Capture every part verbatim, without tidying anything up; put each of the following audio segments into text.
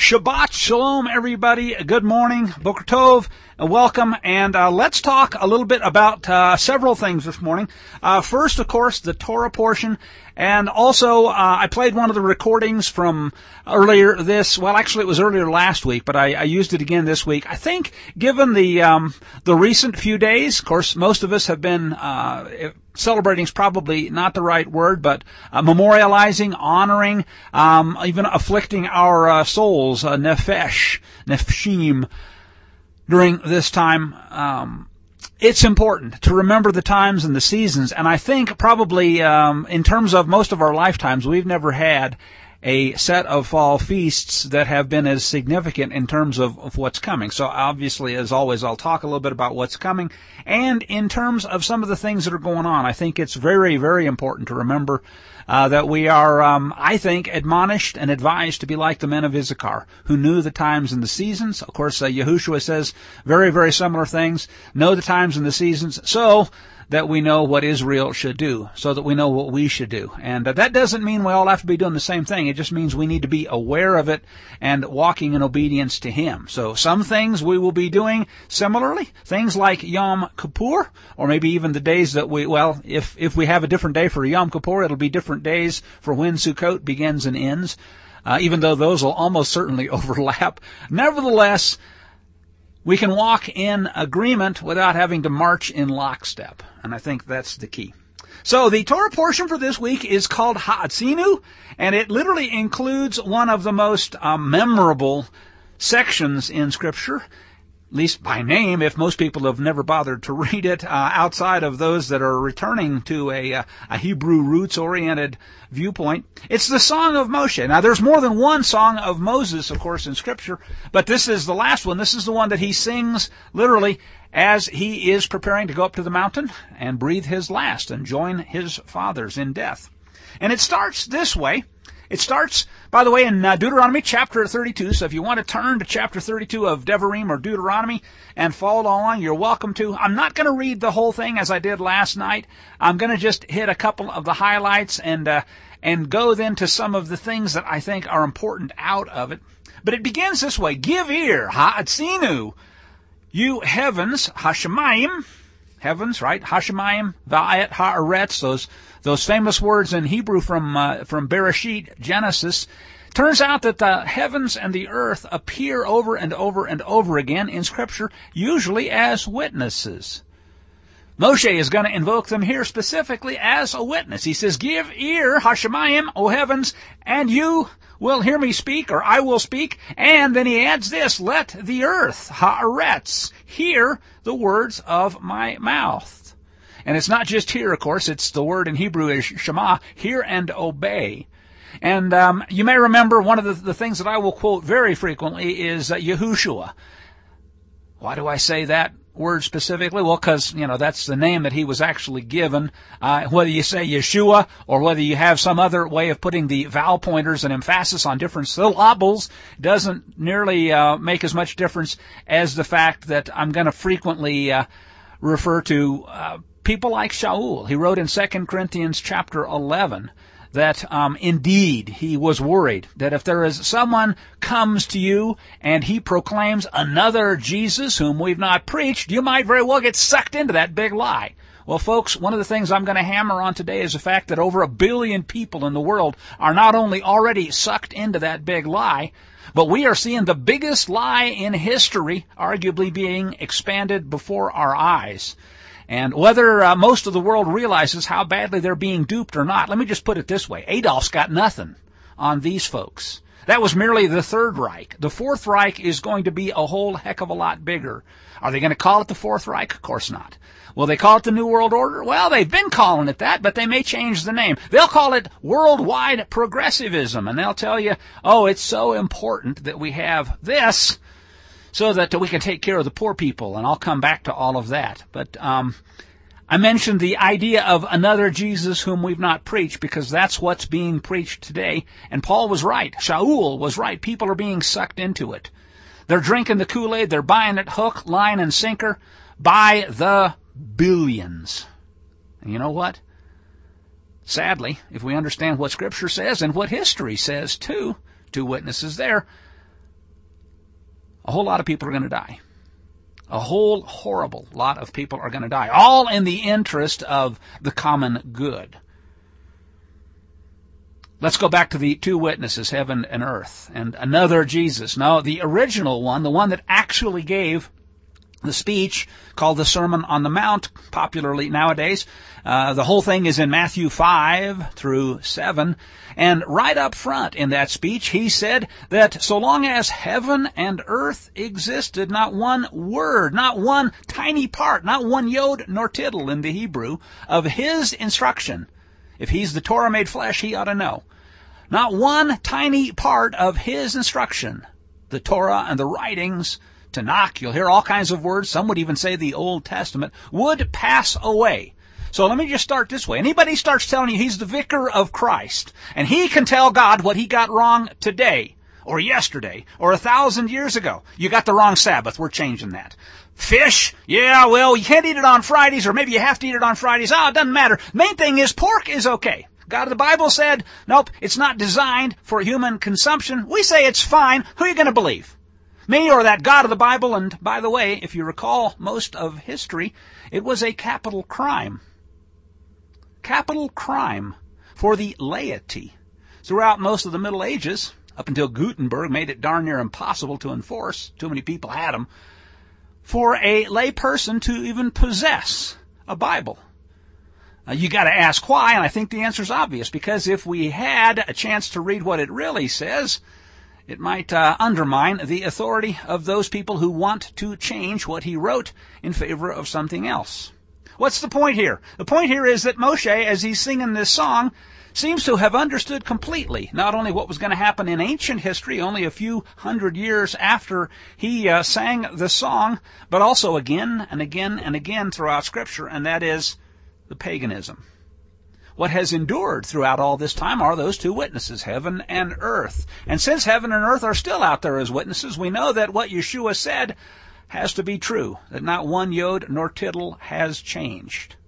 Shabbat Shalom, everybody. Good morning. Boker Tov. Uh, welcome. And uh, let's talk a little bit about uh, several things this morning. Uh, first, of course, the Torah portion. And also, uh, I played one of the recordings from earlier this, well, actually it was earlier last week, but I, I used it again this week. I think, given the, um, the recent few days, of course, most of us have been, uh, celebrating is probably not the right word, but, uh, memorializing, honoring, um, even afflicting our, uh, souls, uh, nefesh, nefshim, during this time, um, it's important to remember the times and the seasons, and I think probably um, in terms of most of our lifetimes, we've never had a set of fall feasts that have been as significant in terms of, of what's coming. So obviously, as always, I'll talk a little bit about what's coming, and in terms of some of the things that are going on, I think it's very, very important to remember Uh, that we are, um, I think, admonished and advised to be like the men of Issachar, who knew the times and the seasons. Of course, uh, Yahushua says very, very similar things. Know the times and the seasons so that we know what Israel should do, so that we know what we should do. And uh, that doesn't mean we all have to be doing the same thing. It just means we need to be aware of it and walking in obedience to Him. So some things we will be doing similarly, things like Yom Kippur, or maybe even the days that we, well, if, if we have a different day for Yom Kippur, it'll be different days for when Sukkot begins and ends, uh, even though those will almost certainly overlap. Nevertheless, we can walk in agreement without having to march in lockstep, and I think that's the key. So the Torah portion for this week is called Ha'atzinu, and it literally includes one of the most uh, memorable sections in Scripture, at least by name, if most people have never bothered to read it, uh, outside of those that are returning to a, uh, a Hebrew roots-oriented viewpoint. It's the Song of Moshe. Now, there's more than one Song of Moses, of course, in Scripture, but this is the last one. This is the one that he sings, literally, as he is preparing to go up to the mountain and breathe his last and join his fathers in death. And it starts this way. It starts, by the way, in uh, Deuteronomy chapter thirty-two, so if you want to turn to chapter thirty-two of Devarim or Deuteronomy and follow along, you're welcome to. I'm not going to read the whole thing as I did last night. I'm going to just hit a couple of the highlights and uh, and go then to some of the things that I think are important out of it. But it begins this way: Give ear, ha'atzinu, you heavens, hashemayim, heavens, right? Hashemayim, va'et ha'aretz, those Those famous words in Hebrew from uh, from Bereshit, Genesis. Turns out that the heavens and the earth appear over and over and over again in Scripture, usually as witnesses. Moshe is going to invoke them here specifically as a witness. He says, "Give ear, Hashemayim, O heavens, and you will hear me speak, or I will speak." And then he adds this, "Let the earth, ha'aretz, hear the words of my mouth." And it's not just hear, of course. It's the word in Hebrew is shema, hear and obey. And um, you may remember one of the, the things that I will quote very frequently is uh, Yahushua. Why do I say that word specifically? Well, because, you know, that's the name that he was actually given. Uh, whether you say Yeshua or whether you have some other way of putting the vowel pointers and emphasis on different syllables doesn't nearly uh, make as much difference as the fact that I'm going to frequently uh, refer to uh, people like Shaul. He wrote in Second Corinthians chapter eleven that um, indeed he was worried that if there is someone comes to you and he proclaims another Jesus whom we've not preached, you might very well get sucked into that big lie. Well, folks, one of the things I'm going to hammer on today is the fact that over a billion people in the world are not only already sucked into that big lie, but we are seeing the biggest lie in history arguably being expanded before our eyes. And whether uh, most of the world realizes how badly they're being duped or not, let me just put it this way. Adolf's got nothing on these folks. That was merely the Third Reich. The Fourth Reich is going to be a whole heck of a lot bigger. Are they going to call it the Fourth Reich? Of course not. Will they call it the New World Order? Well, they've been calling it that, but they may change the name. They'll call it worldwide progressivism, and they'll tell you, oh, it's so important that we have this so that we can take care of the poor people, and I'll come back to all of that. But um, I mentioned the idea of another Jesus whom we've not preached because that's what's being preached today. And Paul was right. Shaul was right. People are being sucked into it. They're drinking the Kool-Aid. They're buying it hook, line, and sinker by the billions. And you know what? Sadly, if we understand what Scripture says and what history says too, two witnesses there, a whole lot of people are going to die. A whole horrible lot of people are going to die, all in the interest of the common good. Let's go back to the two witnesses, heaven and earth, and another Jesus. Now, the original one, the one that actually gave the speech called the Sermon on the Mount, popularly nowadays. Uh, the whole thing is in Matthew five through seven. And right up front in that speech, he said that so long as heaven and earth existed, not one word, not one tiny part, not one yod nor tittle in the Hebrew of his instruction. If he's the Torah made flesh, he ought to know. Not one tiny part of his instruction, the Torah and the writings, Tanakh, you'll hear all kinds of words, some would even say the Old Testament, would pass away. So let me just start this way. Anybody starts telling you he's the vicar of Christ, and he can tell God what he got wrong today, or yesterday, or a thousand years ago. You got the wrong Sabbath, we're changing that. Fish, yeah, well, you can't eat it on Fridays, or maybe you have to eat it on Fridays. Ah, oh, it doesn't matter. Main thing is pork is okay. God of the Bible said, nope, it's not designed for human consumption. We say it's fine. Who are you going to believe? Me or that God of the Bible? And by the way, if you recall most of history, it was a capital crime. Capital crime for the laity. Throughout most of the Middle Ages, up until Gutenberg made it darn near impossible to enforce, too many people had them, for a lay person to even possess a Bible. Now, you got to ask why, and I think the answer is obvious, because if we had a chance to read what it really says, it might uh, undermine the authority of those people who want to change what he wrote in favor of something else. What's the point here? The point here is that Moshe, as he's singing this song, seems to have understood completely not only what was going to happen in ancient history, only a few hundred years after he uh, sang the song, but also again and again and again throughout Scripture, and that is the paganism. What has endured throughout all this time are those two witnesses, heaven and earth. And since heaven and earth are still out there as witnesses, we know that what Yeshua said has to be true, that not one yod nor tittle has changed.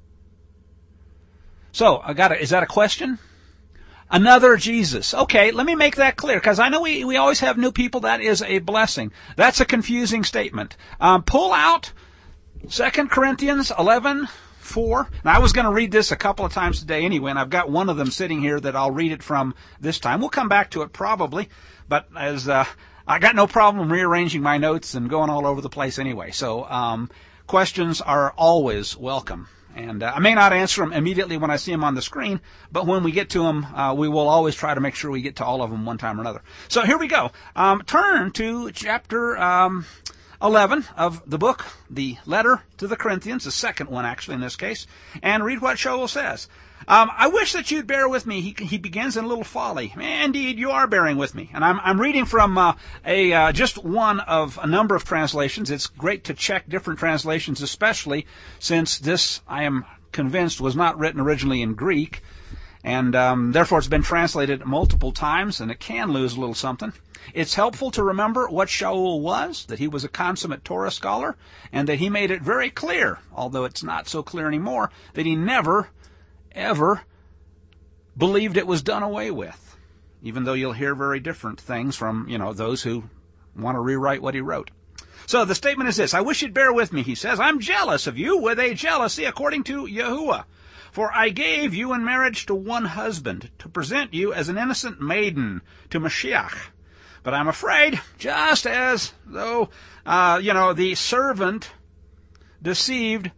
So, I got a, is that a question? Another Jesus. Okay, let me make that clear, because I know we, we always have new people. That is a blessing. That's a confusing statement. Um, pull out Second Corinthians eleven four. Now, I was going to read this a couple of times today anyway, and I've got one of them sitting here that I'll read it from this time. We'll come back to it probably, but as uh, I got no problem rearranging my notes and going all over the place anyway. So um, questions are always welcome. And uh, I may not answer them immediately when I see them on the screen, but when we get to them, uh, we will always try to make sure we get to all of them one time or another. So here we go. Um, turn to chapter Um, eleven of the book, the letter to the Corinthians, the second one actually in this case, and read what Shaul says. Um, I wish that you'd bear with me. He, he begins in a little folly. Indeed, you are bearing with me. And I'm, I'm reading from uh, a uh, just one of a number of translations. It's great to check different translations, especially since this, I am convinced, was not written originally in Greek. And um, therefore it's been translated multiple times, and it can lose a little something. It's helpful to remember what Shaul was, that he was a consummate Torah scholar, and that he made it very clear, although it's not so clear anymore, that he never, ever believed it was done away with, even though you'll hear very different things from, you know, those who want to rewrite what he wrote. So the statement is this: I wish you'd bear with me, he says. I'm jealous of you with a jealousy according to Yahuwah. For I gave you in marriage to one husband, to present you as an innocent maiden to Mashiach. But I'm afraid, just as though, uh, you know, the servant deceived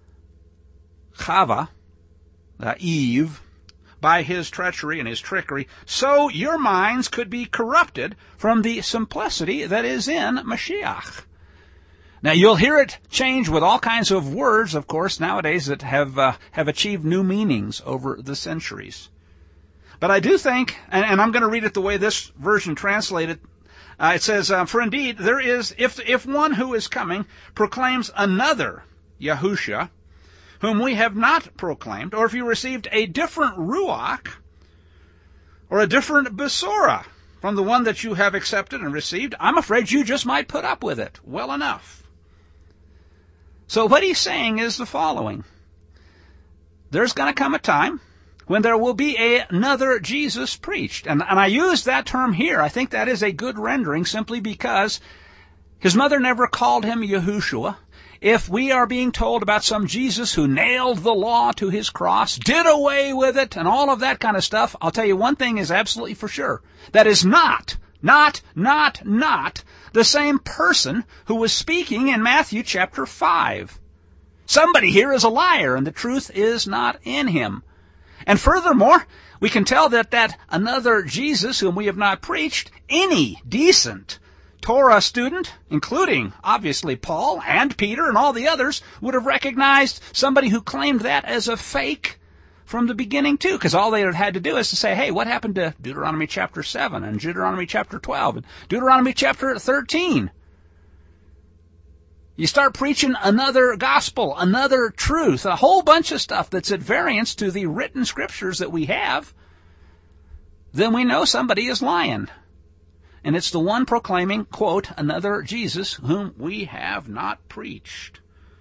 Chava, uh, Eve, by his treachery and his trickery, so your minds could be corrupted from the simplicity that is in Mashiach. Now, you'll hear it change with all kinds of words, of course, nowadays that have uh, have achieved new meanings over the centuries. But I do think, and, and I'm going to read it the way this version translated, uh, it says, uh, for indeed there is, if if one who is coming proclaims another Yahusha, whom we have not proclaimed, or if you received a different Ruach, or a different Besorah from the one that you have accepted and received, I'm afraid you just might put up with it well enough. So what he's saying is the following. There's going to come a time when there will be a, another Jesus preached. And, and I use that term here. I think that is a good rendering simply because His mother never called him Yahushua. If we are being told about some Jesus who nailed the law to his cross, did away with it, and all of that kind of stuff, I'll tell you one thing is absolutely for sure. That is not, not, not, not the same person who was speaking in Matthew chapter five. Somebody here is a liar, and the truth is not in him. And furthermore, we can tell that that another Jesus whom we have not preached, any decent Torah student, including, obviously, Paul and Peter and all the others, would have recognized somebody who claimed that as a fake from the beginning, too, because all they had had to do is to say, hey, what happened to Deuteronomy chapter seven and Deuteronomy chapter twelve and Deuteronomy chapter thirteen? You start preaching another gospel, another truth, a whole bunch of stuff that's at variance to the written scriptures that we have, then we know somebody is lying. And it's the one proclaiming, quote, another Jesus whom we have not preached.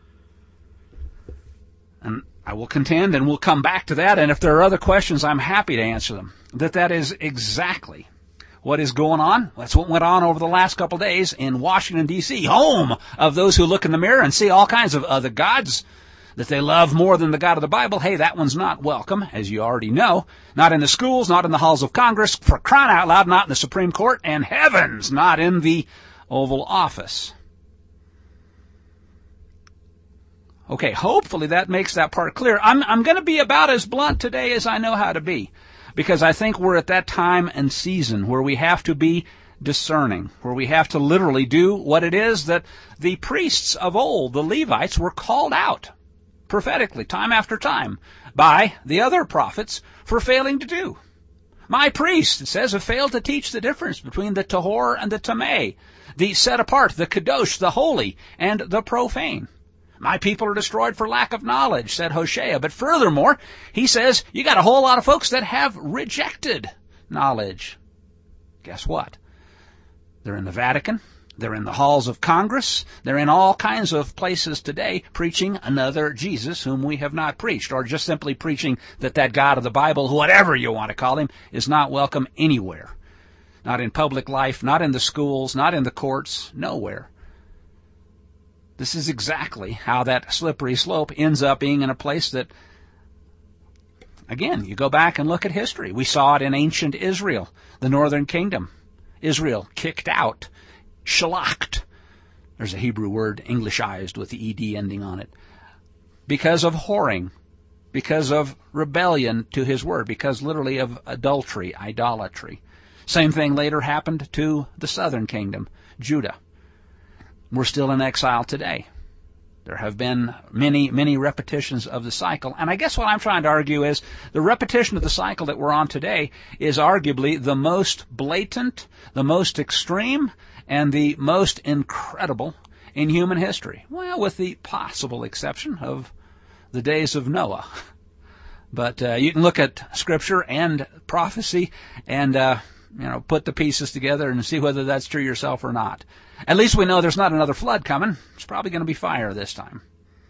And I will contend, and we'll come back to that, and if there are other questions, I'm happy to answer them, that that is exactly what is going on. That's what went on over the last couple of days in Washington, D C, home of those who look in the mirror and see all kinds of other gods that they love more than the God of the Bible. Hey, that one's not welcome, as you already know. Not in the schools, not in the halls of Congress, for crying out loud, not in the Supreme Court, and heavens, not in the Oval Office. Okay, hopefully that makes that part clear. I'm, I'm going to be about as blunt today as I know how to be, because I think we're at that time and season where we have to be discerning, where we have to literally do what it is that the priests of old, the Levites, were called out prophetically, time after time, by the other prophets for failing to do. My priests, it says, have failed to teach the difference between the tahor and the tameh, the set apart, the kadosh, the holy, and the profane. My people are destroyed for lack of knowledge, said Hosea. But furthermore, he says, you got a whole lot of folks that have rejected knowledge. Guess what? They're in the Vatican. They're in the halls of Congress. They're in all kinds of places today preaching another Jesus whom we have not preached, or just simply preaching that that God of the Bible, whatever you want to call him, is not welcome anywhere. Not in public life, not in the schools, not in the courts, nowhere. This is exactly how that slippery slope ends up being in a place that, again, you go back and look at history. We saw it in ancient Israel, the northern kingdom. Israel kicked out. Shalakt. There's a Hebrew word, Englishized, with the ed ending on it. Because of whoring. Because of rebellion to his word. Because literally of adultery, idolatry. Same thing later happened to the southern kingdom, Judah. We're still in exile today. There have been many, many repetitions of the cycle. And I guess what I'm trying to argue is the repetition of the cycle that we're on today is arguably the most blatant, the most extreme, and the most incredible in human history. Well, with the possible exception of the days of Noah. But uh, you can look at Scripture and prophecy and, uh, you know, put the pieces together and see whether that's true yourself or not. At least we know there's not another flood coming. It's probably going to be fire this time.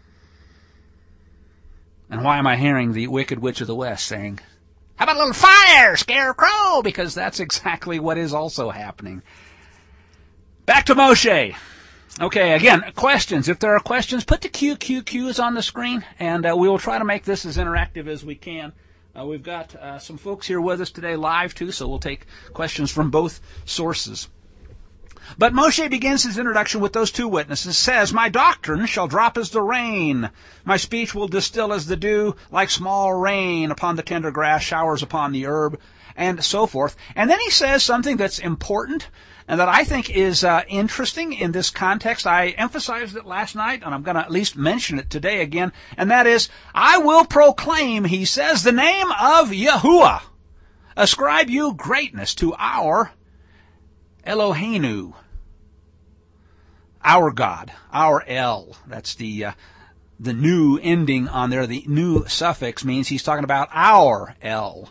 And why am I hearing the Wicked Witch of the West saying, how about a little fire, Scarecrow? Because that's exactly what is also happening. Back to Moshe. Okay, again, questions. If there are questions, put the Q Q Qs on the screen, and uh, we will try to make this as interactive as we can. Uh, we've got uh, some folks here with us today live, too, so we'll take questions from both sources. But Moshe begins his introduction with those two witnesses, says, my doctrine shall drop as the rain. My speech will distill as the dew, like small rain upon the tender grass, showers upon the herb, and so forth. And then he says something that's important and that I think is uh, interesting in this context. I emphasized it last night, and I'm going to at least mention it today again, and that is, I will proclaim, he says, the name of Yahuwah. Ascribe you greatness to our Eloheinu, our God, our El. That's the uh, the new ending on there. The new suffix means he's talking about our El.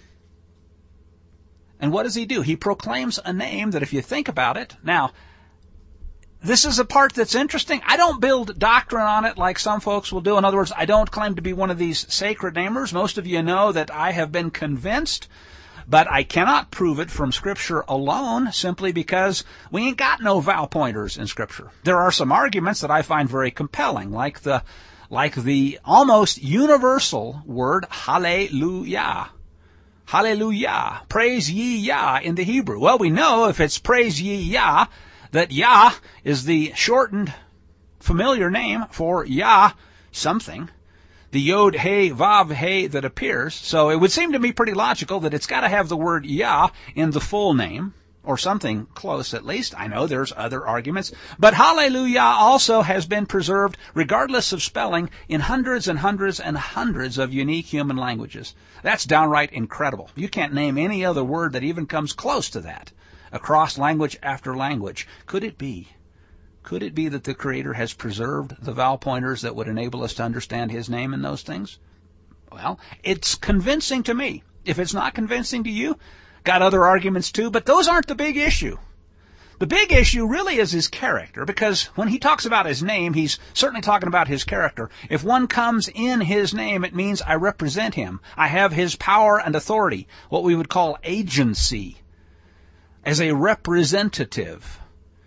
And what does he do? He proclaims a name that, if you think about it, now, this is a part that's interesting. I don't build doctrine on it like some folks will do. In other words, I don't claim to be one of these sacred namers. Most of you know that I have been convinced But I cannot prove it from Scripture alone simply because we ain't got no vowel pointers in Scripture. There are some arguments that I find very compelling, like the, like the almost universal word hallelujah. Hallelujah. Praise ye Yah in the Hebrew. Well, we know if it's praise ye Yah, that Yah is the shortened familiar name for Yah something. The Yod, He, Vav, He that appears. So it would seem to me pretty logical that it's got to have the word Yah in the full name, or something close at least. I know there's other arguments. But hallelujah also has been preserved, regardless of spelling, in hundreds and hundreds and hundreds of unique human languages. That's downright incredible. You can't name any other word that even comes close to that, across language after language. Could it be? Could it be that the Creator has preserved the vowel pointers that would enable us to understand His name in those things? Well, it's convincing to me. If it's not convincing to you, got other arguments too, but those aren't the big issue. The big issue really is His character, because when He talks about His name, He's certainly talking about His character. If one comes in His name, it means I represent Him. I have His power and authority, what we would call agency, as a representative.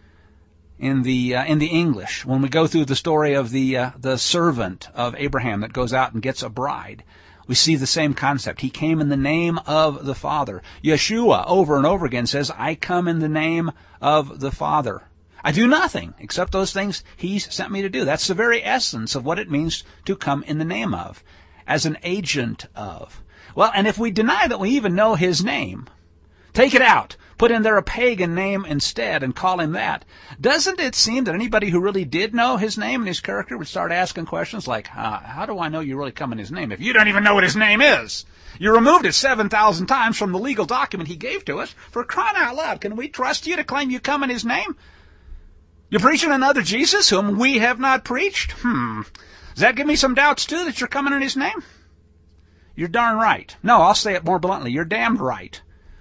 In the uh, in the English, when we go through the story of the uh, the servant of Abraham that goes out and gets a bride, we see the same concept. He came in the name of the Father. Yeshua over and over again says, I come in the name of the Father. I do nothing except those things He's sent me to do. That's the very essence of what it means to come in the name of, as an agent of. Well, and if we deny that we even know His name, take it out. Put in there a pagan name instead and call Him that. Doesn't it seem that anybody who really did know His name and His character would start asking questions like, uh, how do I know you really come in His name if you don't even know what His name is? You removed it seven thousand times from the legal document He gave to us. For crying out loud, can we trust you to claim you come in His name? You're preaching another Jesus whom we have not preached? Hmm. Does that give me some doubts too that you're coming in His name? You're darn right. No, I'll say it more bluntly. You're damned right.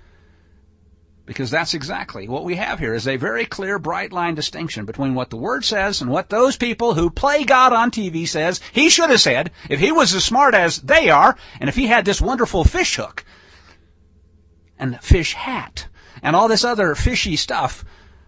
Because that's exactly what we have here, is a very clear, bright line distinction between what the Word says and what those people who play God on T V says He should have said if He was as smart as they are, and if He had this wonderful fish hook and fish hat and all this other fishy stuff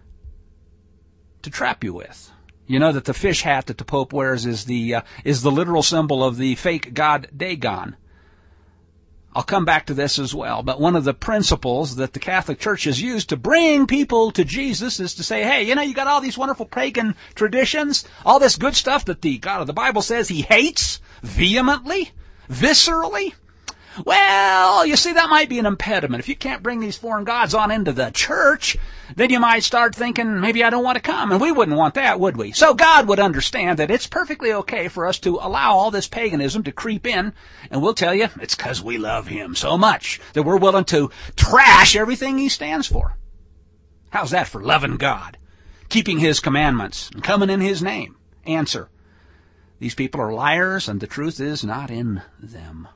to trap you with. You know that the fish hat that the Pope wears is the uh, is the literal symbol of the fake god Dagon. I'll come back to this as well, but one of the principles that the Catholic Church has used to bring people to Jesus is to say, hey, you know, you got all these wonderful pagan traditions, all this good stuff that the God of the Bible says He hates vehemently, viscerally. Well, you see, that might be an impediment. If you can't bring these foreign gods on into the church, then you might start thinking, maybe I don't want to come. And we wouldn't want that, would we? So God would understand that it's perfectly okay for us to allow all this paganism to creep in. And we'll tell you, it's because we love Him so much that we're willing to trash everything He stands for. How's that for loving God? Keeping His commandments and coming in His name? Answer: these people are liars, and the truth is not in them.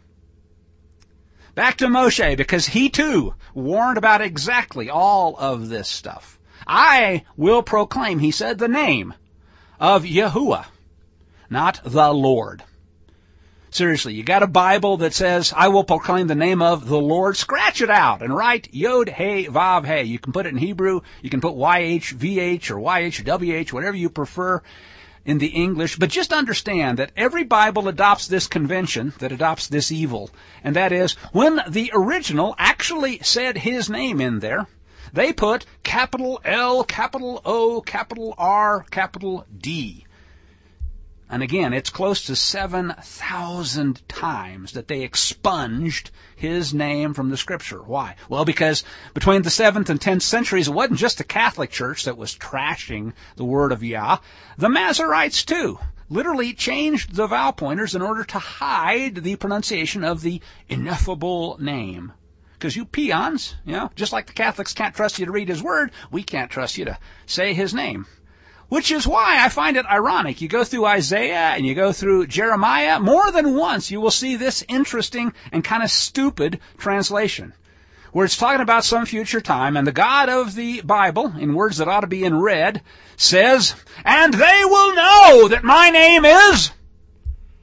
Back to Moshe, because he too warned about exactly all of this stuff. I will proclaim, he said, the name of Yahuwah, not the Lord. Seriously, you got a Bible that says, I will proclaim the name of the Lord? Scratch it out and write Yod, He, Vav, He. You can put it in Hebrew, you can put Y H V H or Y H W H, whatever you prefer in the English, but just understand that every Bible adopts this convention, that adopts this evil, and that is, when the original actually said His name in there, they put capital L, capital O, capital R, capital D. And again, it's close to seven thousand times that they expunged His name from the Scripture. Why? Well, because between the seventh and tenth centuries, it wasn't just the Catholic Church that was trashing the word of Yah. The Masoretes, too, literally changed the vowel pointers in order to hide the pronunciation of the ineffable name. Because you peons, you know, just like the Catholics can't trust you to read His word, we can't trust you to say His name. Which is why I find it ironic. You go through Isaiah and you go through Jeremiah, more than once you will see this interesting and kind of stupid translation, where it's talking about some future time, and the God of the Bible, in words that ought to be in red, says, and they will know that my name is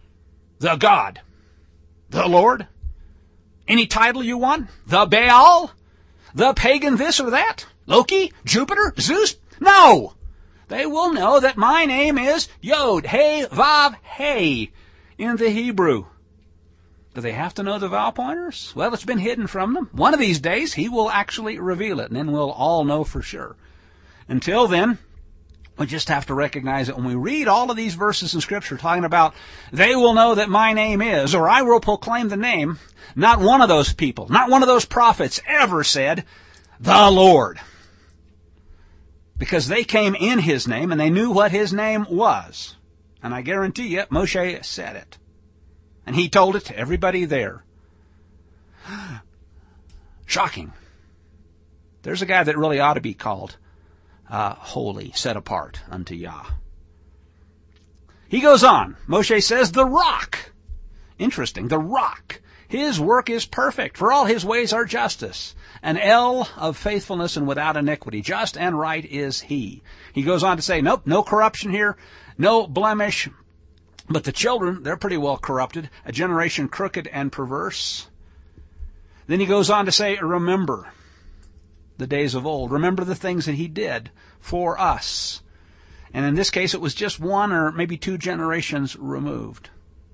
the God, the Lord. Any title you want? The Baal? the pagan this or that, Loki, Jupiter, Zeus. No! They will know that my name is Yod, He, Vav, He in the Hebrew. Do they have to know the vowel pointers? Well, it's been hidden from them. One of these days, he will actually reveal it, and then we'll all know for sure. Until then, we just have to recognize that when we read all of these verses in Scripture talking about, they will know that my name is, or I will proclaim the name, not one of those people, not one of those prophets ever said, the Lord. Because they came in his name, and they knew what his name was. And I guarantee you, Moshe said it. And he told it to everybody there. Shocking. There's a guy that really ought to be called uh, holy, set apart unto Yah. He goes on. Moshe says, the rock. Interesting. The rock. His work is perfect, for all his ways are justice. An El of faithfulness and without iniquity. Just and right is he. He goes on to say, nope, no corruption here, no blemish. But the children, they're pretty well corrupted, a generation crooked and perverse. Then he goes on to say, remember the days of old. Remember the things that he did for us. And in this case, it was just one or maybe two generations removed.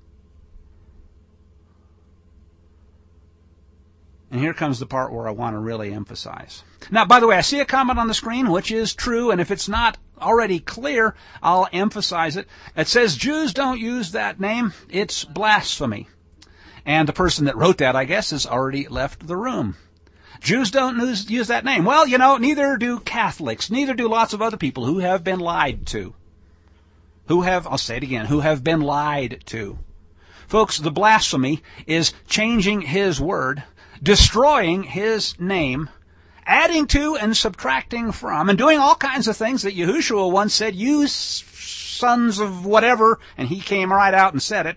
And here comes the part where I want to really emphasize. Now, by the way, I see a comment on the screen, which is true, and if it's not already clear, I'll emphasize it. It says Jews don't use that name. It's blasphemy. And the person that wrote that, I guess, has already left the room. Jews don't use, use that name. Well, you know, neither do Catholics. Neither do lots of other people who have been lied to. Who have, I'll say it again, who have been lied to. Folks, the blasphemy is changing his word, destroying his name, adding to and subtracting from, and doing all kinds of things that Yahushua once said, you sons of whatever, and he came right out and said it.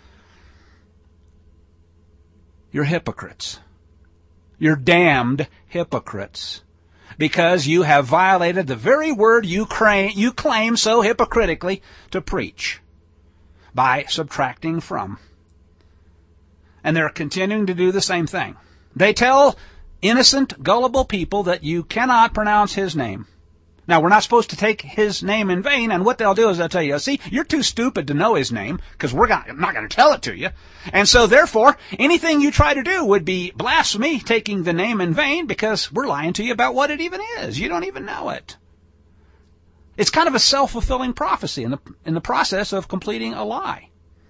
You're hypocrites. You're damned hypocrites. Because you have violated the very word you claim, you claim so hypocritically to preach by subtracting from. And they're continuing to do the same thing. They tell innocent, gullible people that you cannot pronounce his name. Now, we're not supposed to take his name in vain, and what they'll do is they'll tell you, see, you're too stupid to know his name, because we're not going to tell it to you. And so, therefore, anything you try to do would be blasphemy, taking the name in vain, because we're lying to you about what it even is. You don't even know it. It's kind of a self-fulfilling prophecy in the, in the process of completing a lie.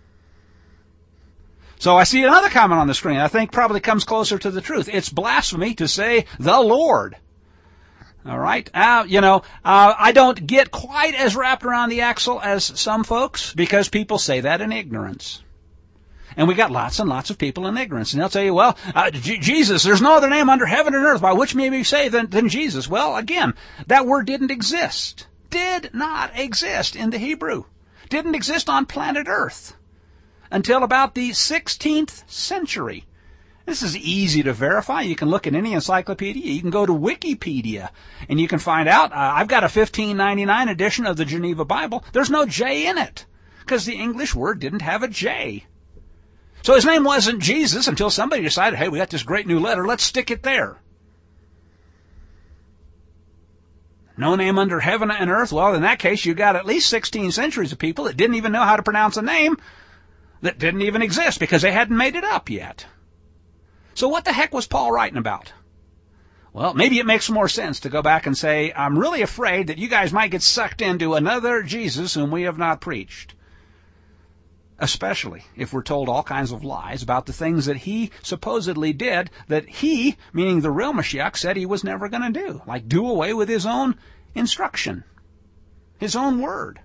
So I see another comment on the screen I think probably comes closer to the truth. It's blasphemy to say the Lord. All right. Uh, you know, uh, I don't get quite as wrapped around the axle as some folks because people say that in ignorance. And we got lots and lots of people in ignorance. And they'll tell you, well, uh, J- Jesus, there's no other name under heaven and earth by which may be saved than, than Jesus. Well, again, that word didn't exist. Did not exist in the Hebrew. Didn't exist on planet Earth until about the sixteenth century. This is easy to verify. You can look at any encyclopedia. You can go to Wikipedia, and you can find out. Uh, I've got a fifteen ninety-nine edition of the Geneva Bible. There's no J in it, because the English word didn't have a J. So his name wasn't Jesus until somebody decided, hey, we got this great new letter, let's stick it there. No name under heaven and earth. Well, in that case, you got at least sixteen centuries of people that didn't even know how to pronounce a name that didn't even exist because they hadn't made it up yet. So what the heck was Paul writing about? Well, maybe it makes more sense to go back and say, I'm really afraid that you guys might get sucked into another Jesus whom we have not preached. Especially if we're told all kinds of lies about the things that he supposedly did that he, meaning the real Mashiach, said he was never going to do. Like do away with his own instruction, his own word.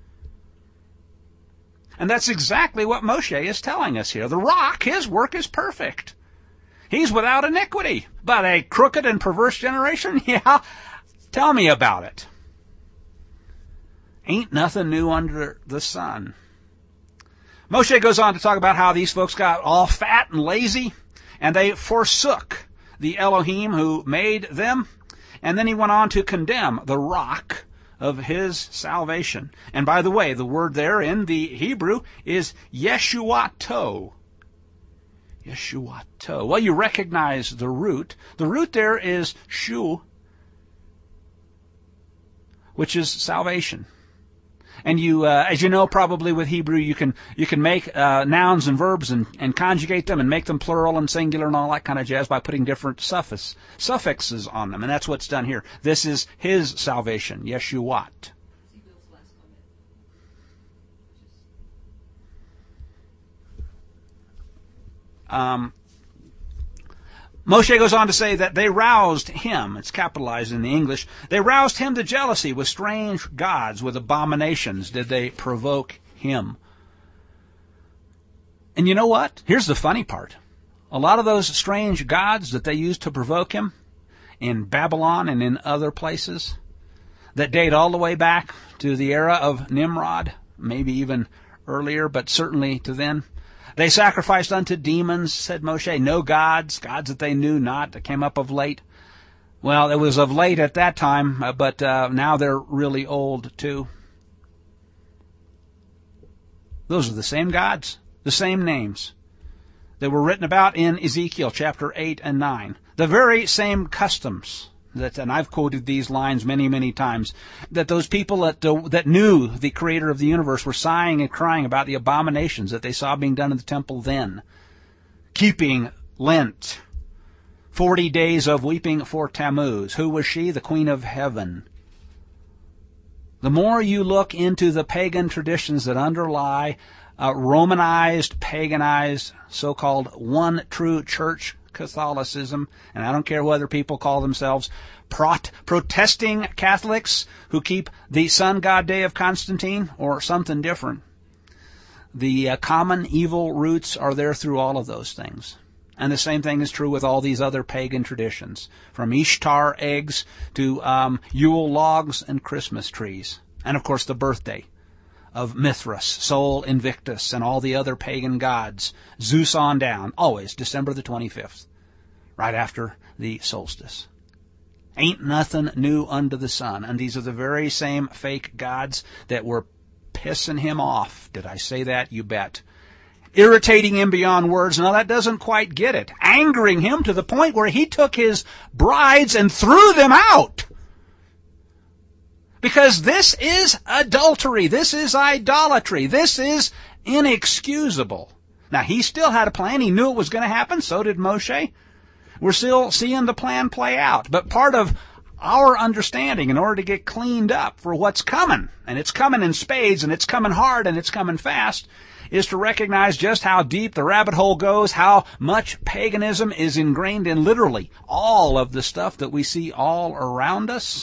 And that's exactly what Moshe is telling us here. The rock, his work is perfect. He's without iniquity. But a crooked and perverse generation? Yeah, tell me about it. Ain't nothing new under the sun. Moshe goes on to talk about how these folks got all fat and lazy, and they forsook the Elohim who made them. And then he went on to condemn the rock of his salvation. And by the way, the word there in the Hebrew is Yeshuato. Yeshuato. Well, you recognize the root. The root there is shu, which is salvation. And you, uh, as you know, probably with Hebrew, you can you can make uh, nouns and verbs and, and conjugate them and make them plural and singular and all that kind of jazz by putting different suffix, suffixes on them. And that's what's done here. This is his salvation, Yeshuat. Um, Moshe goes on to say that they roused him, it's capitalized in the English, they roused him to jealousy with strange gods, with abominations did they provoke him. And you know what? Here's the funny part. A lot of those strange gods that they used to provoke him in Babylon and in other places that date all the way back to the era of Nimrod, maybe even earlier, but certainly to then. They sacrificed unto demons, said Moshe, no gods, gods that they knew not, that came up of late. Well, it was of late at that time, uh, but uh, now they're really old too. Those are the same gods, the same names that were written about in Ezekiel chapter eight and nine. The very same customs. That, and I've quoted these lines many, many times, that those people that, uh, that knew the creator of the universe were sighing and crying about the abominations that they saw being done in the temple then. Keeping Lent. Forty days of weeping for Tammuz. Who was she? The Queen of Heaven. The more you look into the pagan traditions that underlie uh, Romanized, paganized, so-called one true church Catholicism, and I don't care whether people call themselves prot- protesting Catholics who keep the sun god day of Constantine or something different. The uh, common evil roots are there through all of those things. And the same thing is true with all these other pagan traditions, from Ishtar eggs to um, Yule logs and Christmas trees. And of course the birthday of Mithras, Sol Invictus, and all the other pagan gods, Zeus on down, always December the twenty-fifth, right after the solstice. Ain't nothing new under the sun. And these are the very same fake gods that were pissing him off. Did I say that? You bet. Irritating him beyond words. Now that doesn't quite get it. Angering him to the point where he took his brides and threw them out. Because this is adultery. This is idolatry. This is inexcusable. Now, he still had a plan. He knew it was going to happen. So did Moshe. We're still seeing the plan play out. But part of our understanding, in order to get cleaned up for what's coming, and it's coming in spades, and it's coming hard, and it's coming fast, is to recognize just how deep the rabbit hole goes, how much paganism is ingrained in literally all of the stuff that we see all around us,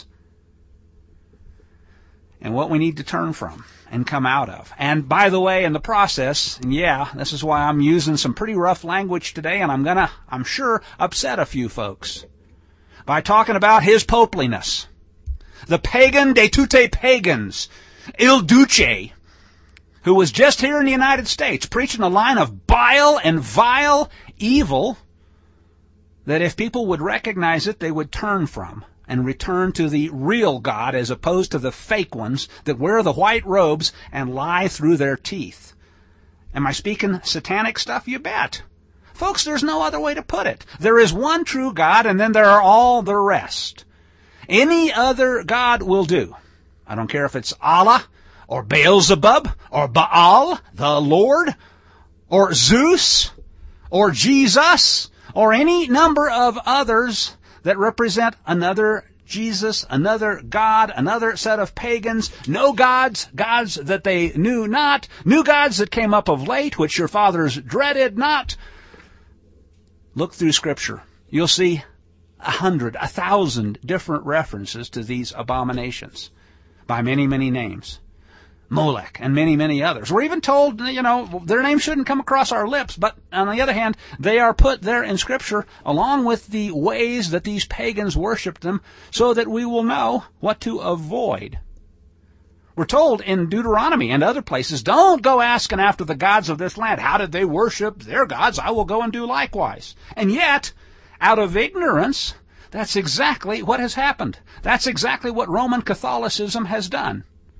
and what we need to turn from and come out of. And by the way, in the process, and yeah, this is why I'm using some pretty rough language today, and I'm gonna, I'm sure, upset a few folks by talking about his popeliness. The pagan de tutte pagans, Il Duce, who was just here in the United States preaching a line of bile and vile evil that if people would recognize it, they would turn from and return to the real God as opposed to the fake ones that wear the white robes and lie through their teeth. Am I speaking satanic stuff? You bet. Folks, there's no other way to put it. There is one true God, and then there are all the rest. Any other God will do. I don't care if it's Allah, or Beelzebub, or Baal, the Lord, or Zeus, or Jesus, or any number of others that represent another Jesus, another God, another set of pagans, no gods, gods that they knew not, new gods that came up of late, which your fathers dreaded not. Look through Scripture. You'll see a hundred, a thousand different references to these abominations by many, many names. Molech and many, many others. We're even told, you know, their names shouldn't come across our lips, but on the other hand, they are put there in Scripture along with the ways that these pagans worshiped them so that we will know what to avoid. We're told in Deuteronomy and other places, don't go asking after the gods of this land. How did they worship their gods? I will go and do likewise. And yet, out of ignorance, that's exactly what has happened. That's exactly what Roman Catholicism has done.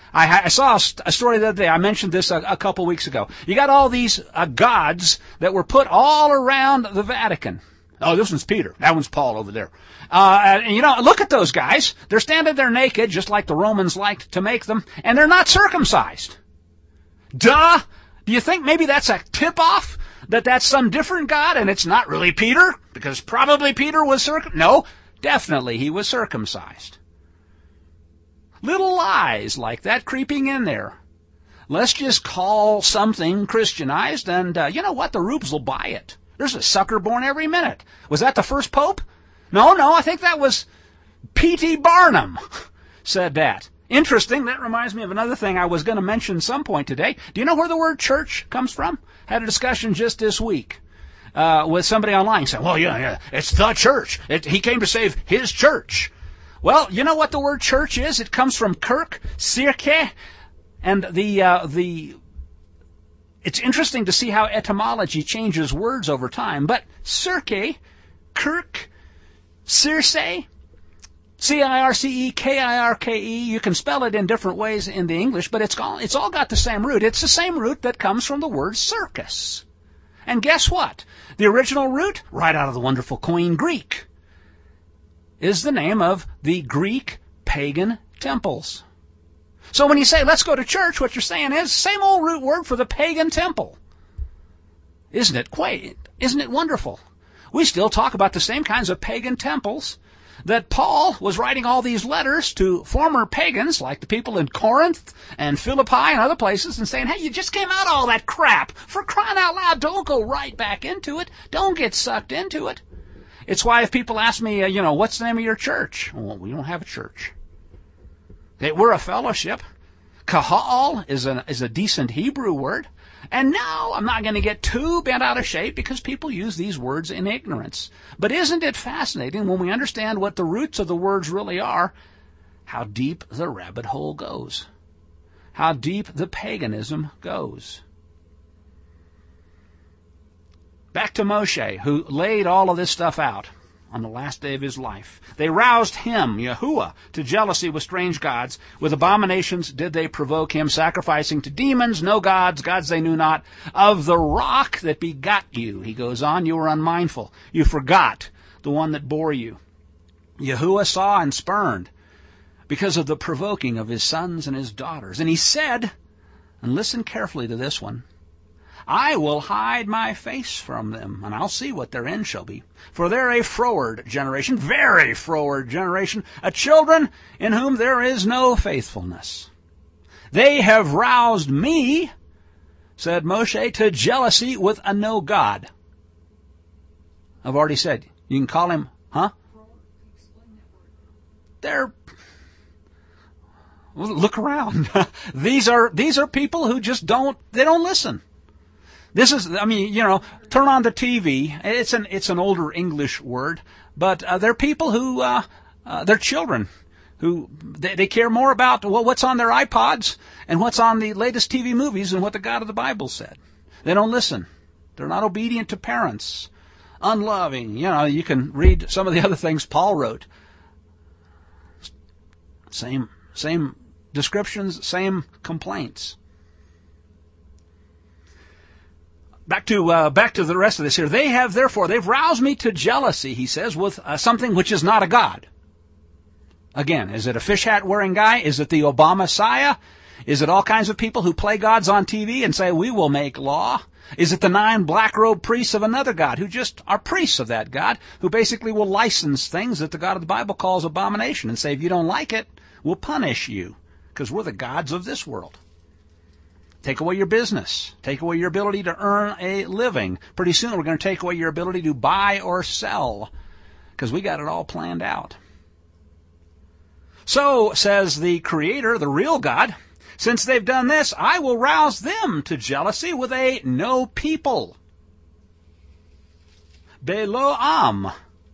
I, I saw a, a story the other day. I mentioned this a, a couple weeks ago. You got all these uh, gods that were put all around the Vatican. Oh, this one's Peter. That one's Paul over there. Uh, and you know, look at those guys. They're standing there naked, just like the Romans liked to make them, and they're not circumcised. Duh! Do you think maybe that's a tip-off? That that's some different God, and it's not really Peter? Because probably Peter was circum... No, definitely he was circumcised. Little lies like that creeping in there. Let's just call something Christianized, and uh, you know what? The rubes will buy it. There's a sucker born every minute. Was that the first pope? No, no, I think that was P T Barnum said that. Interesting. That reminds me of another thing I was going to mention some point today. Do you know where the word church comes from? Had a discussion just this week uh, with somebody online saying, well, yeah, yeah, it's the church. It, he came to save his church. Well, you know what the word church is? It comes from Kirk, Cirke, and the uh, the. It's interesting to see how etymology changes words over time. But Circe, Kirk, Circe, C I R C E, K I R K E, you can spell it in different ways in the English, but it's all, it's all got the same root. It's the same root that comes from the word circus. And guess what? The original root, right out of the wonderful Koine Greek, is the name of the Greek pagan temples. So when you say, let's go to church, what you're saying is, same old root word for the pagan temple. Isn't it quaint? Isn't it wonderful? We still talk about the same kinds of pagan temples that Paul was writing all these letters to former pagans, like the people in Corinth and Philippi and other places, and saying, hey, you just came out of all that crap. For crying out loud, don't go right back into it. Don't get sucked into it. It's why if people ask me, uh, you know, what's the name of your church? Well, we don't have a church. Okay, we're a fellowship. Kahal is a, is a decent Hebrew word. And now I'm not going to get too bent out of shape because people use these words in ignorance. But isn't it fascinating when we understand what the roots of the words really are, how deep the rabbit hole goes, how deep the paganism goes. Back to Moshe, who laid all of this stuff out on the last day of his life. They roused him, Yahuwah, to jealousy with strange gods. With abominations did they provoke him, sacrificing to demons, no gods, gods they knew not. Of the rock that begot you, he goes on, you were unmindful. You forgot the one that bore you. Yahuwah saw and spurned because of the provoking of his sons and his daughters. And he said, and listen carefully to this one, I will hide my face from them, and I'll see what their end shall be. For they're a froward generation, very froward generation, a children in whom there is no faithfulness. They have roused me, said Moshe, to jealousy with a no God. I've already said, you can call him, huh? They're, look around. these are, these are people who just don't, they don't listen. This is, I mean, you know, turn on the T V. It's an it's an older English word, but uh, they're people who, uh, uh, they're children who, they, they care more about well, what's on their iPods and what's on the latest T V movies than what the God of the Bible said. They don't listen. They're not obedient to parents. Unloving. You know, you can read some of the other things Paul wrote. Same, same descriptions, same complaints. Back to uh, back to the rest of this here. They have, therefore, they've roused me to jealousy, he says, with uh, something which is not a God. Again, is it a fish hat wearing guy? Is it the Obama-Messiah? Is it all kinds of people who play gods on T V and say, we will make law? Is it the nine black-robed priests of another God who just are priests of that God, who basically will license things that the God of the Bible calls abomination and say, if you don't like it, we'll punish you because we're the gods of this world. Take away your business. Take away your ability to earn a living. Pretty soon we're going to take away your ability to buy or sell because we got it all planned out. So, says the Creator, the real God, since they've done this, I will rouse them to jealousy with a no people. Belo am.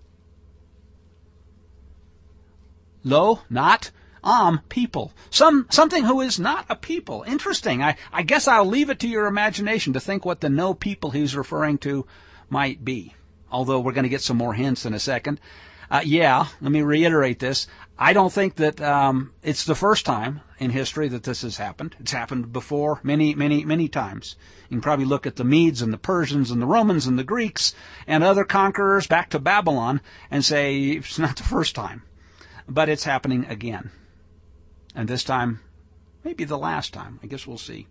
Lo, not. Am, people. Some, something who is not a people. Interesting. I, I guess I'll leave it to your imagination to think what the no people he's referring to might be. Although we're going to get some more hints in a second. Uh, yeah, let me reiterate this. I don't think that um, it's the first time in history that this has happened. It's happened before many, many, many times. You can probably look at the Medes and the Persians and the Romans and the Greeks and other conquerors back to Babylon and say it's not the first time. But it's happening again. And this time, maybe the last time. I guess we'll see.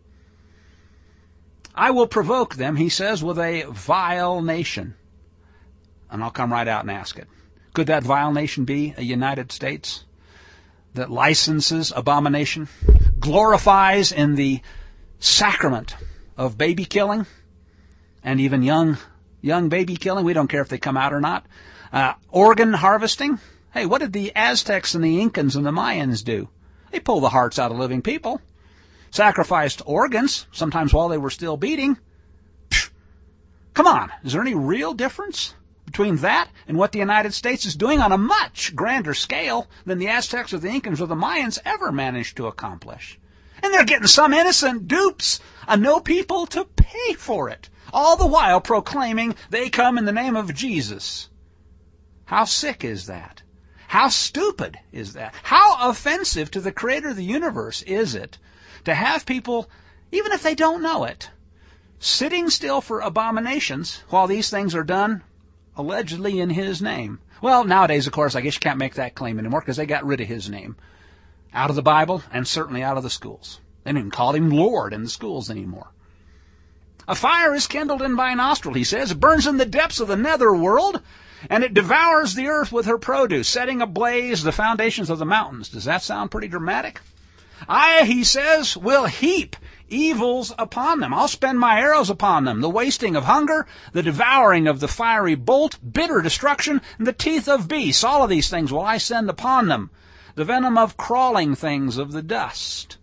I will provoke them, he says, with a vile nation. And I'll come right out and ask it. Could that vile nation be a United States that licenses abomination, glorifies in the sacrament of baby killing, and even young young baby killing? We don't care if they come out or not. Uh, organ harvesting? Hey, what did the Aztecs and the Incans and the Mayans do? They pulled the hearts out of living people. Sacrificed organs, sometimes while they were still beating. Psh, come on, is there any real difference between that and what the United States is doing on a much grander scale than the Aztecs or the Incans or the Mayans ever managed to accomplish? And they're getting some innocent dupes, uh, no people to pay for it, all the while proclaiming they come in the name of Jesus. How sick is that? How stupid is that? How offensive to the Creator of the universe is it to have people, even if they don't know it, sitting still for abominations while these things are done allegedly in His name? Well, nowadays, of course, I guess you can't make that claim anymore because they got rid of His name out of the Bible and certainly out of the schools. They don't even call Him Lord in the schools anymore. A fire is kindled in my nostril, he says. It burns in the depths of the nether world, and it devours the earth with her produce, setting ablaze the foundations of the mountains. Does that sound pretty dramatic? I, he says, will heap evils upon them. I'll spend my arrows upon them. The wasting of hunger, the devouring of the fiery bolt, bitter destruction, and the teeth of beasts. All of these things will I send upon them. The venom of crawling things of the dust.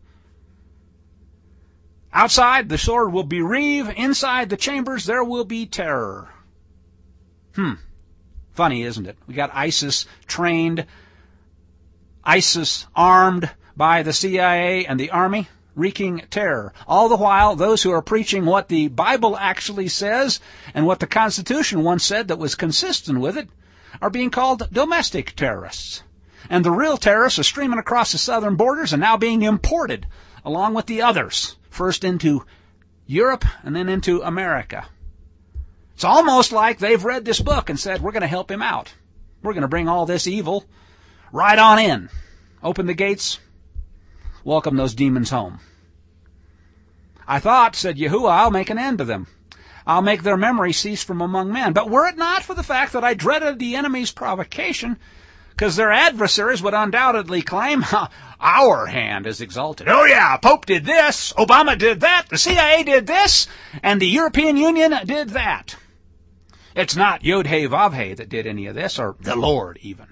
Outside, the sword will bereave. Inside the chambers, there will be terror. Hmm. Funny, isn't it? We got ISIS trained, ISIS armed by the C I A and the Army, wreaking terror. All the while, those who are preaching what the Bible actually says and what the Constitution once said that was consistent with it are being called domestic terrorists. And the real terrorists are streaming across the southern borders and now being imported along with the others, first into Europe and then into America. It's almost like they've read this book and said, we're going to help him out. We're going to bring all this evil right on in. Open the gates. Welcome those demons home. I thought, said Yahuwah, I'll make an end to them. I'll make their memory cease from among men. But were it not for the fact that I dreaded the enemy's provocation, because their adversaries would undoubtedly claim, our hand is exalted. Oh yeah, Pope did this, Obama did that, the C I A did this, and the European Union did that. It's not Yod-Heh-Vav-Heh that did any of this, or the Lord even.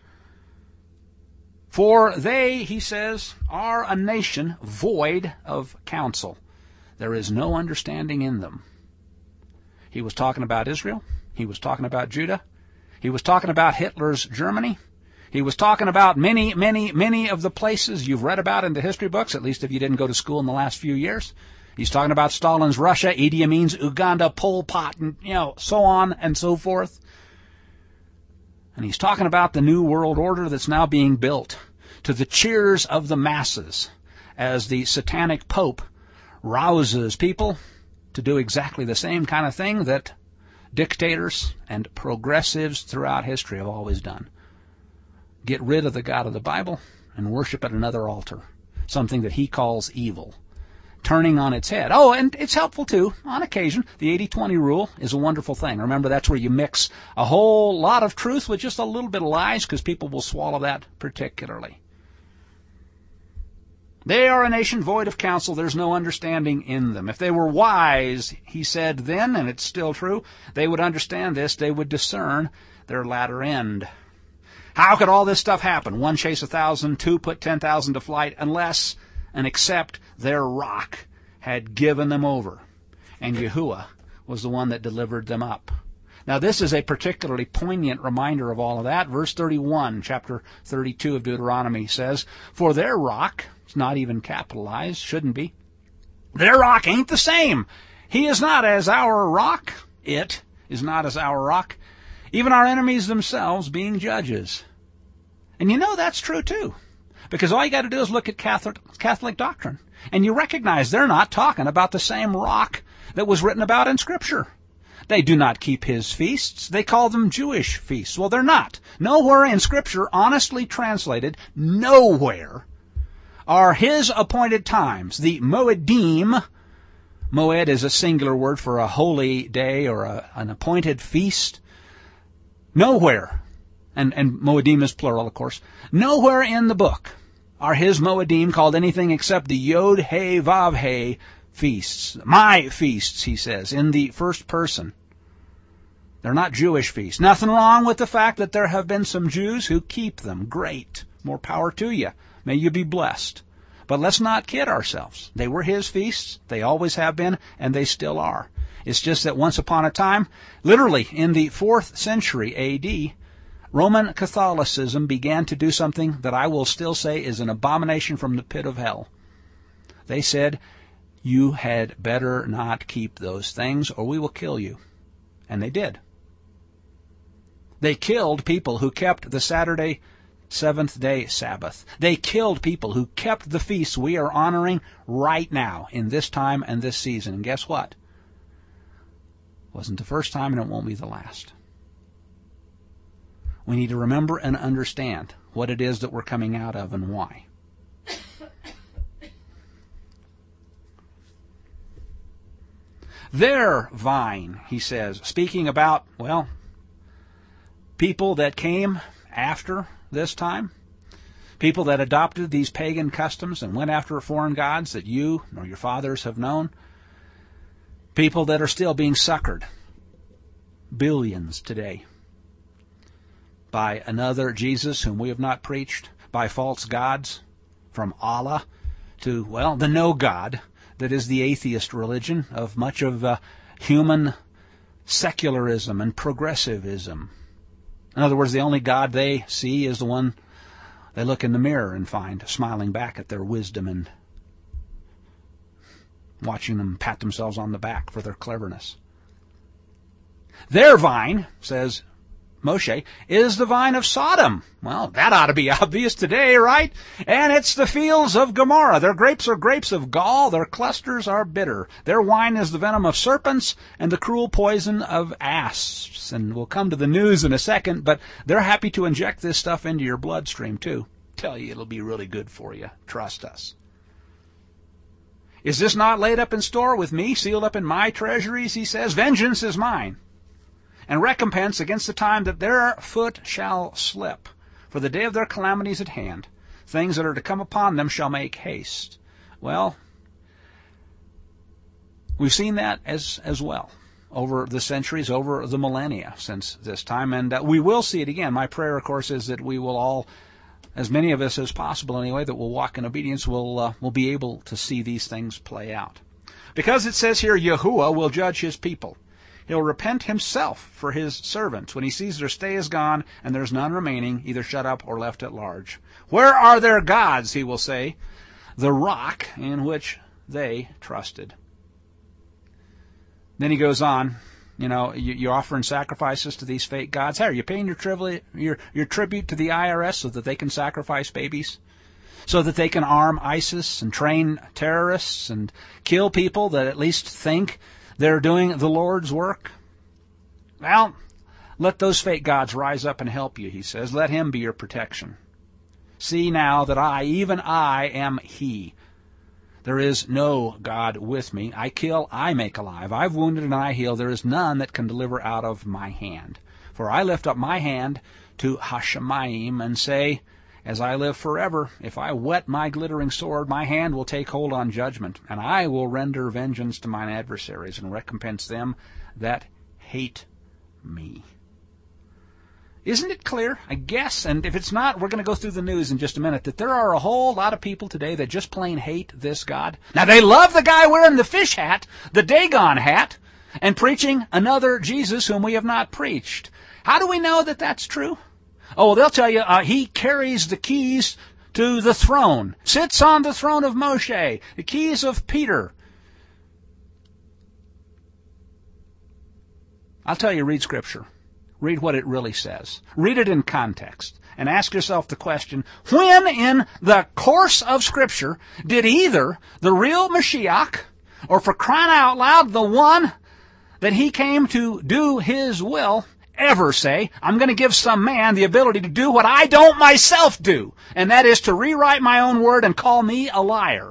For they, he says, are a nation void of counsel. There is no understanding in them. He was talking about Israel. He was talking about Judah. He was talking about Hitler's Germany. He was talking about many, many, many of the places you've read about in the history books, at least if you didn't go to school in the last few years. He's talking about Stalin's Russia, Idi Amin's Uganda, Pol Pot, and, you know, so on and so forth. And he's talking about the new world order that's now being built to the cheers of the masses as the satanic pope rouses people to do exactly the same kind of thing that dictators and progressives throughout history have always done. Get rid of the God of the Bible and worship at another altar, something that he calls evil, turning on its head. Oh, and it's helpful, too, on occasion. The eighty twenty rule is a wonderful thing. Remember, that's where you mix a whole lot of truth with just a little bit of lies, because people will swallow that particularly. They are a nation void of counsel. There's no understanding in them. If they were wise, he said then, and it's still true, they would understand this. They would discern their latter end. How could all this stuff happen? One, chase a thousand. Two, put ten thousand to flight, unless and except their rock had given them over, and Yahuwah was the one that delivered them up. Now, this is a particularly poignant reminder of all of that. Verse thirty-one, chapter thirty-two of Deuteronomy says, for their rock, it's not even capitalized, shouldn't be, their rock ain't the same. He is not as our rock. It is not as our rock. even our enemies themselves being judges. And you know that's true too, because all you got to do is look at Catholic, Catholic doctrine, and you recognize they're not talking about the same rock that was written about in Scripture. They do not keep his feasts. They call them Jewish feasts. Well, they're not. Nowhere in Scripture, honestly translated, nowhere, are his appointed times, the Moedim. Moed is a singular word for a holy day or a, an appointed feast. Nowhere, and, and Moedim is plural, of course, nowhere in the book are his Moedim called anything except the Yod He Vav He feasts. My feasts, he says, in the first person. They're not Jewish feasts. Nothing wrong with the fact that there have been some Jews who keep them. Great. More power to you. May you be blessed. But let's not kid ourselves. They were his feasts. They always have been, and they still are. It's just that once upon a time, literally in the fourth century A D, Roman Catholicism began to do something that I will still say is an abomination from the pit of hell. They said, you had better not keep those things or we will kill you. And they did. They killed people who kept the Saturday seventh day Sabbath. They killed people who kept the feasts we are honoring right now in this time and this season. And guess what? It wasn't the first time and it won't be the last. We need to remember and understand what it is that we're coming out of and why. Their vine, he says, speaking about, well, people that came after this time, people that adopted these pagan customs and went after foreign gods that you or your fathers have known, people that are still being suckered, billions today, by another Jesus whom we have not preached, by false gods, from Allah to, well, the no God, that is the atheist religion of much of uh, human secularism and progressivism. In other words, the only God they see is the one they look in the mirror and find smiling back at their wisdom and watching them pat themselves on the back for their cleverness. Their vine, says Moshe, is the vine of Sodom. Well, that ought to be obvious today, right? And it's the fields of Gomorrah. Their grapes are grapes of gall. Their clusters are bitter. Their wine is the venom of serpents and the cruel poison of asps. And we'll come to the news in a second, but they're happy to inject this stuff into your bloodstream, too. Tell you it'll be really good for you. Trust us. Is this not laid up in store with me, sealed up in my treasuries, he says? Vengeance is mine, and recompense against the time that their foot shall slip. For the day of their calamity is at hand. Things that are to come upon them shall make haste. Well, we've seen that as as well over the centuries, over the millennia since this time, and uh, we will see it again. My prayer, of course, is that we will all, as many of us as possible anyway, that will walk in obedience, will uh, will be able to see these things play out. Because it says here, Yahuwah will judge his people. He'll repent himself for his servants when he sees their stay is gone and there's none remaining, either shut up or left at large. Where are their gods, he will say, the rock in which they trusted. Then he goes on, you know, you, you're offering sacrifices to these fake gods. Hey, are you paying your, tribute, your, your tribute to the I R S so that they can sacrifice babies? So that they can arm ISIS and train terrorists and kill people that at least think they're doing the Lord's work? Well, let those fake gods rise up and help you, he says. Let him be your protection. See now that I, even I, am he. There is no God with me. I kill, I make alive. I've wounded and I heal. There is none that can deliver out of my hand. For I lift up my hand to Hashemayim and say, as I live forever, if I whet my glittering sword, my hand will take hold on judgment, and I will render vengeance to mine adversaries and recompense them that hate me. Isn't it clear? I guess, and if it's not, we're going to go through the news in just a minute, that there are a whole lot of people today that just plain hate this God. Now, they love the guy wearing the fish hat, the Dagon hat, and preaching another Jesus whom we have not preached. How do we know that that's true? Oh, they'll tell you uh, he carries the keys to the throne, sits on the throne of Moshe, the keys of Peter. I'll tell you, read Scripture. read what it really says. Read it in context. And ask yourself the question, when in the course of Scripture did either the real Mashiach, or for crying out loud, the one that he came to do his will, ever say, I'm going to give some man the ability to do what I don't myself do, and that is to rewrite my own word and call me a liar?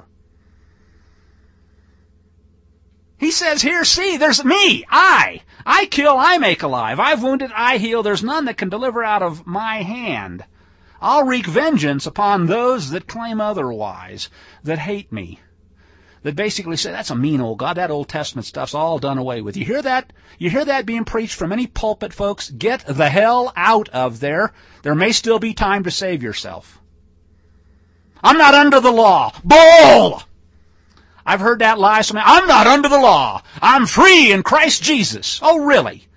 He says here, see, there's me, I. I kill, I make alive. I've wounded, I heal. There's none that can deliver out of my hand. I'll wreak vengeance upon those that claim otherwise, that hate me, that basically say, that's a mean old God. That Old Testament stuff's all done away with. You hear that? You hear that being preached from any pulpit, folks? Get the hell out of there. There may still be time to save yourself. I'm not under the law. Bull! I've heard that lie so many. I'm not under the law. I'm free in Christ Jesus. Oh, really?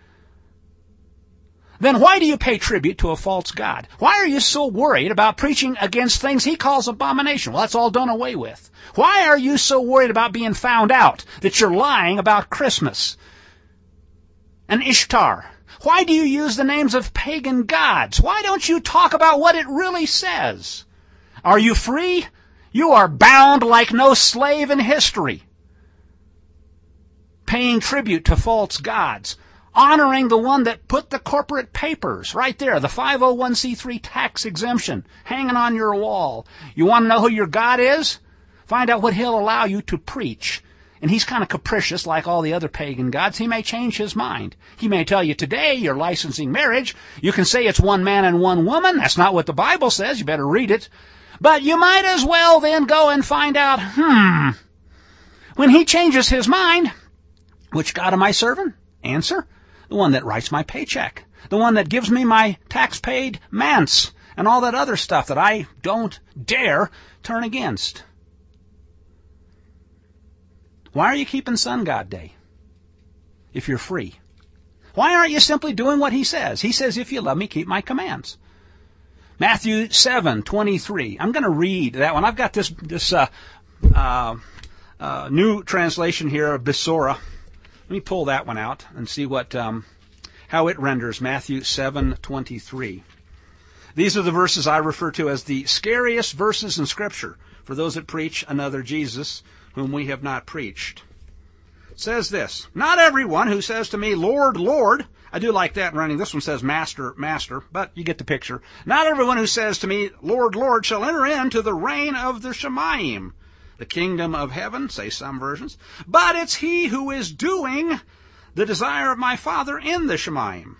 Then why do you pay tribute to a false god? Why are you so worried about preaching against things he calls abomination? Well, that's all done away with. Why are you so worried about being found out that you're lying about Christmas and Ishtar? Why do you use the names of pagan gods? Why don't you talk about what it really says? Are you free? You are bound like no slave in history, paying tribute to false gods, honoring the one that put the corporate papers right there, the five oh one c three tax exemption, hanging on your wall. You want to know who your God is? Find out what he'll allow you to preach. And he's kind of capricious like all the other pagan gods. He may change his mind. He may tell you today you're licensing marriage. You can say it's one man and one woman. That's not what the Bible says. You better read it. But you might as well then go and find out, hmm, when he changes his mind, which God am I serving? Answer, the one that writes my paycheck, the one that gives me my tax-paid manse, and all that other stuff that I don't dare turn against. Why are you keeping Sun God Day if you're free? Why aren't you simply doing what he says? He says, if you love me, keep my commands. Matthew seven twenty-three. I'm going to read that one. I've got this this uh, uh, uh, new translation here of Besorah. Let me pull that one out and see what um, how it renders Matthew seven twenty-three. These are the verses I refer to as the scariest verses in Scripture for those that preach another Jesus whom we have not preached. It says this, not everyone who says to me, Lord, Lord, I do like that running. This one says Master, Master, but you get the picture. Not everyone who says to me, Lord, Lord, shall enter into the reign of the Shemayim, the kingdom of heaven, say some versions, but it's he who is doing the desire of my Father in the Shemayim.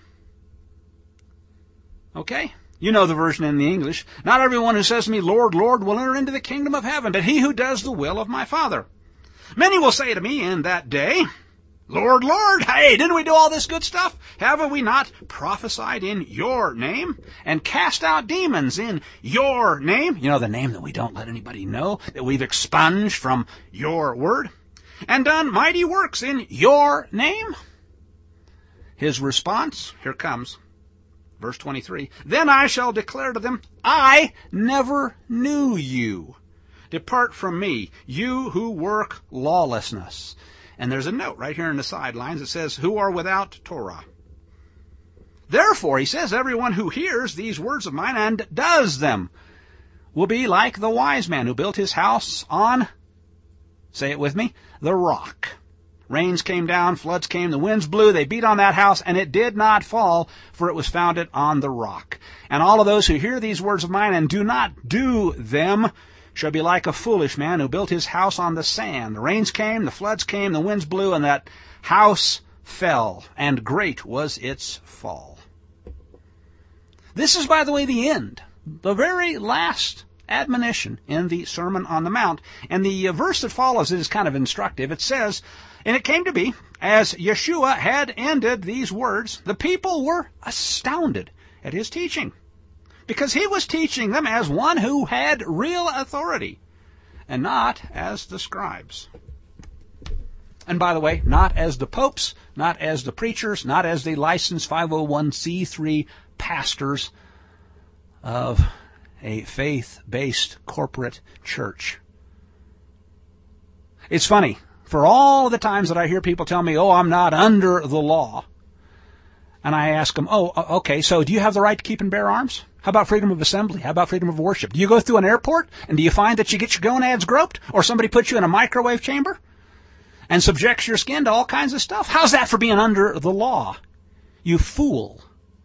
Okay? You know the version in the English. Not everyone who says to me, Lord, Lord, will enter into the kingdom of heaven, but he who does the will of my Father. Many will say to me in that day, Lord, Lord, hey, didn't we do all this good stuff? Haven't we not prophesied in your name and cast out demons in your name? You know, the name that we don't let anybody know, that we've expunged from your word, and done mighty works in your name? His response, here comes, verse twenty-three, then I shall declare to them, I never knew you. Depart from me, you who work lawlessness. And there's a note right here in the sidelines that says, who are without Torah. Therefore, he says, everyone who hears these words of mine and does them will be like the wise man who built his house on, say it with me, the rock. Rains came down, floods came, the winds blew, they beat on that house, and it did not fall, for it was founded on the rock. And all of those who hear these words of mine and do not do them shall be like a foolish man who built his house on the sand. The rains came, the floods came, the winds blew, and that house fell, and great was its fall. This is, by the way, the end, the very last admonition in the Sermon on the Mount. And the verse that follows it is kind of instructive. It says, and it came to be, as Yeshua had ended these words, the people were astounded at his teaching, because he was teaching them as one who had real authority, and not as the scribes. And by the way, not as the popes, not as the preachers, not as the licensed five oh one c three pastors of a faith-based corporate church. It's funny, for all the times that I hear people tell me, oh, I'm not under the law, And I ask them, oh, okay, so do you have the right to keep and bear arms? How about freedom of assembly? How about freedom of worship? Do you go through an airport and do you find that you get your gonads groped or somebody puts you in a microwave chamber and subjects your skin to all kinds of stuff? How's that for being under the law? You fool.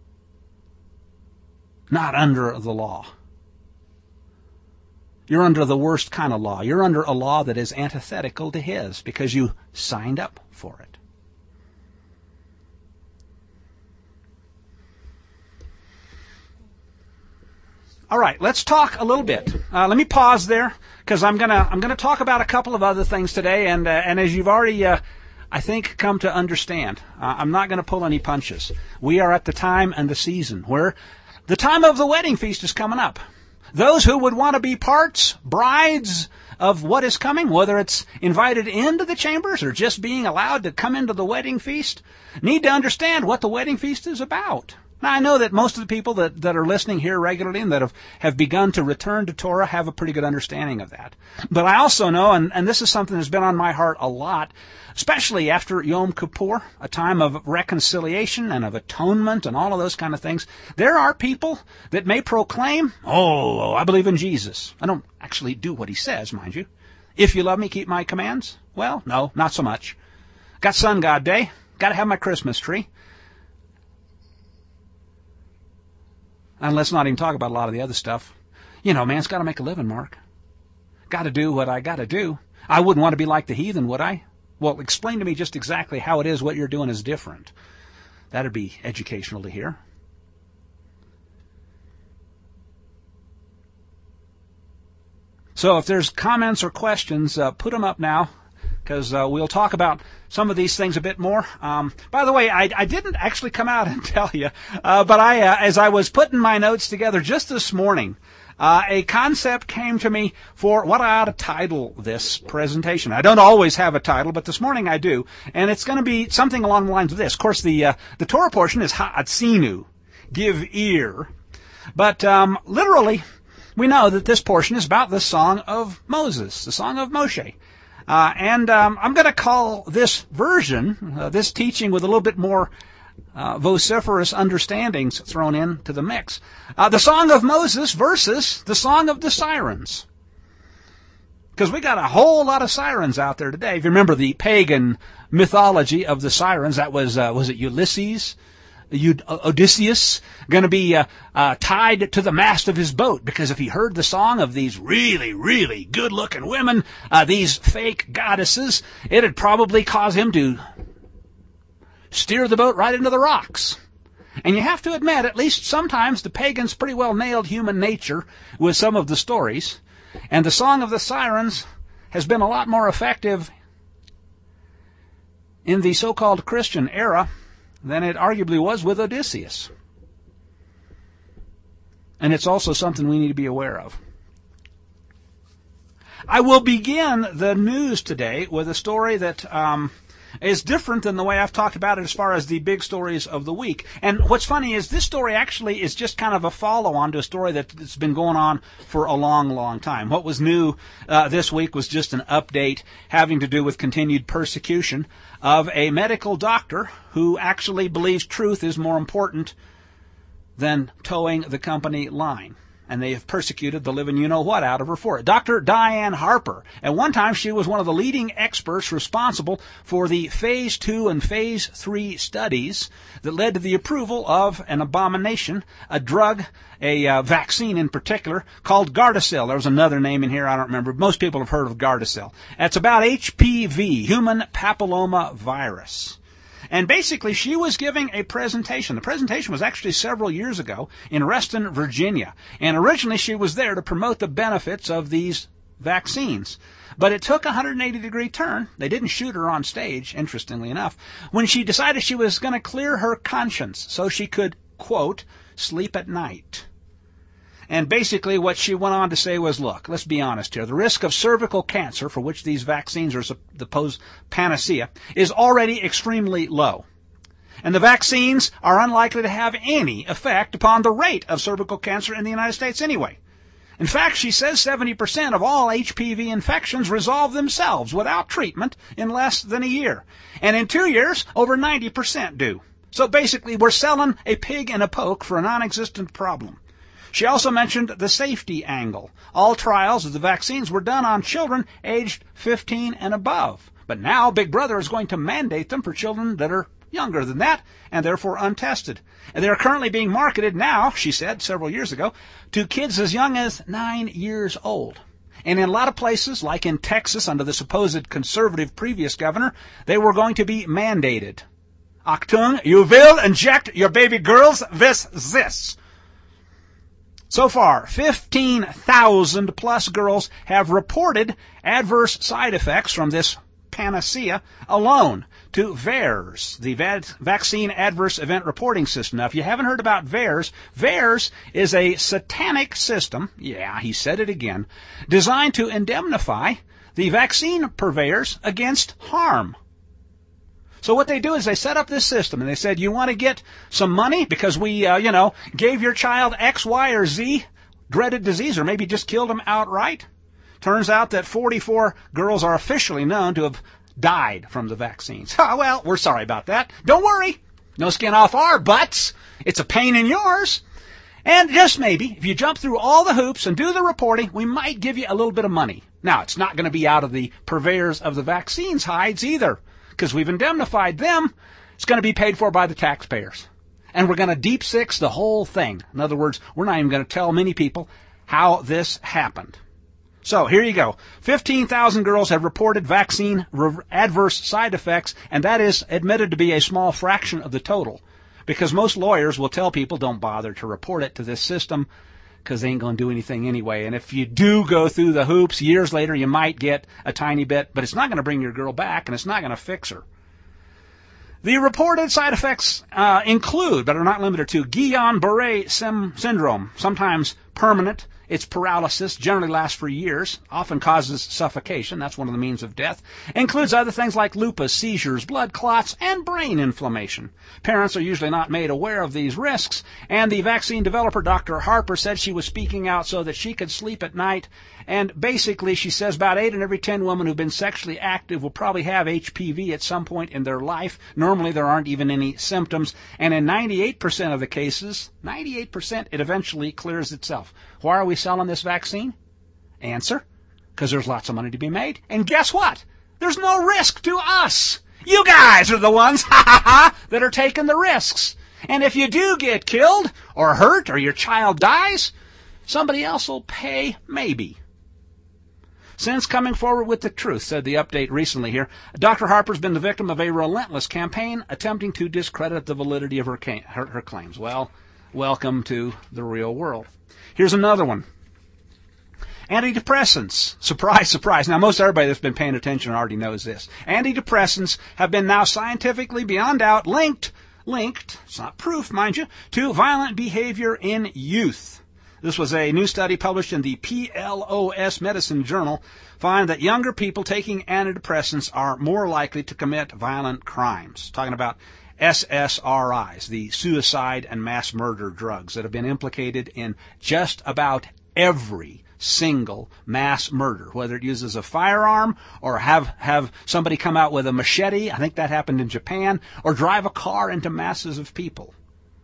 Not under the law. You're under the worst kind of law. You're under a law that is antithetical to his because you signed up for it. All right, let's talk a little bit. Uh, let me pause there because I'm gonna I'm gonna talk about a couple of other things today, and uh, and as you've already, uh, I think, come to understand, uh, I'm not going to pull any punches. We are at the time and the season where the time of the wedding feast is coming up. Those who would want to be parts, brides of what is coming, whether it's invited into the chambers or just being allowed to come into the wedding feast, need to understand what the wedding feast is about. Now, I know that most of the people that, that are listening here regularly and that have, have begun to return to Torah have a pretty good understanding of that. But I also know, and, and this is something that's been on my heart a lot, especially after Yom Kippur, a time of reconciliation and of atonement and all of those kind of things, there are people that may proclaim, oh, I believe in Jesus. I don't actually do what he says, mind you. If you love me, keep my commands. Well, no, not so much. Got Sun God Day. Got to have my Christmas tree. And let's not even talk about a lot of the other stuff. You know, man's got to make a living, Mark. Got to do what I got to do. I wouldn't want to be like the heathen, would I? Well, explain to me just exactly how it is what you're doing is different. That'd be educational to hear. So if there's comments or questions, uh, put them up now, because uh, we'll talk about some of these things a bit more. Um, by the way, I, I didn't actually come out and tell you, uh, but I, uh, as I was putting my notes together just this morning, uh, a concept came to me for what I ought to title this presentation. I don't always have a title, but this morning I do, and it's going to be something along the lines of this. Of course, the uh, the Torah portion is ha'atzinu, give ear, but um, literally, we know that this portion is about the Song of Moses, the Song of Moshe. Uh, and um, I'm going to call this version, uh, this teaching with a little bit more uh, vociferous understandings thrown into the mix, uh, the Song of Moses versus the Song of the Sirens. Because we got a whole lot of sirens out there today. If you remember the pagan mythology of the sirens, that was, uh, was it Ulysses? Odysseus going to be uh, uh, tied to the mast of his boat because if he heard the song of these really, really good-looking women, uh, these fake goddesses, it'd probably cause him to steer the boat right into the rocks. And you have to admit, at least sometimes the pagans pretty well nailed human nature with some of the stories, and the Song of the Sirens has been a lot more effective in the so-called Christian era than it arguably was with Odysseus. And it's also something we need to be aware of. I will begin the news today with a story that um, is different than the way I've talked about it as far as the big stories of the week. And what's funny is this story actually is just kind of a follow-on to a story that's been going on for a long, long time. What was new uh, this week was just an update having to do with continued persecution of a medical doctor who actually believes truth is more important than towing the company line. And they have persecuted the living you-know-what out of her for it. Doctor Diane Harper. At one time, she was one of the leading experts responsible for the Phase two and Phase three studies that led to the approval of an abomination, a drug, a uh, vaccine in particular, called Gardasil. There was another name in here, I don't remember. Most people have heard of Gardasil. It's about H P V, human papilloma virus. And basically, she was giving a presentation. The presentation was actually several years ago in Reston, Virginia. And originally, she was there to promote the benefits of these vaccines. But it took a one hundred eighty degree turn. They didn't shoot her on stage, interestingly enough, when she decided she was going to clear her conscience so she could, quote, sleep at night. And basically what she went on to say was, look, let's be honest here. The risk of cervical cancer, for which these vaccines are the supposed panacea, is already extremely low. And the vaccines are unlikely to have any effect upon the rate of cervical cancer in the United States anyway. In fact, she says seventy percent of all H P V infections resolve themselves without treatment in less than a year. And in two years, over ninety percent do. So basically, we're selling a pig in a poke for a non-existent problem. She also mentioned the safety angle. All trials of the vaccines were done on children aged fifteen and above. But now Big Brother is going to mandate them for children that are younger than that, and therefore untested. And they're currently being marketed now, she said several years ago, to kids as young as nine years old. And in a lot of places, like in Texas under the supposed conservative previous governor, they were going to be mandated. Achtung, you will inject your baby girls with this. So far, fifteen thousand plus girls have reported adverse side effects from this panacea alone to V A E R S, the Vaccine Adverse Event Reporting System. Now, if you haven't heard about V A E R S, V A E R S is a satanic system, yeah, he said it again, designed to indemnify the vaccine purveyors against harm. So what they do is they set up this system, and they said, you want to get some money because we, uh, you know, gave your child X, Y, or Z dreaded disease, or maybe just killed them outright? Turns out that forty-four girls are officially known to have died from the vaccines. Oh, well, we're sorry about that. Don't worry. No skin off our butts. It's a pain in yours. And just maybe, if you jump through all the hoops and do the reporting, we might give you a little bit of money. Now, it's not going to be out of the purveyors of the vaccines' hides either, because we've indemnified them. It's going to be paid for by the taxpayers. And we're going to deep six the whole thing. In other words, we're not even going to tell many people how this happened. So here you go. fifteen thousand girls have reported vaccine re- adverse side effects, and that is admitted to be a small fraction of the total. Because most lawyers will tell people don't bother to report it to this system because they ain't going to do anything anyway. And if you do go through the hoops, years later you might get a tiny bit, but it's not going to bring your girl back, and it's not going to fix her. The reported side effects uh, include, but are not limited to, Guillain-Barré sim- syndrome, sometimes permanent. Its paralysis generally lasts for years, often causes suffocation. That's one of the means of death. Includes other things like lupus, seizures, blood clots, and brain inflammation. Parents are usually not made aware of these risks, and the vaccine developer, Doctor Harper, said she was speaking out so that she could sleep at night. And basically, she says about eight in every ten women who've been sexually active will probably have H P V at some point in their life. Normally, there aren't even any symptoms. And in ninety-eight percent of the cases, ninety-eight percent, it eventually clears itself. Why are we selling this vaccine? Answer, because there's lots of money to be made. And guess what? There's no risk to us. You guys are the ones, ha ha ha, that are taking the risks. And if you do get killed or hurt or your child dies, somebody else will pay maybe. Since coming forward with the truth, said the update recently here, Doctor Harper's been the victim of a relentless campaign attempting to discredit the validity of her, ca- her, her claims. Well, welcome to the real world. Here's another one. Antidepressants. Surprise, surprise. Now, most everybody that's been paying attention already knows this. Antidepressants have been now scientifically, beyond doubt, linked, linked, it's not proof, mind you, to violent behavior in youth. This was a new study published in the P L O S Medicine Journal, find that younger people taking antidepressants are more likely to commit violent crimes. Talking about S S R Is, the suicide and mass murder drugs that have been implicated in just about every single mass murder, whether it uses a firearm or have, have somebody come out with a machete, I think that happened in Japan, or drive a car into masses of people.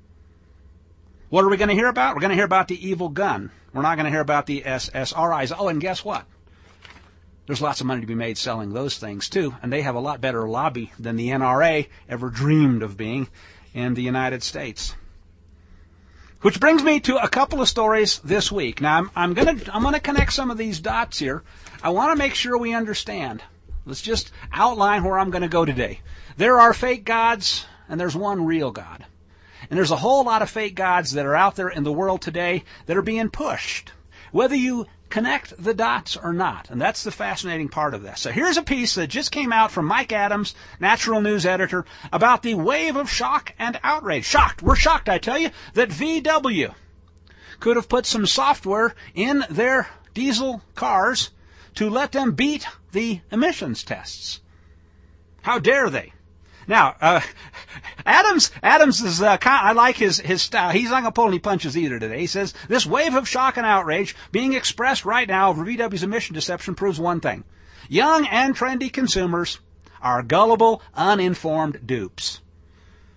What are we going to hear about? We're going to hear about the evil gun. We're not going to hear about the S S R Is. Oh, and guess what? There's lots of money to be made selling those things, too, and they have a lot better lobby than the N R A ever dreamed of being in the United States. Which brings me to a couple of stories this week. Now, I'm, I'm going to I'm going to connect some of these dots here. I want to make sure we understand. Let's just outline where I'm going to go today. There are fake gods, and there's one real God. And there's a whole lot of fake gods that are out there in the world today that are being pushed, whether you connect the dots or not. And that's the fascinating part of this. So here's a piece that just came out from Mike Adams, Natural News editor, about the wave of shock and outrage. Shocked. We're shocked, I tell you, that V W could have put some software in their diesel cars to let them beat the emissions tests. How dare they? Now, uh, Adams, Adams is, uh, I like his, his style. He's not going to pull any punches either today. He says, this wave of shock and outrage being expressed right now over V W's emission deception proves one thing. Young and trendy consumers are gullible, uninformed dupes.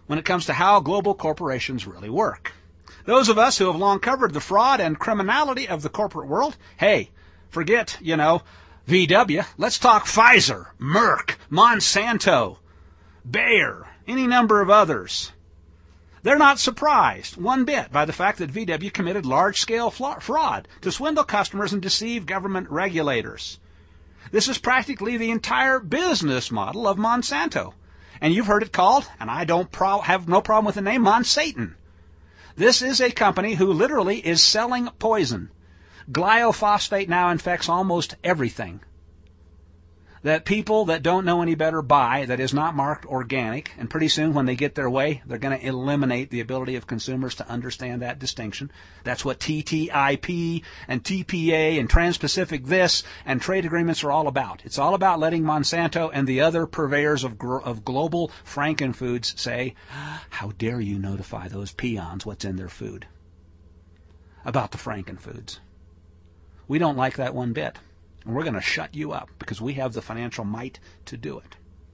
when it comes to how global corporations really work. Those of us who have long covered the fraud and criminality of the corporate world, hey, forget, you know, V W. Let's talk Pfizer, Merck, Monsanto, Bayer, any number of others. They're not surprised one bit by the fact that V W committed large-scale fraud to swindle customers and deceive government regulators. This is practically the entire business model of Monsanto. And you've heard it called, and I don't pro- have no problem with the name, Monsatan. This is a company who literally is selling poison. Glyphosate now infects almost everything that people that don't know any better buy that is not marked organic, and pretty soon when they get their way, they're going to eliminate the ability of consumers to understand that distinction. That's what T T I P and T P A and Trans-Pacific this and trade agreements are all about. It's all about letting Monsanto and the other purveyors of, gro- of global frankenfoods say, how dare you notify those peons what's in their food about the frankenfoods. We don't like that one bit. And we're going to shut you up because we have the financial might to do it.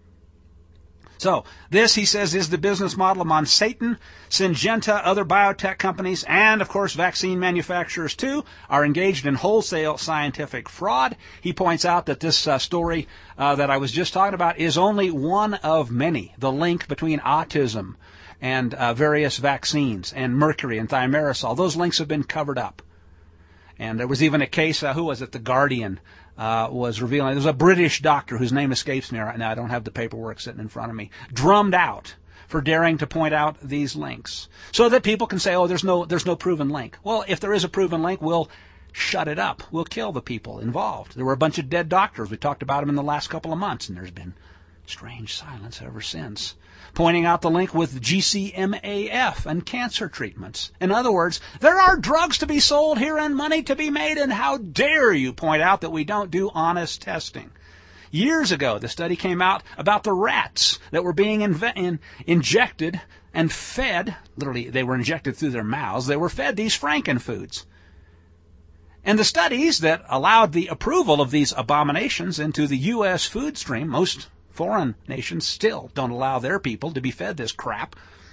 So, this, he says, is the business model of Monsatan, Syngenta, other biotech companies, and, of course, vaccine manufacturers, too, are engaged in wholesale scientific fraud. He points out that this uh, story uh, that I was just talking about is only one of many. The link between autism and uh, various vaccines and mercury and thimerosal, those links have been covered up. And there was even a case, uh, who was it, The Guardian, uh, was revealing, there's a British doctor whose name escapes me right now, I don't have the paperwork sitting in front of me, drummed out for daring to point out these links. So that people can say, oh, there's no, there's no proven link. Well, if there is a proven link, we'll shut it up. We'll kill the people involved. There were a bunch of dead doctors. We talked about them in the last couple of months, and there's been strange silence ever since, pointing out the link with G C M A F and cancer treatments. In other words, there are drugs to be sold here and money to be made, and how dare you point out that we don't do honest testing. Years ago, the study came out about the rats that were being inve- in, injected and fed, literally they were injected through their mouths, they were fed these frankenfoods. And the studies that allowed the approval of these abominations into the U S food stream, most foreign nations still don't allow their people to be fed this crap,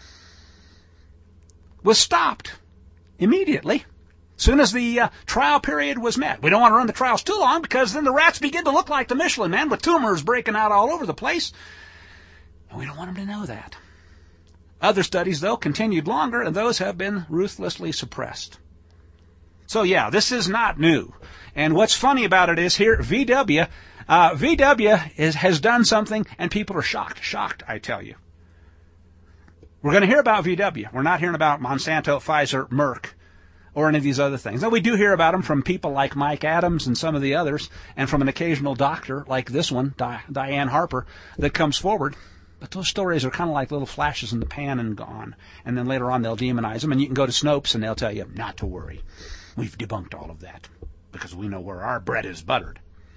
was stopped immediately as soon as the uh, trial period was met. We don't want to run the trials too long because then the rats begin to look like the Michelin Man with tumors breaking out all over the place. And we don't want them to know that. Other studies, though, continued longer, and those have been ruthlessly suppressed. So, yeah, this is not new. And what's funny about it is here, V W... Uh, V W is, has done something, and people are shocked. Shocked, I tell you. We're going to hear about V W. We're not hearing about Monsanto, Pfizer, Merck, or any of these other things. Now, we do hear about them from people like Mike Adams and some of the others, and from an occasional doctor like this one, Di- Diane Harper, that comes forward. But those stories are kind of like little flashes in the pan and gone. And then later on, they'll demonize them, and you can go to Snopes, and they'll tell you, not to worry. We've debunked all of that, because we know where our bread is buttered.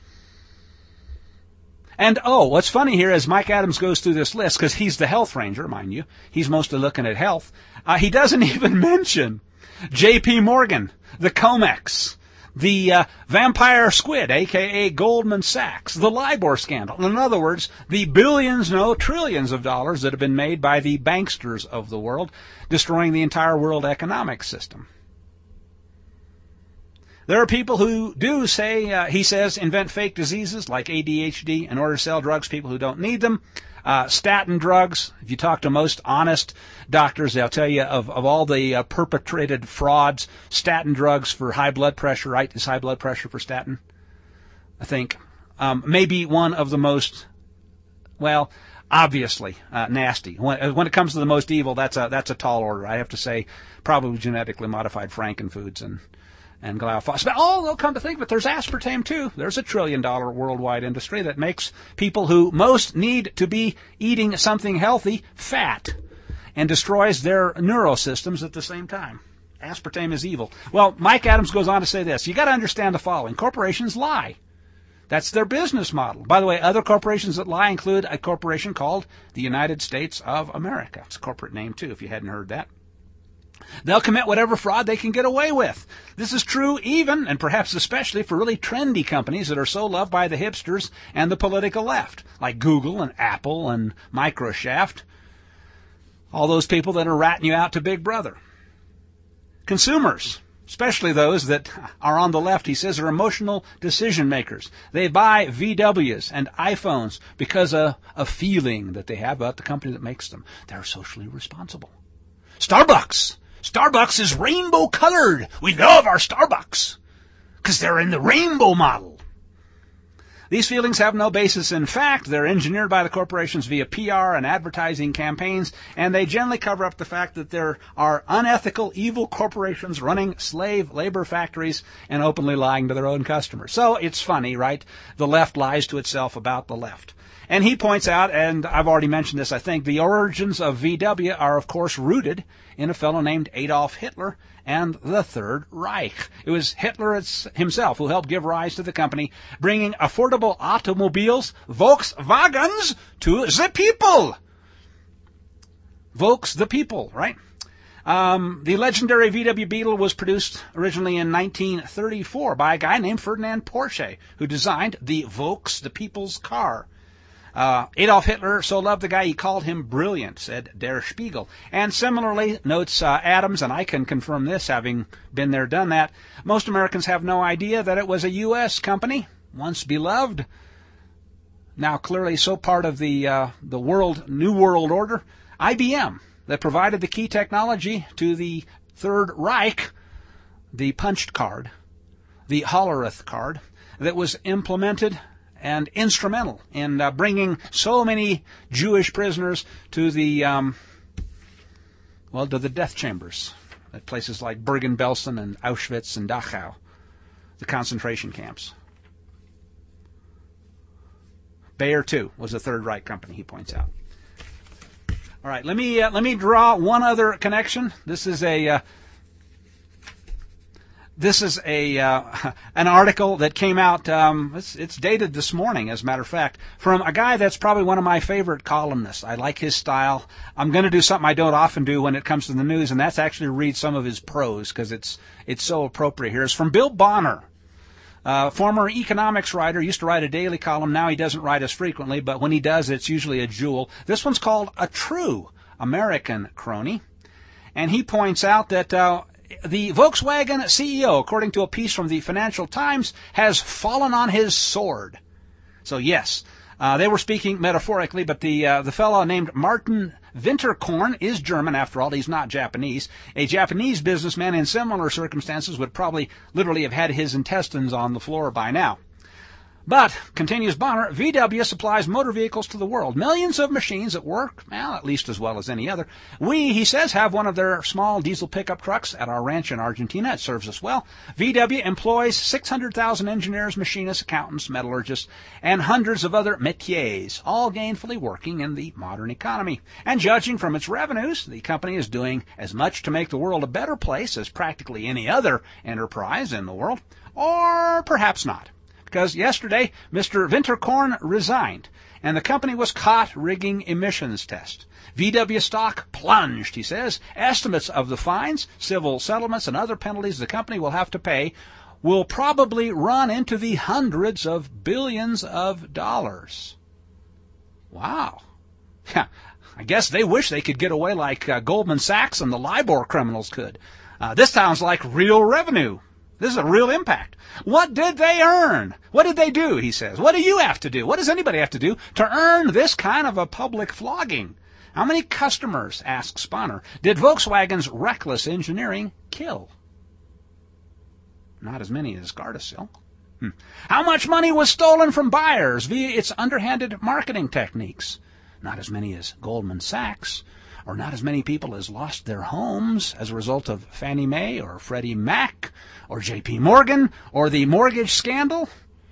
And, oh, what's funny here is Mike Adams goes through this list, because he's the health ranger, mind you. He's mostly looking at health. Uh, he doesn't even mention J P Morgan, the Comex, the uh, vampire squid, a k a. Goldman Sachs, the LIBOR scandal. In other words, the billions, no, trillions of dollars that have been made by the banksters of the world, destroying the entire world economic system. There are people who do say, uh, he says, invent fake diseases like A D H D in order to sell drugs to people who don't need them. Uh, statin drugs. If you talk to most honest doctors, they'll tell you of, of all the uh, perpetrated frauds, statin drugs for high blood pressure, right? Is high blood pressure for statin? I think. Um, maybe one of the most, well, obviously uh, nasty. When, when it comes to the most evil, that's a, that's a tall order. I have to say probably genetically modified frankenfoods and and glyphosate. Oh, they'll come to think of it, there's aspartame too. There's a trillion dollar worldwide industry that makes people who most need to be eating something healthy fat and destroys their neurosystems at the same time. Aspartame is evil. Well, Mike Adams goes on to say this. You got to understand the following. Corporations lie. That's their business model. By the way, other corporations that lie include a corporation called the United States of America. It's a corporate name too, if you hadn't heard that. They'll commit whatever fraud they can get away with. This is true even, and perhaps especially, for really trendy companies that are so loved by the hipsters and the political left, like Google and Apple and Microsoft. All those people that are ratting you out to Big Brother. Consumers, especially those that are on the left, he says, are emotional decision makers. They buy V Ws and iPhones because of a feeling that they have about the company that makes them. They're socially responsible. Starbucks. Starbucks is rainbow colored. We love our Starbucks because they're in the rainbow model. These feelings have no basis in fact. They're engineered by the corporations via P R and advertising campaigns, and they generally cover up the fact that there are unethical, evil corporations running slave labor factories and openly lying to their own customers. So it's funny, right? The left lies to itself about the left. And he points out, and I've already mentioned this, I think, the origins of V W are, of course, rooted in a fellow named Adolf Hitler and the Third Reich. It was Hitler himself who helped give rise to the company, bringing affordable automobiles, Volkswagens, to the people. Volks, the people, right? Um, the legendary V W Beetle was produced originally in nineteen thirty-four by a guy named Ferdinand Porsche, who designed the Volks, the people's car. Uh, Adolf Hitler so loved the guy he called him brilliant, said Der Spiegel. And similarly, notes uh, Adams, and I can confirm this, having been there, done that, most Americans have no idea that it was a U S company, once beloved, now clearly so part of the uh, the world New World Order, I B M, that provided the key technology to the Third Reich, the punched card, the Hollerith card, that was implemented and instrumental in uh, bringing so many Jewish prisoners to the, um, well, to the death chambers at places like Bergen-Belsen and Auschwitz and Dachau, the concentration camps. Bayer, too, was a Third Reich company, he points out. All right, let me uh, let me draw one other connection. This is a uh, This is a uh, an article that came out, um, it's, it's dated this morning, as a matter of fact, from a guy that's probably one of my favorite columnists. I like his style. I'm going to do something I don't often do when it comes to the news, and that's actually read some of his prose, because it's it's so appropriate here. It's from Bill Bonner, uh, former economics writer, used to write a daily column. Now he doesn't write as frequently, but when he does, it's usually a jewel. This one's called A True American Crony, and he points out that uh, the Volkswagen C E O, according to a piece from the Financial Times, has fallen on his sword. So yes, uh, they were speaking metaphorically, but the uh, the fellow named Martin Winterkorn is German. After all, he's not Japanese. A Japanese businessman in similar circumstances would probably literally have had his intestines on the floor by now. But, continues Bonner, V W supplies motor vehicles to the world. Millions of machines that work, well, at least as well as any other. We, he says, have one of their small diesel pickup trucks at our ranch in Argentina. It serves us well. V W employs six hundred thousand engineers, machinists, accountants, metallurgists, and hundreds of other métiers, all gainfully working in the modern economy. And judging from its revenues, the company is doing as much to make the world a better place as practically any other enterprise in the world, or perhaps not. Because yesterday, Mister Winterkorn resigned, and the company was caught rigging emissions tests. V W stock plunged, he says. Estimates of the fines, civil settlements, and other penalties the company will have to pay will probably run into the hundreds of billions of dollars. Wow. I guess they wish they could get away like uh, Goldman Sachs and the LIBOR criminals could. Uh, this sounds like real revenue. This is a real impact. What did they earn? What did they do, he says. What do you have to do? What does anybody have to do to earn this kind of a public flogging? How many customers, asks Bonner, did Volkswagen's reckless engineering kill? Not as many as Gardasil. Hmm. How much money was stolen from buyers via its underhanded marketing techniques? Not as many as Goldman Sachs. Or not as many people as lost their homes as a result of Fannie Mae or Freddie Mac or J P Morgan or the mortgage scandal?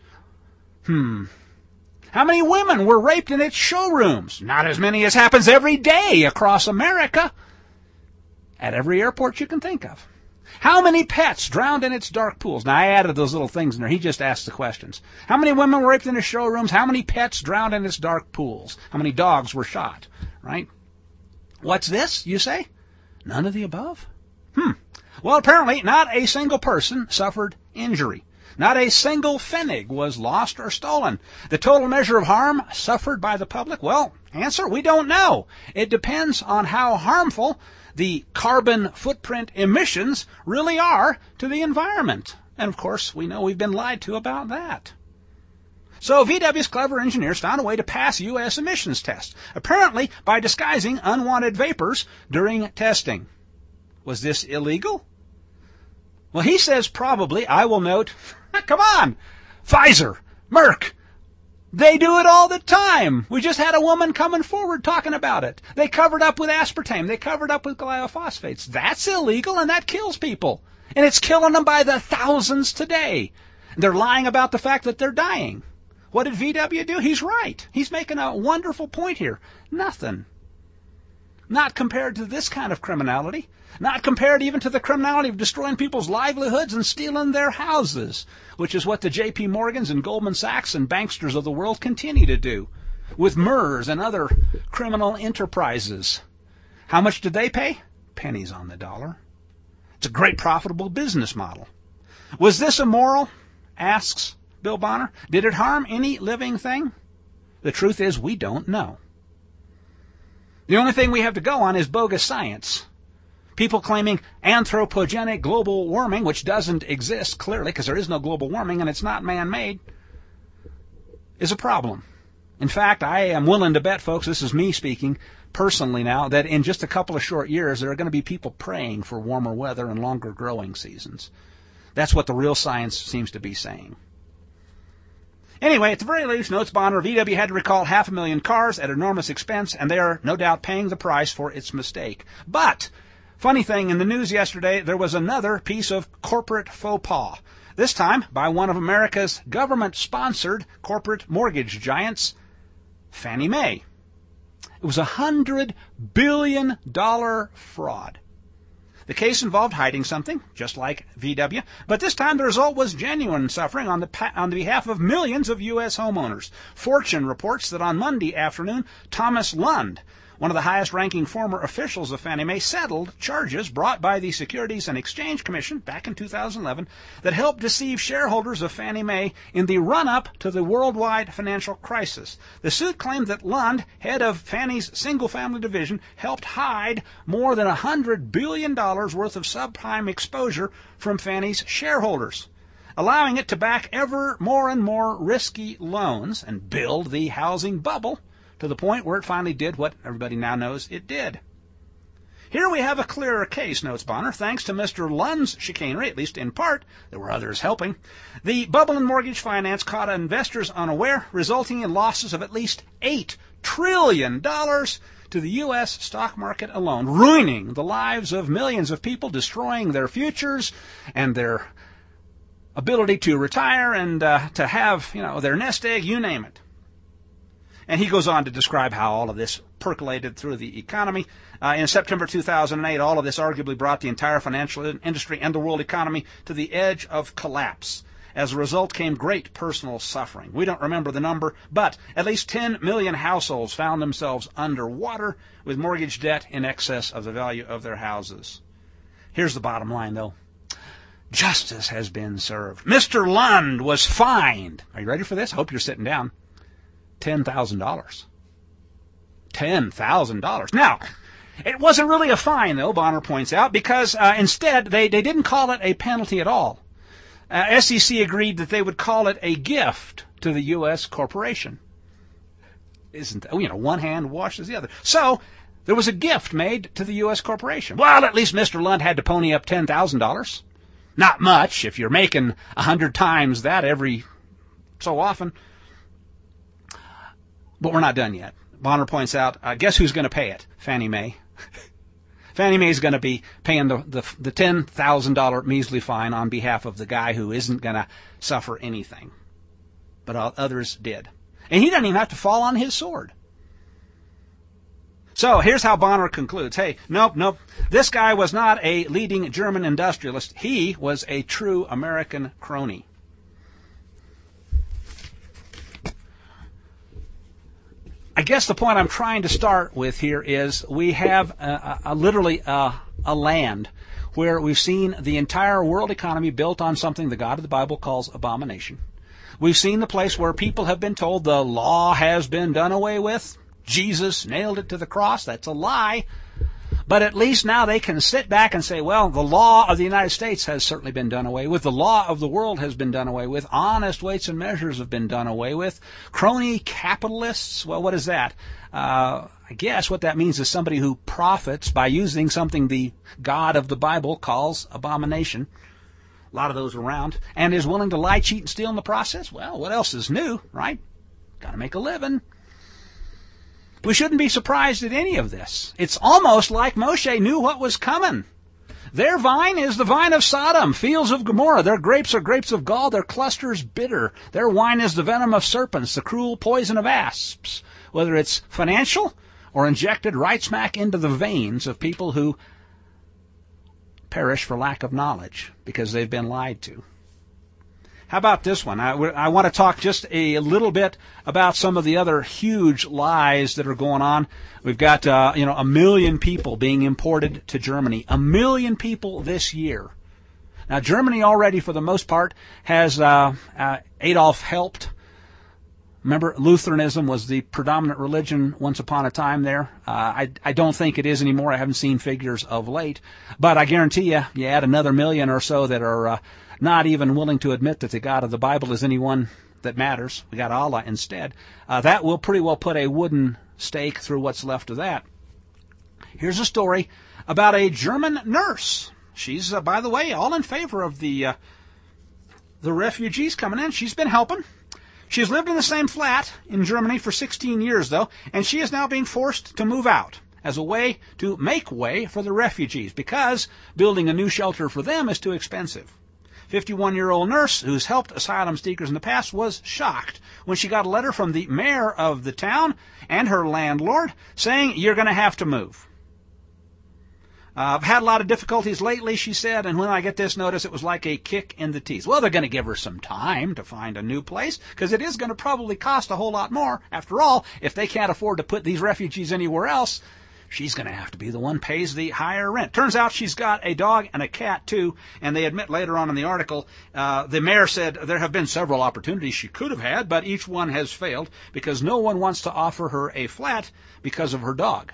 Hmm. How many women were raped in its showrooms? Not as many as happens every day across America. At every airport you can think of. How many pets drowned in its dark pools? Now, I added those little things in there. He just asked the questions. How many women were raped in its showrooms? How many pets drowned in its dark pools? How many dogs were shot? Right? What's this, you say? None of the above? Hmm. Well, apparently not a single person suffered injury. Not a single pfennig was lost or stolen. The total measure of harm suffered by the public? Well, answer, we don't know. It depends on how harmful the carbon footprint emissions really are to the environment. And of course, we know we've been lied to about that. So V W's clever engineers found a way to pass U S emissions tests, apparently by disguising unwanted vapors during testing. Was this illegal? Well, he says probably. I will note, come on, Pfizer, Merck, they do it all the time. We just had a woman coming forward talking about it. They covered up with aspartame. They covered up with glyphosates. That's illegal, and that kills people. And it's killing them by the thousands today. They're lying about the fact that they're dying. What did V W do? He's right. He's making a wonderful point here. Nothing. Not compared to this kind of criminality. Not compared even to the criminality of destroying people's livelihoods and stealing their houses, which is what the J P Morgans and Goldman Sachs and banksters of the world continue to do with MERS and other criminal enterprises. How much did they pay? Pennies on the dollar. It's a great profitable business model. Was this immoral? Asks Bill Bonner. Did it harm any living thing? The truth is, we don't know. The only thing we have to go on is bogus science. People claiming anthropogenic global warming, which doesn't exist clearly because there is no global warming and it's not man-made, is a problem. In fact, I am willing to bet, folks, this is me speaking personally now, that in just a couple of short years there are going to be people praying for warmer weather and longer growing seasons. That's what the real science seems to be saying. Anyway, at the very least, notes Bonner, V W had to recall half a million cars at enormous expense, and they are no doubt paying the price for its mistake. But, funny thing, in the news yesterday, there was another piece of corporate faux pas. This time by one of America's government-sponsored corporate mortgage giants, Fannie Mae. It was a hundred billion dollar fraud. The case involved hiding something, just like V W, but this time the result was genuine suffering on the pa- on the behalf of millions of U S homeowners. Fortune reports that on Monday afternoon, Thomas Lund, one of the highest-ranking former officials of Fannie Mae, settled charges brought by the Securities and Exchange Commission back in two thousand eleven that helped deceive shareholders of Fannie Mae in the run-up to the worldwide financial crisis. The suit claimed that Lund, head of Fannie's single-family division, helped hide more than one hundred billion dollars worth of subprime exposure from Fannie's shareholders, allowing it to back ever more and more risky loans and build the housing bubble to the point where it finally did what everybody now knows it did. Here we have a clearer case, notes Bonner, thanks to Mister Lund's chicanery, at least in part. There were others helping. The bubble in mortgage finance caught investors unaware, resulting in losses of at least eight trillion dollars to the U S stock market alone, ruining the lives of millions of people, destroying their futures and their ability to retire and uh, to have, you know, their nest egg, you name it. And he goes on to describe how all of this percolated through the economy. Uh, in September two thousand eight, all of this arguably brought the entire financial industry and the world economy to the edge of collapse. As a result came great personal suffering. We don't remember the number, but at least ten million households found themselves underwater with mortgage debt in excess of the value of their houses. Here's the bottom line, though. Justice has been served. Mister Lund was fined. Are you ready for this? I hope you're sitting down. ten thousand dollars. ten thousand dollars. Now, it wasn't really a fine, though, Bonner points out, because uh, instead they, they didn't call it a penalty at all. Uh, S E C agreed that they would call it a gift to the U S corporation. Isn't that, you know, one hand washes the other. So, there was a gift made to the U S corporation. Well, at least Mister Lund had to pony up ten thousand dollars. Not much if you're making a hundred times that every so often. But we're not done yet. Bonner points out, uh, guess who's going to pay it? Fannie Mae. Fannie Mae is going to be paying the, the, the ten thousand dollars measly fine on behalf of the guy who isn't going to suffer anything. But others did. And he doesn't even have to fall on his sword. So here's how Bonner concludes. Hey, nope, nope. This guy was not a leading German industrialist. He was a true American crony. I guess the point I'm trying to start with here is we have a, a, a literally a, a land where we've seen the entire world economy built on something the God of the Bible calls abomination. We've seen the place where people have been told the law has been done away with. Jesus nailed it to the cross. That's a lie. But at least now they can sit back and say, well, the law of the United States has certainly been done away with. The law of the world has been done away with. Honest weights and measures have been done away with. Crony capitalists, well, what is that? Uh, I guess what that means is somebody who profits by using something the God of the Bible calls abomination. A lot of those around. And is willing to lie, cheat, and steal in the process. Well, what else is new, right? Got to make a living. We shouldn't be surprised at any of this. It's almost like Moshe knew what was coming. Their vine is the vine of Sodom, fields of Gomorrah. Their grapes are grapes of gall, their clusters bitter. Their wine is the venom of serpents, the cruel poison of asps. Whether it's financial or injected right smack into the veins of people who perish for lack of knowledge because they've been lied to. How about this one? I, I want to talk just a little bit about some of the other huge lies that are going on. We've got, uh, you know, a million people being imported to Germany. A million people this year. Now, Germany already, for the most part, has uh, uh, Adolf helped. Remember, Lutheranism was the predominant religion once upon a time there. Uh, I, I don't think it is anymore. I haven't seen figures of late. But I guarantee you, you add another million or so that are uh, not even willing to admit that the God of the Bible is anyone that matters. We got Allah instead. Uh, that will pretty well put a wooden stake through what's left of that. Here's a story about a German nurse. She's, uh, by the way, all in favor of the uh, the refugees coming in. She's been helping. She's lived in the same flat in Germany for sixteen years, though, and she is now being forced to move out as a way to make way for the refugees because building a new shelter for them is too expensive. fifty-one-year-old nurse who's helped asylum seekers in the past was shocked when she got a letter from the mayor of the town and her landlord saying, you're going to have to move. Uh, I've had a lot of difficulties lately, she said, and when I get this notice, it was like a kick in the teeth. Well, they're going to give her some time to find a new place, because it is going to probably cost a whole lot more. After all, if they can't afford to put these refugees anywhere else, she's going to have to be the one pays the higher rent. Turns out she's got a dog and a cat, too, and they admit later on in the article, uh, the mayor said there have been several opportunities she could have had, but each one has failed because no one wants to offer her a flat because of her dog.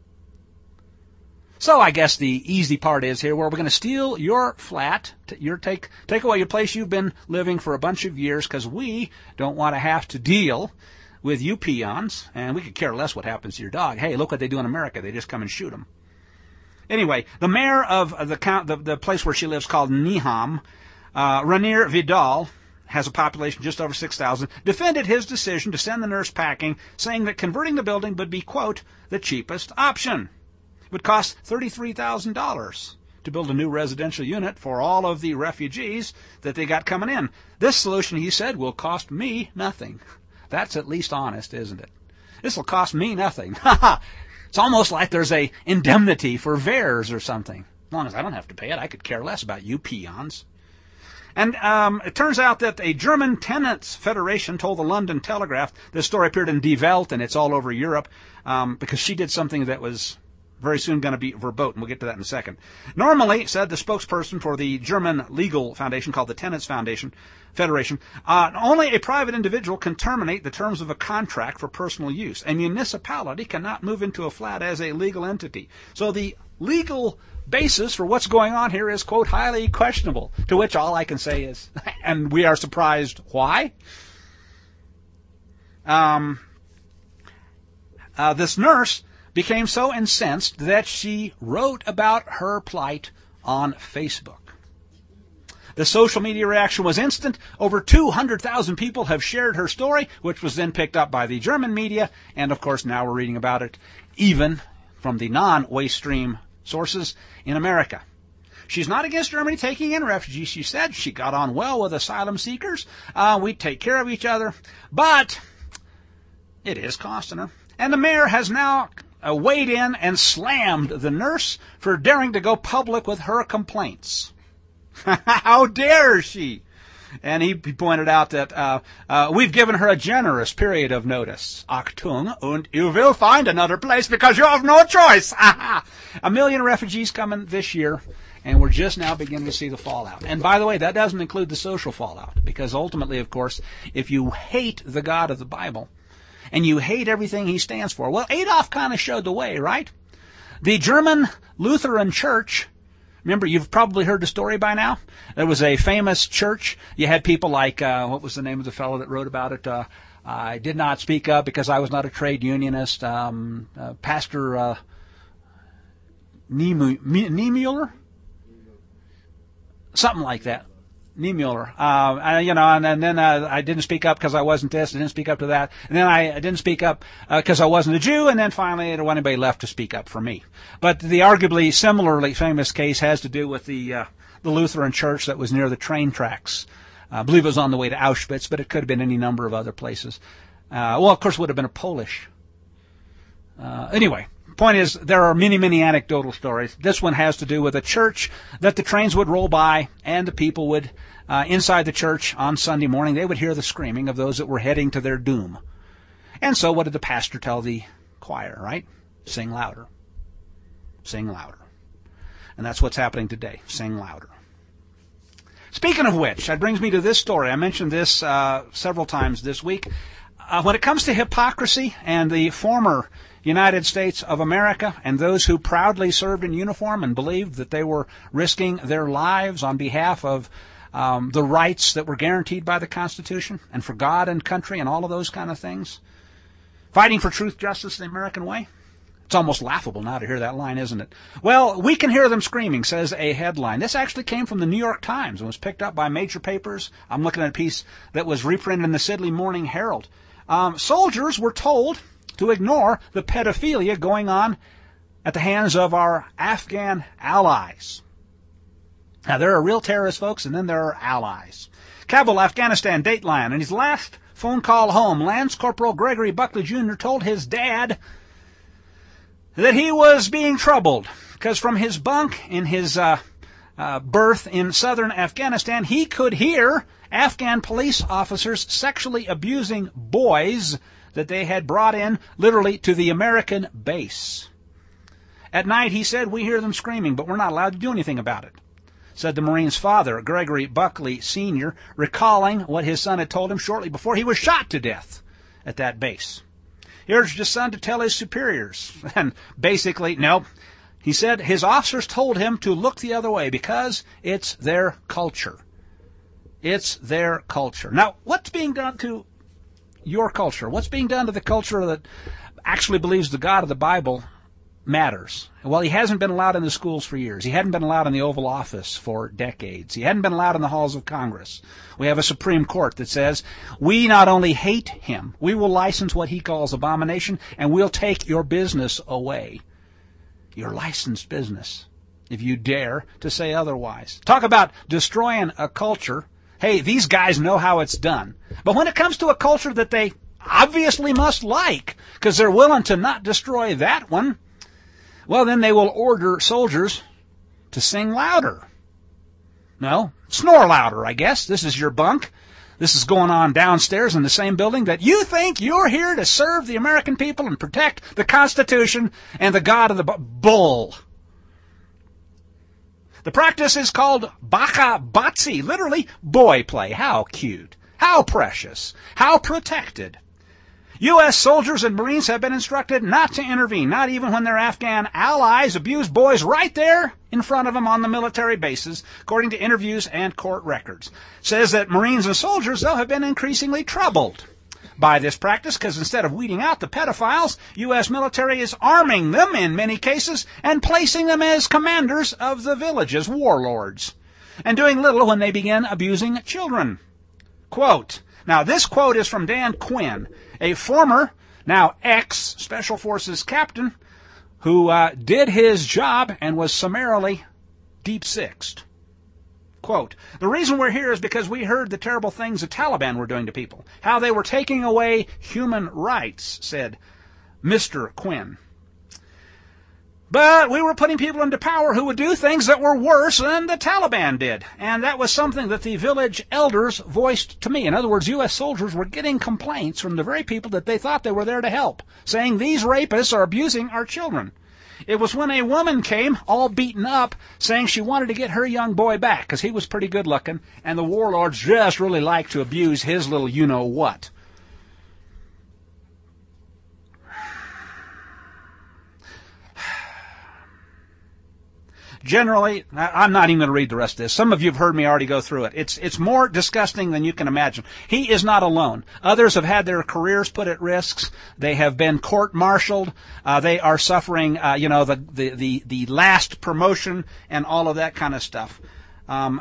So I guess the easy part is here where we're going to steal your flat, your take take away your place you've been living for a bunch of years because we don't want to have to deal with you peons, and we could care less what happens to your dog. Hey, look what they do in America. They just come and shoot them. Anyway, the mayor of the, count, the, the place where she lives called Niham, uh, Rainier Vidal, has a population just over six thousand, defended his decision to send the nurse packing, saying that converting the building would be, quote, the cheapest option. It would cost thirty-three thousand dollars to build a new residential unit for all of the refugees that they got coming in. This solution, he said, will cost me nothing. That's at least honest, isn't it? This will cost me nothing. It's almost like there's a indemnity for V A E R S or something. As long as I don't have to pay it, I could care less about you peons. And um, it turns out that a German tenants federation told the London Telegraph, this story appeared in Die Welt, and it's all over Europe, um, because she did something that was very soon going to be verboten. We'll get to that in a second. Normally, said the spokesperson for the German legal foundation called the Tenants Foundation Federation, uh, only a private individual can terminate the terms of a contract for personal use. A municipality cannot move into a flat as a legal entity. So the legal basis for what's going on here is, quote, highly questionable, to which all I can say is, and we are surprised why. Um, uh, this nurse became so incensed that she wrote about her plight on Facebook. The social media reaction was instant. Over two hundred thousand people have shared her story, which was then picked up by the German media, and of course now we're reading about it even from the non-waste stream sources in America. She's not against Germany taking in refugees, she said. She got on well with asylum seekers. Uh, we take care of each other. But it is costing her. And the mayor has now Uh, weighed in and slammed the nurse for daring to go public with her complaints. How dare she? And he, he pointed out that uh, uh, we've given her a generous period of notice. Achtung, und you will find another place because you have no choice. A million refugees coming this year. and we're just now beginning to see the fallout. And by the way, that doesn't include the social fallout, because ultimately, of course, if you hate the God of the Bible, and you hate everything he stands for, well, Adolf kind of showed the way, right? The German Lutheran Church, remember, you've probably heard the story by now. There was a famous church. You had people like, uh, what was the name of the fellow that wrote about it? Uh, I did not speak up because I was not a trade unionist. Um, uh, Pastor uh, Niemöller? Something like that. Niemöller. Uh, I, you know, and, and then uh, I didn't speak up because I wasn't this. I didn't speak up to that. And then I, I didn't speak up because uh, I wasn't a Jew. And then finally, there wasn't anybody left to speak up for me. But the arguably similarly famous case has to do with the uh, the Lutheran church that was near the train tracks. Uh, I believe it was on the way to Auschwitz, but it could have been any number of other places. Uh, well, of course, it would have been a Polish. Uh, anyway. Point is, there are many, many anecdotal stories. This one has to do with a church that the trains would roll by, and the people would, uh, inside the church on Sunday morning, they would hear the screaming of those that were heading to their doom. And so what did the pastor tell the choir, right? Sing louder. Sing louder. And that's what's happening today. Sing louder. Speaking of which, that brings me to this story. I mentioned this uh, several times this week. Uh, when it comes to hypocrisy and the former United States of America and those who proudly served in uniform and believed that they were risking their lives on behalf of um, the rights that were guaranteed by the Constitution and for God and country and all of those kind of things, fighting for truth, justice, the American way. It's almost laughable now to hear that line, isn't it? Well, we can hear them screaming, says a headline. This actually came from the New York Times and was picked up by major papers. I'm looking at a piece that was reprinted in the Sidley Morning Herald. Um, soldiers were told to ignore the pedophilia going on at the hands of our Afghan allies. Now, there are real terrorists, folks, and then there are allies. Kabul, Afghanistan, Dateline. In his last phone call home, Lance Corporal Gregory Buckley Junior told his dad that he was being troubled because from his bunk in his uh, uh, berth in southern Afghanistan, he could hear Afghan police officers sexually abusing boys that they had brought in literally to the American base. At night, he said, we hear them screaming, but we're not allowed to do anything about it, said the Marine's father, Gregory Buckley Senior, recalling what his son had told him shortly before he was shot to death at that base. He urged his son to tell his superiors, and basically, no, he said his officers told him to look the other way because it's their culture. It's their culture. Now, what's being done to your culture? What's being done to the culture that actually believes the God of the Bible matters? Well, he hasn't been allowed in the schools for years. He hadn't been allowed in the Oval Office for decades. He hadn't been allowed in the halls of Congress. We have a Supreme Court that says, we not only hate him, we will license what he calls abomination, and we'll take your business away. Your licensed business, if you dare to say otherwise. Talk about destroying a culture. Hey, these guys know how it's done. But when it comes to a culture that they obviously must like, because they're willing to not destroy that one, well, then they will order soldiers to sing louder. No, snore louder, I guess. This is your bunk. This is going on downstairs in the same building that you think you're here to serve the American people and protect the Constitution and the God of the bu- bull. The practice is called baka batsi, literally boy play. How cute. How precious. How protected. U S soldiers and Marines have been instructed not to intervene, not even when their Afghan allies abuse boys right there in front of them on the military bases, according to interviews and court records. It says that Marines and soldiers, though, have been increasingly troubled by this practice because instead of weeding out the pedophiles, U S military is arming them in many cases and placing them as commanders of the villages, warlords, and doing little when they begin abusing children. Quote, now this quote is from Dan Quinn, a former, now ex-Special Forces captain who uh, did his job and was summarily deep-sixed. Quote, the reason we're here is because we heard the terrible things the Taliban were doing to people, how they were taking away human rights, said Mister Quinn. But we were putting people into power who would do things that were worse than the Taliban did. And that was something that the village elders voiced to me. In other words, U S soldiers were getting complaints from the very people that they thought they were there to help, saying these rapists are abusing our children. It was when a woman came, all beaten up, saying she wanted to get her young boy back because he was pretty good looking, and the warlords just really liked to abuse his little you-know-what. Generally, I'm not even going to read the rest of this. Some of you have heard me already go through it. It's it's more disgusting than you can imagine. He is not alone. Others have had their careers put at risk. They have been court-martialed. Uh, they are suffering, uh, you know, the, the, the, the last promotion and all of that kind of stuff. Um,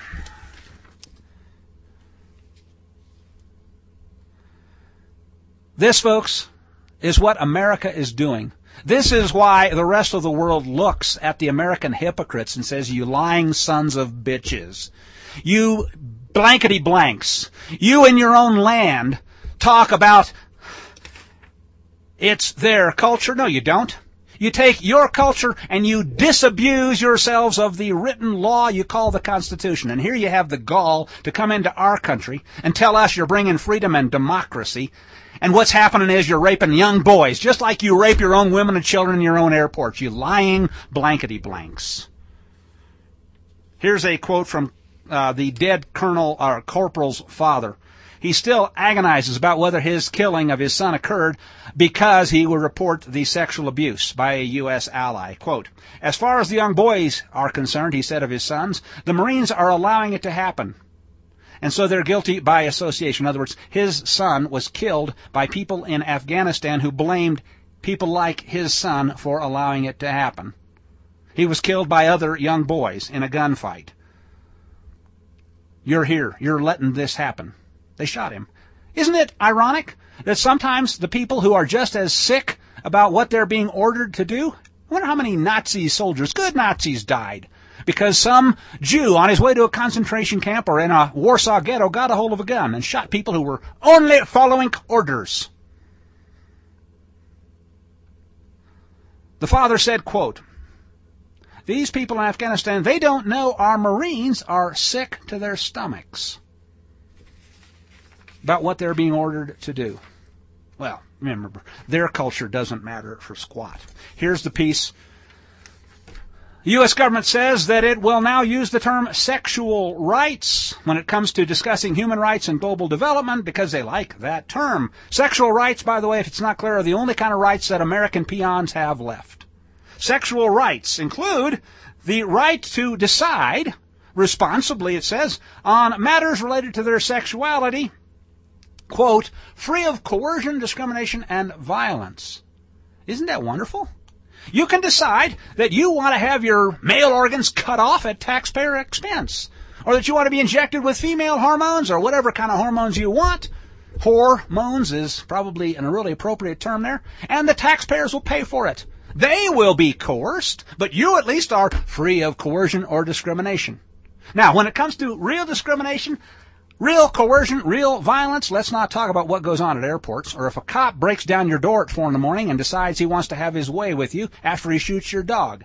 this, folks, is what America is doing. This is why the rest of the world looks at the American hypocrites and says, you lying sons of bitches. You blankety blanks. You in your own land talk about it's their culture. No, you don't. You take your culture and you disabuse yourselves of the written law you call the Constitution. And here you have the gall to come into our country and tell us you're bringing freedom and democracy. And what's happening is you're raping young boys, just like you rape your own women and children in your own airports. You lying blankety blanks. Here's a quote from uh, the dead colonel or corporal's father. He still agonizes about whether his killing of his son occurred because he would report the sexual abuse by a U S ally. Quote, as far as the young boys are concerned, he said of his sons, the Marines are allowing it to happen. And so they're guilty by association. In other words, his son was killed by people in Afghanistan who blamed people like his son for allowing it to happen. He was killed by other young boys in a gunfight. You're here. You're letting this happen. They shot him. Isn't it ironic that sometimes the people who are just as sick about what they're being ordered to do, I wonder how many Nazi soldiers, good Nazis, died because some Jew on his way to a concentration camp or in a Warsaw ghetto got a hold of a gun and shot people who were only following orders. The father said, quote, these people in Afghanistan, they don't know our Marines are sick to their stomachs about what they're being ordered to do. Well, remember, their culture doesn't matter for squat. Here's the piece. The U S government says that it will now use the term sexual rights when it comes to discussing human rights and global development because they like that term. Sexual rights, by the way, if it's not clear, are the only kind of rights that American peons have left. Sexual rights include the right to decide, responsibly it says, on matters related to their sexuality, quote, free of coercion, discrimination, and violence. Isn't that wonderful? You can decide that you want to have your male organs cut off at taxpayer expense, or that you want to be injected with female hormones or whatever kind of hormones you want. Hormones is probably a really appropriate term there, and the taxpayers will pay for it. They will be coerced, but you at least are free of coercion or discrimination. Now, when it comes to real discrimination, real coercion, real violence, let's not talk about what goes on at airports, or if a cop breaks down your door at four in the morning and decides he wants to have his way with you after he shoots your dog.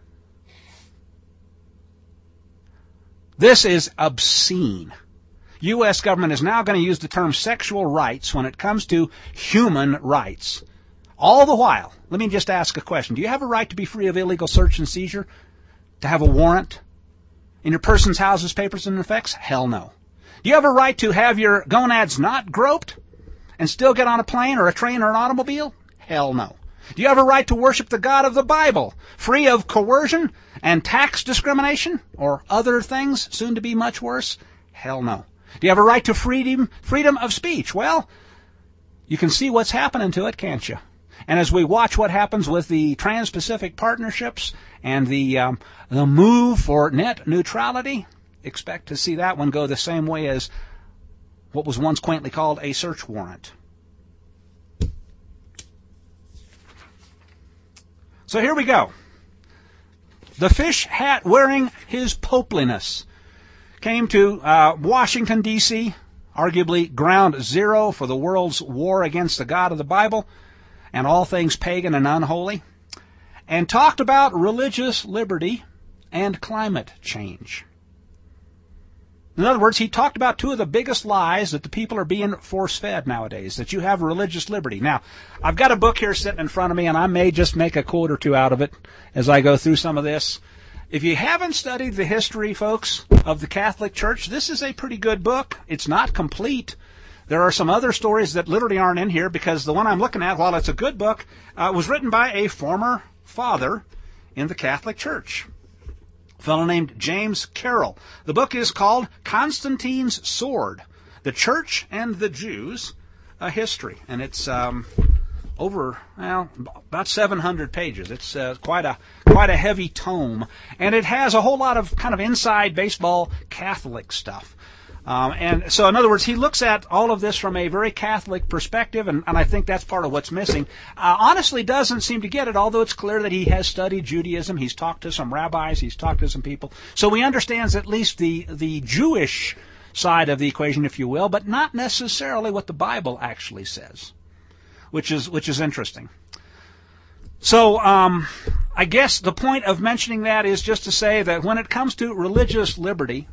This is obscene. U S government is now going to use the term sexual rights when it comes to human rights. All the while, let me just ask a question. Do you have a right to be free of illegal search and seizure? To have a warrant in your person's houses, papers, and effects? Hell no. Do you have a right to have your gonads not groped and still get on a plane or a train or an automobile? Hell no. Do you have a right to worship the God of the Bible, free of coercion and tax discrimination or other things soon to be much worse? Hell no. Do you have a right to freedom, freedom of speech? Well, you can see what's happening to it, can't you? And as we watch what happens with the Trans-Pacific partnerships and the um, the move for net neutrality, expect to see that one go the same way as what was once quaintly called a search warrant. So here we go. The fish hat wearing his popeliness came to uh, Washington, D C, arguably ground zero for the world's war against the God of the Bible and all things pagan and unholy, and talked about religious liberty and climate change. In other words, he talked about two of the biggest lies that the people are being force-fed nowadays, that you have religious liberty. Now, I've got a book here sitting in front of me, and I may just make a quote or two out of it as I go through some of this. If you haven't studied the history, folks, of the Catholic Church, this is a pretty good book. It's not complete. There are some other stories that literally aren't in here, because the one I'm looking at, while it's a good book, uh, was written by a former father in the Catholic Church, a fellow named James Carroll. The book is called Constantine's Sword, The Church and the Jews, A History. And it's um, over, well, about seven hundred pages. It's uh, quite a quite a heavy tome. And it has a whole lot of kind of inside baseball Catholic stuff. Um, and so, in other words, he looks at all of this from a very Catholic perspective, and, and I think that's part of what's missing. Uh, honestly doesn't seem to get it, although it's clear that he has studied Judaism. He's talked to some rabbis. He's talked to some people. So he understands at least the, the Jewish side of the equation, if you will, but not necessarily what the Bible actually says, which is which is interesting. So um, I guess the point of mentioning that is just to say that when it comes to religious liberty,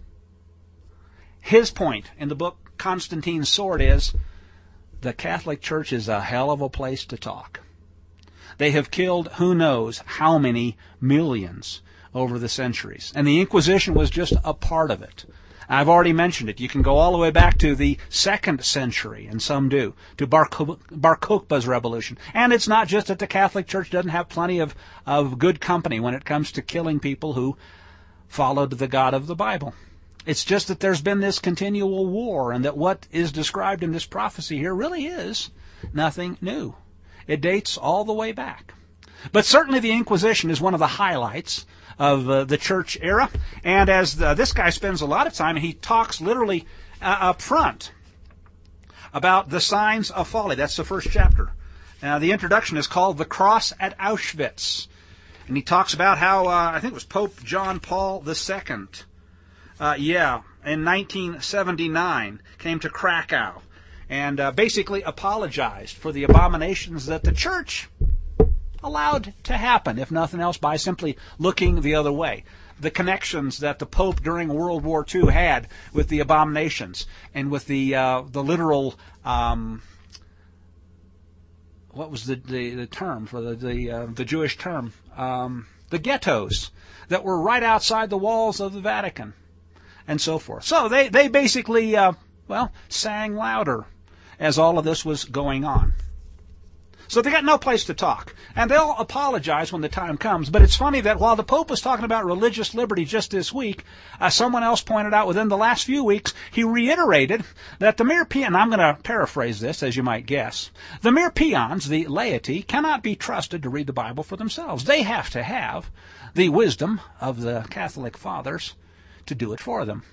his point in the book Constantine's Sword is the Catholic Church is a hell of a place to talk. They have killed who knows how many millions over the centuries. And the Inquisition was just a part of it. I've already mentioned it. You can go all the way back to the second century, and some do, to Bar, Bar Kokhba's revolution. And it's not just that the Catholic Church doesn't have plenty of, of good company when it comes to killing people who followed the God of the Bible. It's just that there's been this continual war, and that what is described in this prophecy here really is nothing new. It dates all the way back. But certainly the Inquisition is one of the highlights of uh, the church era. And as the, this guy spends a lot of time, he talks literally uh, up front about the signs of folly. That's the first chapter. Uh, the introduction is called The Cross at Auschwitz. And he talks about how, uh, I think it was Pope John Paul the Second, Uh, yeah, in nineteen seventy-nine, came to Krakow and uh, basically apologized for the abominations that the church allowed to happen, if nothing else, by simply looking the other way. The connections that the Pope during World War Two had with the abominations and with the uh, the literal, um, what was the, the, the term for the the, uh, the Jewish term? Um, the ghettos that were right outside the walls of the Vatican, and so forth. So they, they basically, uh, well, sang louder as all of this was going on. So they got no place to talk. And they'll apologize when the time comes. But it's funny that while the Pope was talking about religious liberty just this week, uh, someone else pointed out within the last few weeks, he reiterated that the mere peon, and I'm going to paraphrase this, as you might guess, the mere peons, the laity, cannot be trusted to read the Bible for themselves. They have to have the wisdom of the Catholic fathers to do it for them.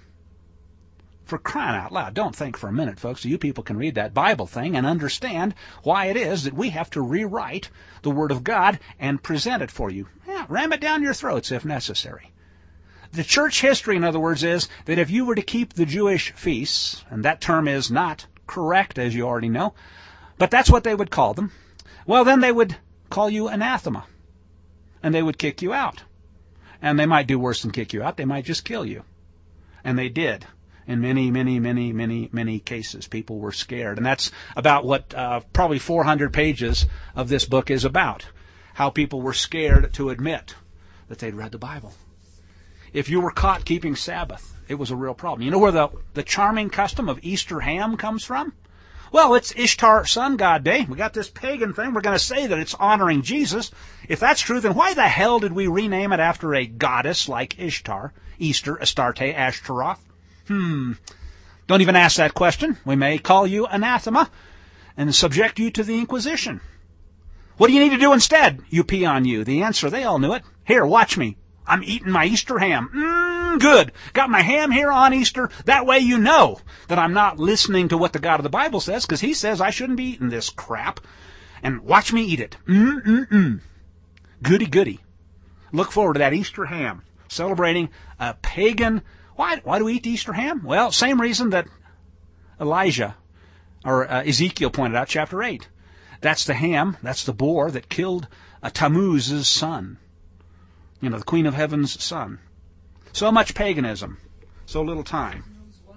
For crying out loud, don't think for a minute, folks, you people can read that Bible thing and understand why it is that we have to rewrite the Word of God and present it for you. Yeah, ram it down your throats if necessary. The church history, in other words, is that if you were to keep the Jewish feasts, and that term is not correct, as you already know, but that's what they would call them, well, then they would call you anathema, and they would kick you out. And they might do worse than kick you out. They might just kill you. And they did. In many, many, many, many, many cases, people were scared. And that's about what uh, probably four hundred pages of this book is about. How people were scared to admit that they'd read the Bible. If you were caught keeping Sabbath, it was a real problem. You know where the, the charming custom of Easter ham comes from? Well, it's Ishtar Sun God Day. We got this pagan thing. We're going to say that it's honoring Jesus. If that's true, then why the hell did we rename it after a goddess like Ishtar? Easter, Astarte, Ashtaroth? Hmm. Don't even ask that question. We may call you anathema and subject you to the Inquisition. What do you need to do instead, you peon you? The answer, they all knew it. Here, watch me. I'm eating my Easter ham. Mmm, good. Got my ham here on Easter. That way you know that I'm not listening to what the God of the Bible says, because he says I shouldn't be eating this crap. And watch me eat it. Mm-mm-mm. Goody goody. Look forward to that Easter ham, celebrating a pagan. Why, why do we eat the Easter ham? Well, same reason that Elijah, or uh, Ezekiel pointed out, chapter eight. That's the ham, that's the boar that killed uh, Tammuz's son. You know, the Queen of Heaven's son. So much paganism, so little time.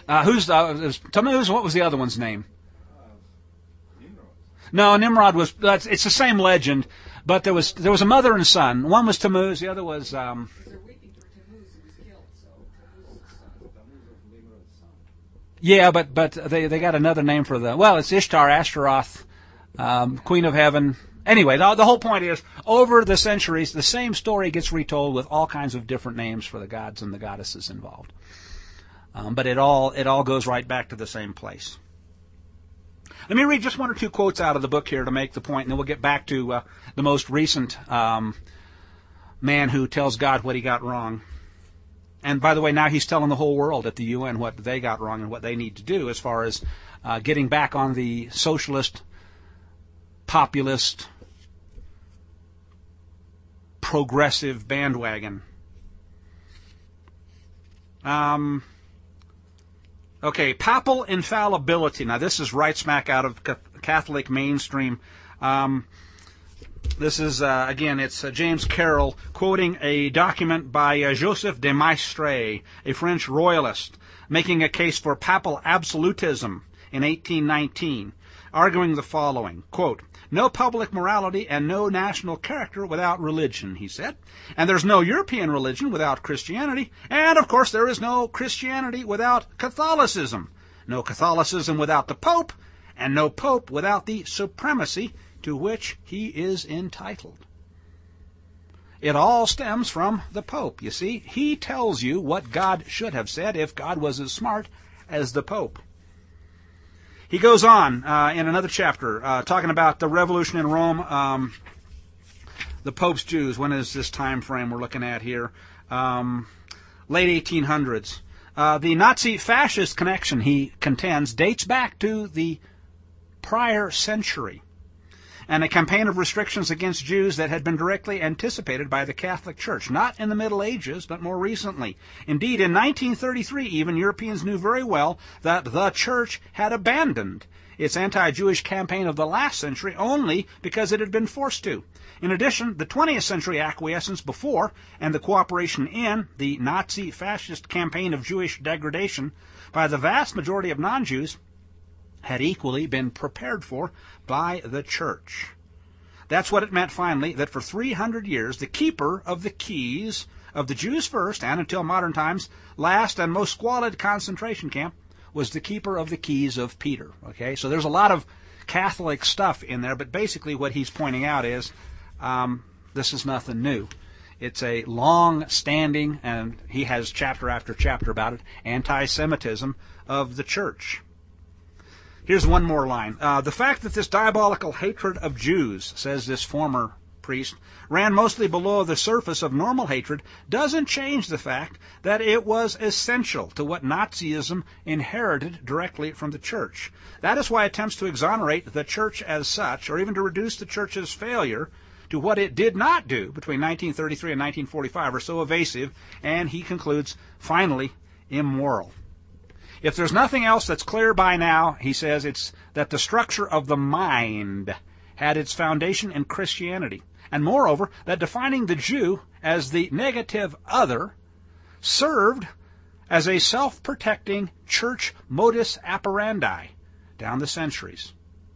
Uh, who's uh, Tammuz? What was the other one's name? No, Nimrod was. That's, it's the same legend, but there was there was a mother and son. One was Tammuz, the other was. Um, yeah, but but they they got another name for the. Well, it's Ishtar, Ashtaroth, um, Queen of Heaven. Anyway, the, the whole point is, over the centuries, the same story gets retold with all kinds of different names for the gods and the goddesses involved. Um, but it all it all goes right back to the same place. Let me read just one or two quotes out of the book here to make the point, and then we'll get back to uh, the most recent um, man who tells God what he got wrong. And by the way, now he's telling the whole world at the U N what they got wrong and what they need to do as far as uh, getting back on the socialist, populist, progressive bandwagon. Um... Okay, papal infallibility. Now, this is right smack out of Catholic mainstream. Um, this is, uh, again, it's uh, James Carroll quoting a document by uh, Joseph de Maistre, a French royalist, making a case for papal absolutism in eighteen nineteen, arguing the following, quote, "No public morality and no national character without religion," he said. "And there's no European religion without Christianity. And, of course, there is no Christianity without Catholicism. No Catholicism without the Pope. And no Pope without the supremacy to which he is entitled." It all stems from the Pope, you see. He tells you what God should have said if God was as smart as the Pope. He goes on uh, in another chapter uh, talking about the revolution in Rome, um, the Pope's Jews. When is this time frame we're looking at here? Um, late eighteen hundreds. Uh, the Nazi-fascist connection, he contends, dates back to the prior century, and a campaign of restrictions against Jews that had been directly anticipated by the Catholic Church, not in the Middle Ages, but more recently. Indeed, in nineteen thirty-three, even, Europeans knew very well that the Church had abandoned its anti-Jewish campaign of the last century only because it had been forced to. In addition, the twentieth century acquiescence before and the cooperation in the Nazi-fascist campaign of Jewish degradation by the vast majority of non-Jews had equally been prepared for by the Church. That's what it meant, finally, that for three hundred years, the keeper of the keys of the Jews' first, and until modern times, last and most squalid concentration camp was the keeper of the keys of Peter. Okay, so there's a lot of Catholic stuff in there, but basically what he's pointing out is um, this is nothing new. It's a long-standing, and he has chapter after chapter about it, anti-Semitism of the Church. Here's one more line. Uh, the fact that this diabolical hatred of Jews, says this former priest, ran mostly below the surface of normal hatred doesn't change the fact that it was essential to what Nazism inherited directly from the Church. That is why attempts to exonerate the Church as such, or even to reduce the Church's failure to what it did not do between nineteen thirty-three and nineteen forty-five, are so evasive, and he concludes, finally, immoral. If there's nothing else that's clear by now, he says, it's that the structure of the mind had its foundation in Christianity, and moreover, that defining the Jew as the negative other served as a self-protecting church modus operandi down the centuries.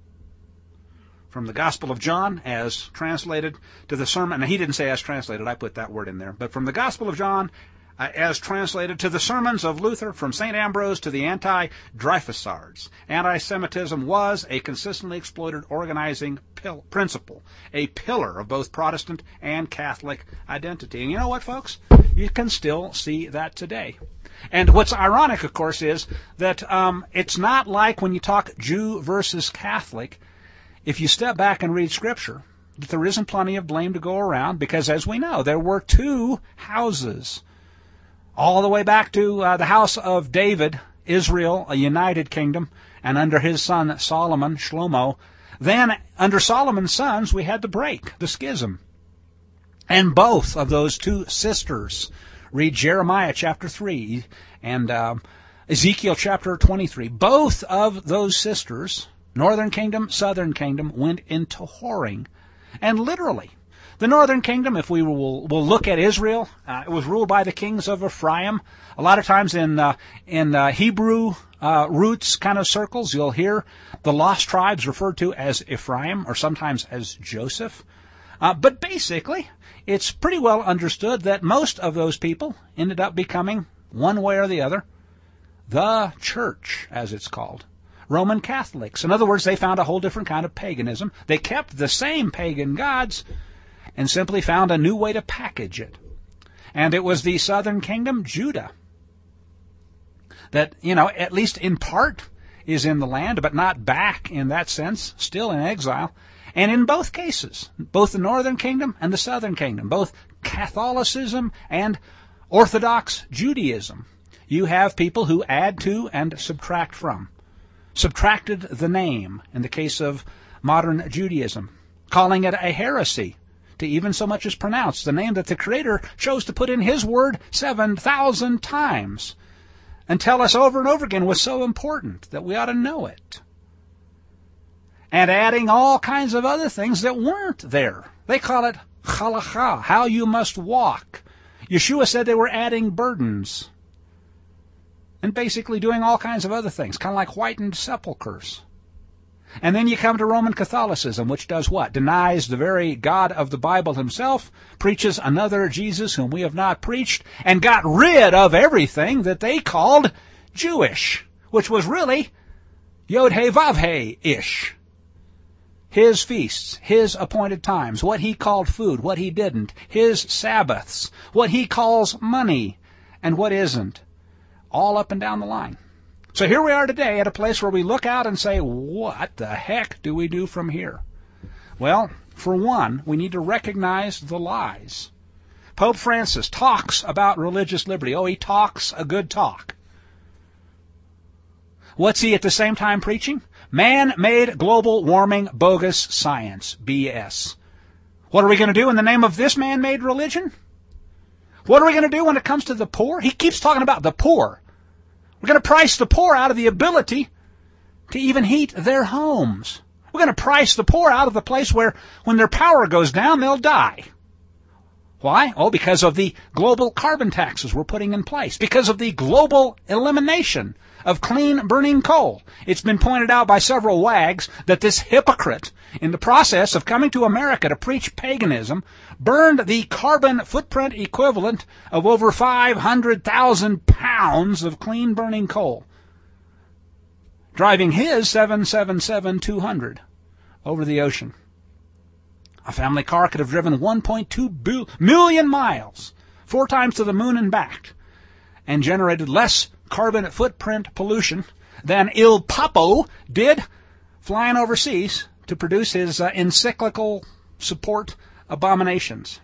From the Gospel of John, as translated, to the sermon, and he didn't say as translated, I put that word in there, but from the Gospel of John, Uh, as translated, to the sermons of Luther, from Saint Ambrose to the anti-Dreyfusards. Anti-Semitism was a consistently exploited organizing pil- principle, a pillar of both Protestant and Catholic identity. And you know what, folks? You can still see that today. And what's ironic, of course, is that um, it's not like when you talk Jew versus Catholic, if you step back and read Scripture, that there isn't plenty of blame to go around, because as we know, there were two houses all the way back to uh, the house of David, Israel, a united kingdom, and under his son Solomon, Shlomo. Then, under Solomon's sons, we had the break, the schism. And both of those two sisters, read Jeremiah chapter three and uh, Ezekiel chapter twenty-three, both of those sisters, northern kingdom, southern kingdom, went into whoring. And literally, The northern kingdom, if we will, will look at Israel, uh, it was ruled by the kings of Ephraim. A lot of times in uh, in uh, Hebrew uh, roots kind of circles, you'll hear the lost tribes referred to as Ephraim or sometimes as Joseph. Uh, but basically, it's pretty well understood that most of those people ended up becoming, one way or the other, the church, as it's called. Roman Catholics. In other words, they found a whole different kind of paganism. They kept the same pagan gods and simply found a new way to package it. And it was the southern kingdom, Judah, that, you know, at least in part is in the land, but not back in that sense, still in exile. And in both cases, both the northern kingdom and the southern kingdom, both Catholicism and Orthodox Judaism, you have people who add to and subtract from. Subtracted the name in the case of modern Judaism, calling it a heresy to even so much as pronounce the name that the Creator chose to put in His Word seven thousand times and tell us over and over again was so important that we ought to know it. And adding all kinds of other things that weren't there. They call it halakha, how you must walk. Yeshua said they were adding burdens and basically doing all kinds of other things, kind of like whitened sepulchres. And then you come to Roman Catholicism, which does what? Denies the very God of the Bible himself, preaches another Jesus whom we have not preached, and got rid of everything that they called Jewish, which was really Yod-Heh-Vav-Heh-ish. His feasts, his appointed times, what he called food, what he didn't, his Sabbaths, what he calls money, and what isn't, all up and down the line. So here we are today at a place where we look out and say, what the heck do we do from here? Well, for one, we need to recognize the lies. Pope Francis talks about religious liberty. Oh, he talks a good talk. What's he at the same time preaching? Man-made global warming bogus science, B S. What are we going to do in the name of this man-made religion? What are we going to do when it comes to the poor? He keeps talking about the poor. We're going to price the poor out of the ability to even heat their homes. We're going to price the poor out of the place where when their power goes down, they'll die. Why? Oh, because of the global carbon taxes we're putting in place. Because of the global elimination of clean burning coal. It's been pointed out by several wags that this hypocrite, in the process of coming to America to preach paganism, burned the carbon footprint equivalent of over five hundred thousand pounds of clean burning coal, driving his seven seventy-seven two hundred over the ocean. A family car could have driven one point two million miles, four times to the moon and back, and generated less carbon footprint pollution than Il Papo did flying overseas to produce his uh, encyclical support abominations.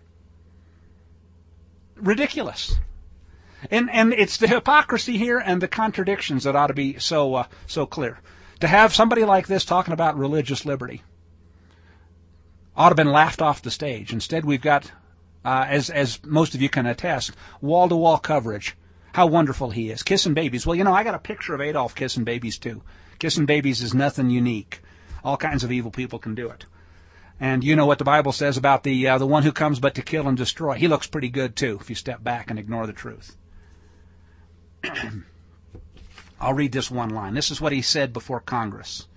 Ridiculous. And and it's the hypocrisy here and the contradictions that ought to be so uh, so clear. To have somebody like this talking about religious liberty ought to have been laughed off the stage. Instead, we've got, uh, as as most of you can attest, wall-to-wall coverage. How wonderful he is. Kissing babies. Well, you know, I got a picture of Adolf kissing babies, too. Kissing babies is nothing unique. All kinds of evil people can do it. And you know what the Bible says about the uh, the one who comes but to kill and destroy. He looks pretty good, too, if you step back and ignore the truth. I'll read this one line. This is what he said before Congress.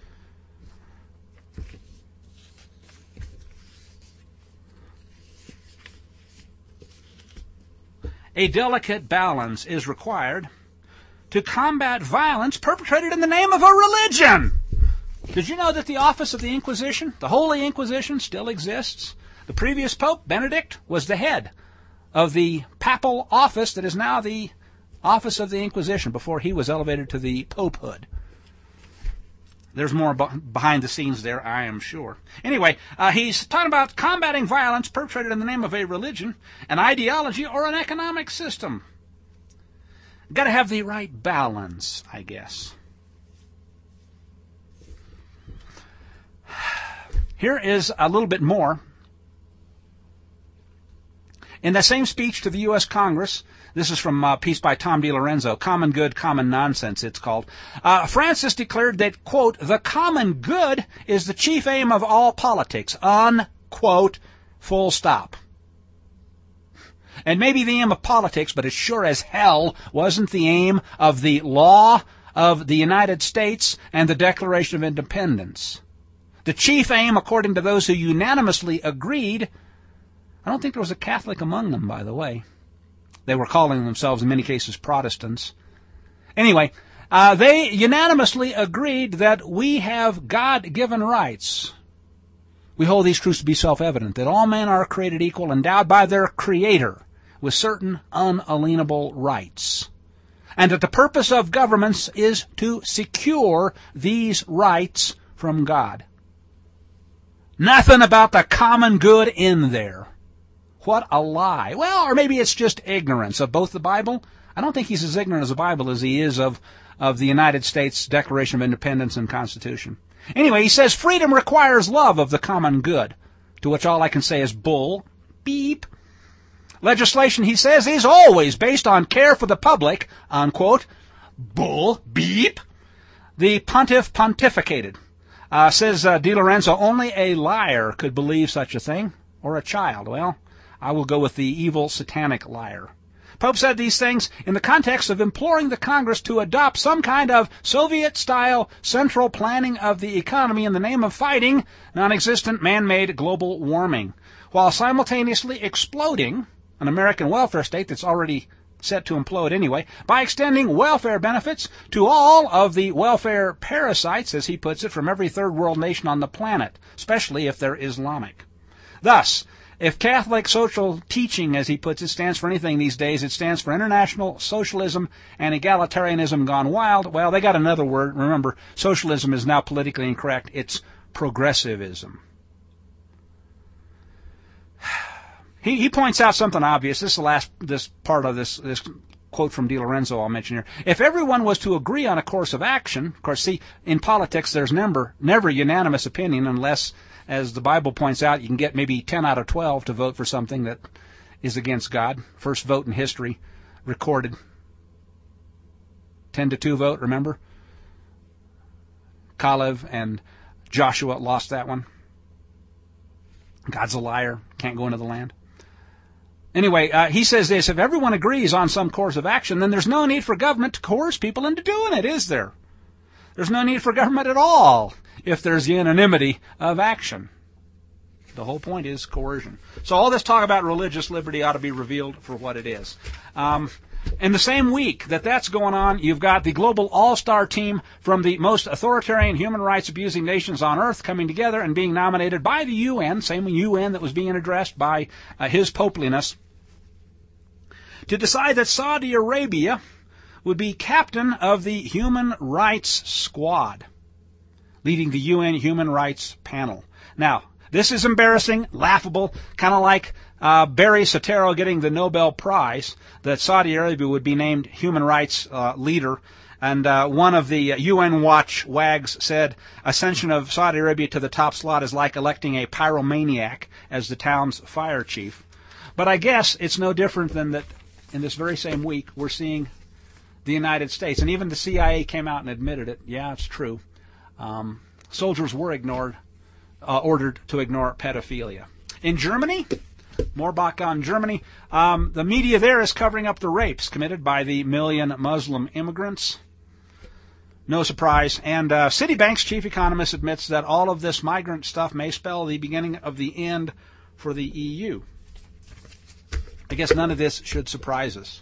A delicate balance is required to combat violence perpetrated in the name of a religion. Did you know that the office of the Inquisition, the Holy Inquisition, still exists? The previous Pope, Benedict, was the head of the papal office that is now the office of the Inquisition before he was elevated to the popehood. There's more behind the scenes there, I am sure. Anyway, uh, he's talking about combating violence perpetrated in the name of a religion, an ideology, or an economic system. Got to have the right balance, I guess. Here is a little bit more. In the same speech to the U S Congress, this is from a piece by Tom DiLorenzo, Common Good, Common Nonsense, it's called. Uh, Francis declared that, quote, the common good is the chief aim of all politics, unquote, Full stop. And maybe the aim of politics, but it sure as hell wasn't the aim of the law of the United States and the Declaration of Independence. The chief aim, according to those who unanimously agreed, I don't think there was a Catholic among them, by the way. They were calling themselves, in many cases, Protestants. Anyway, uh, they unanimously agreed that we have God-given rights. We hold these truths to be self-evident, that all men are created equal, endowed by their Creator with certain unalienable rights, and that the purpose of governments is to secure these rights from God. Nothing about the common good in there. What a lie. Well, or maybe it's just ignorance of both the Bible. I don't think he's as ignorant of the Bible as he is of, of the United States Declaration of Independence and Constitution. Anyway, he says freedom requires love of the common good, to which all I can say is bull, beep. Legislation, he says, is always based on care for the public, unquote, bull, beep. The pontiff pontificated. Uh, says uh, DiLorenzo, only a liar could believe such a thing, or a child. Well, I will go with the evil satanic liar. Pope said these things in the context of imploring the Congress to adopt some kind of Soviet-style central planning of the economy in the name of fighting non-existent man-made global warming, while simultaneously exploding an American welfare state that's already set to implode anyway, by extending welfare benefits to all of the welfare parasites, as he puts it, from every third world nation on the planet, especially if they're Islamic. Thus, if Catholic social teaching, as he puts it, stands for anything these days, it stands for international socialism and egalitarianism gone wild. Well, they got another word. Remember, socialism is now politically incorrect. It's progressivism. He, he points out something obvious. This is the last this part of this this quote from DiLorenzo I'll mention here. If everyone was to agree on a course of action, of course, see, in politics there's never never unanimous opinion unless, as the Bible points out, you can get maybe ten out of twelve to vote for something that is against God. First vote in history recorded. ten to two vote, remember? Caleb and Joshua lost that one. God's a liar, can't go into the land. Anyway, uh, he says this, if everyone agrees on some course of action, then there's no need for government to coerce people into doing it, is there? There's no need for government at all if there's unanimity of action. The whole point is coercion. So all this talk about religious liberty ought to be revealed for what it is. Um, in the same week that that's going on, you've got the global all-star team from the most authoritarian human rights abusing nations on earth coming together and being nominated by the U N, same U N that was being addressed by uh, His Popeliness, to decide that Saudi Arabia would be captain of the Human Rights Squad, leading the U N Human Rights Panel. Now, this is embarrassing, laughable, kind of like uh, Barry Soetoro getting the Nobel Prize, that Saudi Arabia would be named human rights uh, leader. And uh, one of the U N Watch wags said, ascension of Saudi Arabia to the top slot is like electing a pyromaniac as the town's fire chief. But I guess it's no different than that in this very same week we're seeing the United States. And even the C I A came out and admitted it. Yeah, it's true. Um, soldiers were ignored. Uh, ordered to ignore pedophilia. In Germany, more back on Germany, um, the media there is covering up the rapes committed by the million Muslim immigrants. No surprise. And uh, Citibank's chief economist admits that all of this migrant stuff may spell the beginning of the end for the E U. I guess none of this should surprise us.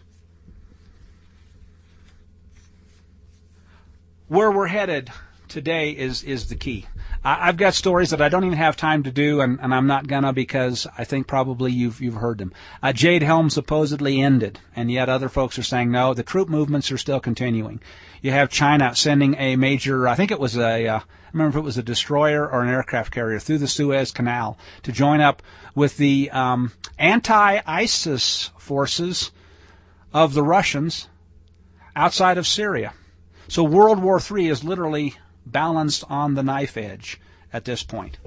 Where we're headed today is, is the key. I've got stories that I don't even have time to do, and, and I'm not gonna because I think probably you've you've heard them. Uh, Jade Helm supposedly ended, and yet other folks are saying no, the troop movements are still continuing. You have China sending a major, I think it was a, uh, I remember if it was a destroyer or an aircraft carrier through the Suez Canal to join up with the um, anti-ISIS forces of the Russians outside of Syria. So World War Three is literally balanced on the knife edge at this point.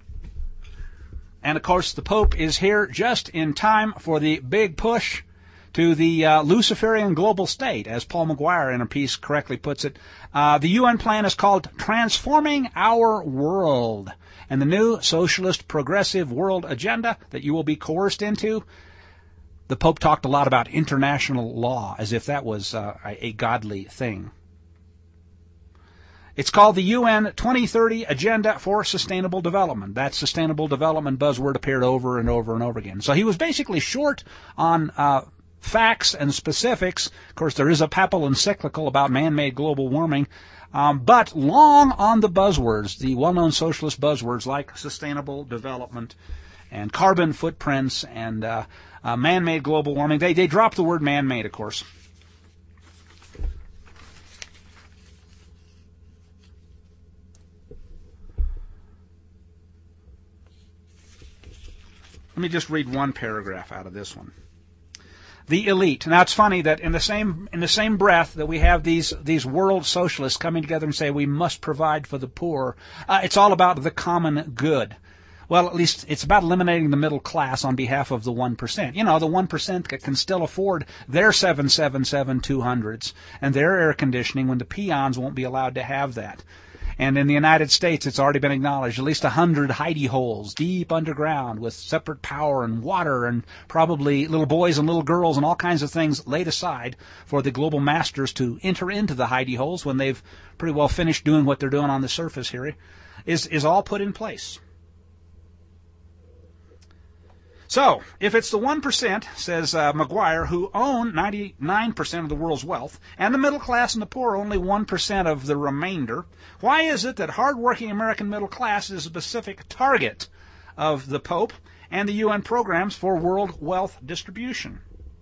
And of course the Pope is here just in time for the big push to the uh, Luciferian global state, as Paul McGuire in a piece correctly puts it. Uh, the U N plan is called Transforming Our World, and the new socialist progressive world agenda that you will be coerced into. The Pope talked a lot about international law, as if that was uh, a, a godly thing. It's called the U N twenty thirty Agenda for Sustainable Development. That sustainable development buzzword appeared over and over and over again. So he was basically short on uh, facts and specifics. Of course, there is a papal encyclical about man-made global warming, um, but long on the buzzwords, the well-known socialist buzzwords like sustainable development and carbon footprints and uh, uh, man-made global warming. They, they dropped the word man-made, of course. Let me just read one paragraph out of this one. The elite. Now it's funny that in the same in the same breath that we have these these world socialists coming together and say we must provide for the poor, uh, it's all about the common good. Well, at least it's about eliminating the middle class on behalf of the one percent. You know, the one percent that can still afford their seven seventy-seven two hundreds and their air conditioning when the peons won't be allowed to have that. And in the United States, it's already been acknowledged, at least a hundred hidey holes deep underground with separate power and water and probably little boys and little girls and all kinds of things laid aside for the global masters to enter into the hidey holes when they've pretty well finished doing what they're doing on the surface here, is, is all put in place. So, if it's the one percent, says uh, McGuire, who own ninety-nine percent of the world's wealth, and the middle class and the poor only one percent of the remainder, why is it that hardworking American middle class is a specific target of the Pope and the U N programs for world wealth distribution?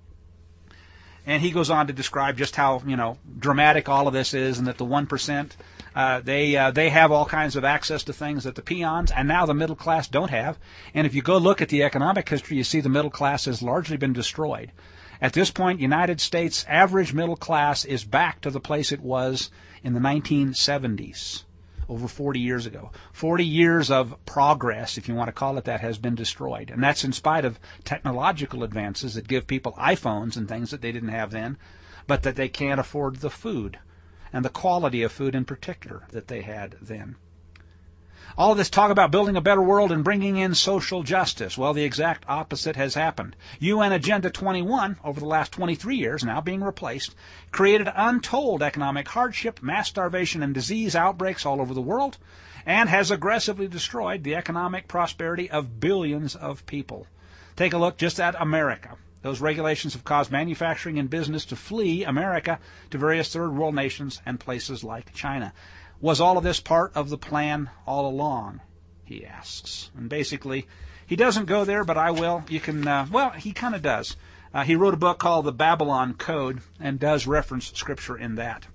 And he goes on to describe just how, you know, dramatic all of this is, and that the one percent, uh, they uh, they have all kinds of access to things that the peons and now the middle class don't have. And if you go look at the economic history, you see the middle class has largely been destroyed. At this point, United States average middle class is back to the place it was in the nineteen seventies, over forty years ago. forty years of progress, if you want to call it that, has been destroyed. And that's in spite of technological advances that give people iPhones and things that they didn't have then, but that they can't afford the food, and the quality of food in particular that they had then. All of this talk about building a better world and bringing in social justice, well, the exact opposite has happened. U N Agenda twenty-one, over the last twenty-three years, now being replaced, created untold economic hardship, mass starvation, and disease outbreaks all over the world, and has aggressively destroyed the economic prosperity of billions of people. Take a look just at America. Those regulations have caused manufacturing and business to flee America to various third world nations and places like China. Was all of this part of the plan all along, he asks. And basically, he doesn't go there, but I will. You can, uh, well, he kind of does. Uh, he wrote a book called The Babylon Code and does reference Scripture in that.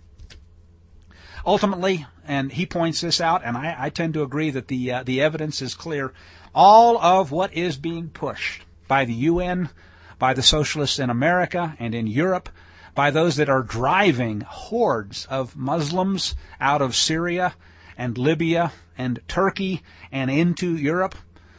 Ultimately, and he points this out, and I, I tend to agree that the uh, the evidence is clear, all of what is being pushed by the U N, by the socialists in America and in Europe, by those that are driving hordes of Muslims out of Syria and Libya and Turkey and into Europe,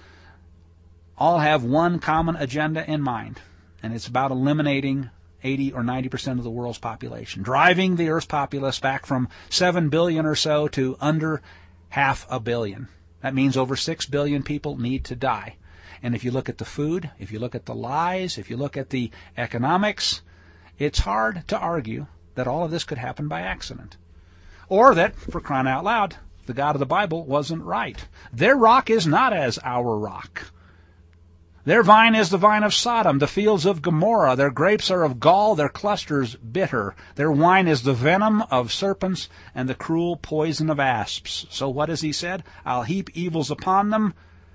all have one common agenda in mind, and it's about eliminating eighty or ninety percent of the world's population, driving the Earth's populace back from seven billion or so to under half a billion. That means over six billion people need to die. And if you look at the food, if you look at the lies, if you look at the economics, it's hard to argue that all of this could happen by accident. Or that, for crying out loud, the God of the Bible wasn't right. Their rock is not as our rock. Their vine is the vine of Sodom, the fields of Gomorrah. Their grapes are of gall, their clusters bitter. Their wine is the venom of serpents and the cruel poison of asps. So what has he said? I'll heap evils upon them.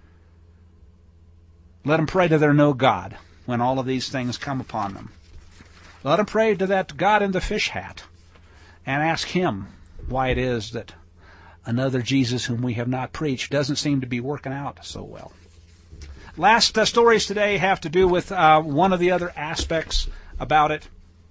Let them pray to their no God when all of these things come upon them. Let them pray to that God in the fish hat and ask him why it is that another Jesus whom we have not preached doesn't seem to be working out so well. Last uh, stories today have to do with uh, one of the other aspects about it.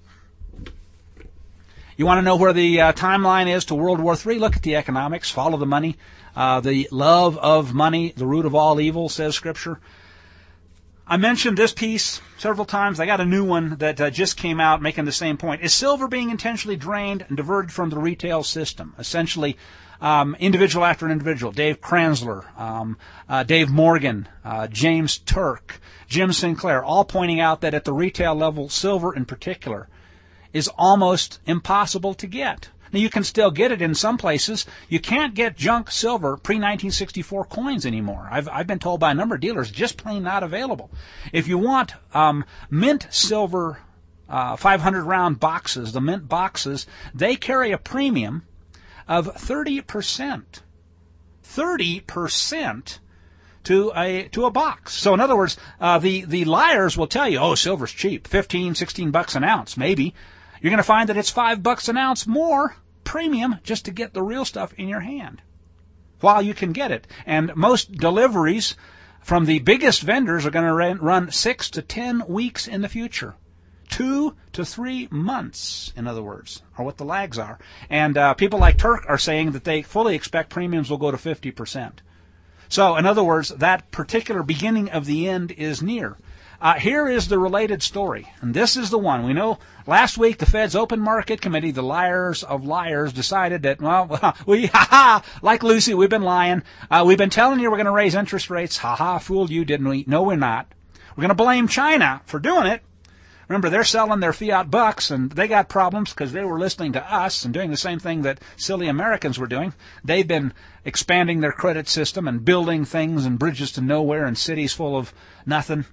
You want to know where the uh, timeline is to World War Three? Look at the economics. Follow the money. Uh, the love of money, the root of all evil, says Scripture. I mentioned this piece several times. I got a new one that uh, just came out making the same point. Is silver being intentionally drained and diverted from the retail system? Essentially, um, individual after individual. Dave Kranzler, um, uh, Dave Morgan, uh, James Turk, Jim Sinclair, all pointing out that at the retail level, silver in particular is almost impossible to get. Now, you can still get it in some places. You can't get junk silver, pre nineteen sixty-four coins anymore. I've, I've been told by a number of dealers, just plain not available. If you want um, mint silver uh, five hundred round boxes, the mint boxes, they carry a premium of thirty percent. thirty percent to a to a box. So in other words, uh, the, the liars will tell you, oh, silver's cheap, fifteen, sixteen bucks an ounce, maybe. You're going to find that it's five bucks an ounce more premium just to get the real stuff in your hand while you can get it. And most deliveries from the biggest vendors are going to run six to ten weeks in the future. Two to three months, in other words, are what the lags are. And uh, people like Turk are saying that they fully expect premiums will go to fifty percent. So, in other words, that particular beginning of the end is near. Uh, here is the related story, and this is the one. We know last week the Fed's Open Market Committee, the liars of liars, decided that, well, we, ha-ha, like Lucy, we've been lying. Uh, we've been telling you we're going to raise interest rates. Ha-ha, fooled you, didn't we? No, we're not. We're going to blame China for doing it. Remember, they're selling their fiat bucks, and they got problems because they were listening to us and doing the same thing that silly Americans were doing. They've been expanding their credit system and building things and bridges to nowhere and cities full of nothing.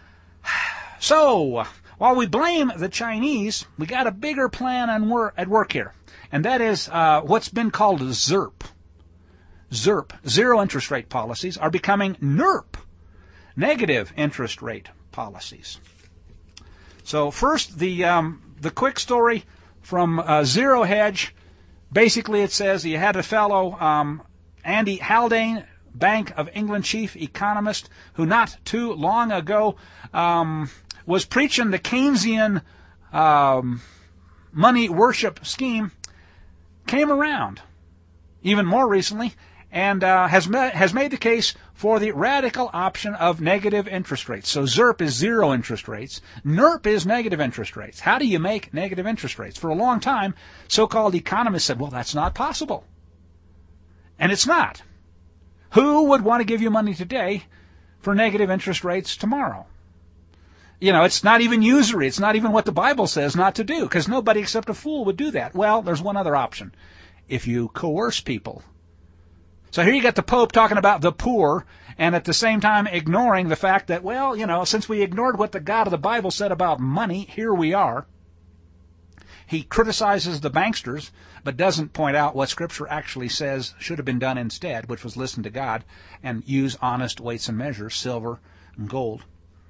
So, while we blame the Chinese, we got a bigger plan on wor- at work here, and that is uh, what's been called ZIRP. ZIRP, zero interest rate policies, are becoming NIRP, negative interest rate policies. So first, the um, the quick story from uh, Zero Hedge. Basically, it says you had a fellow, um, Andy Haldane, Bank of England chief economist, who not too long ago um, was preaching the Keynesian um, money worship scheme, came around even more recently and uh, has ma- has made the case for the radical option of negative interest rates. So ZIRP is zero interest rates. NIRP is negative interest rates. How do you make negative interest rates? For a long time, so-called economists said, well, that's not possible. And it's not. Who would want to give you money today for negative interest rates tomorrow? You know, it's not even usury. It's not even what the Bible says not to do, because nobody except a fool would do that. Well, there's one other option. If you coerce people. So here you got the Pope talking about the poor, and at the same time ignoring the fact that, well, you know, since we ignored what the God of the Bible said about money, here we are. He criticizes the banksters, but doesn't point out what Scripture actually says should have been done instead, which was listen to God and use honest weights and measures, silver and gold.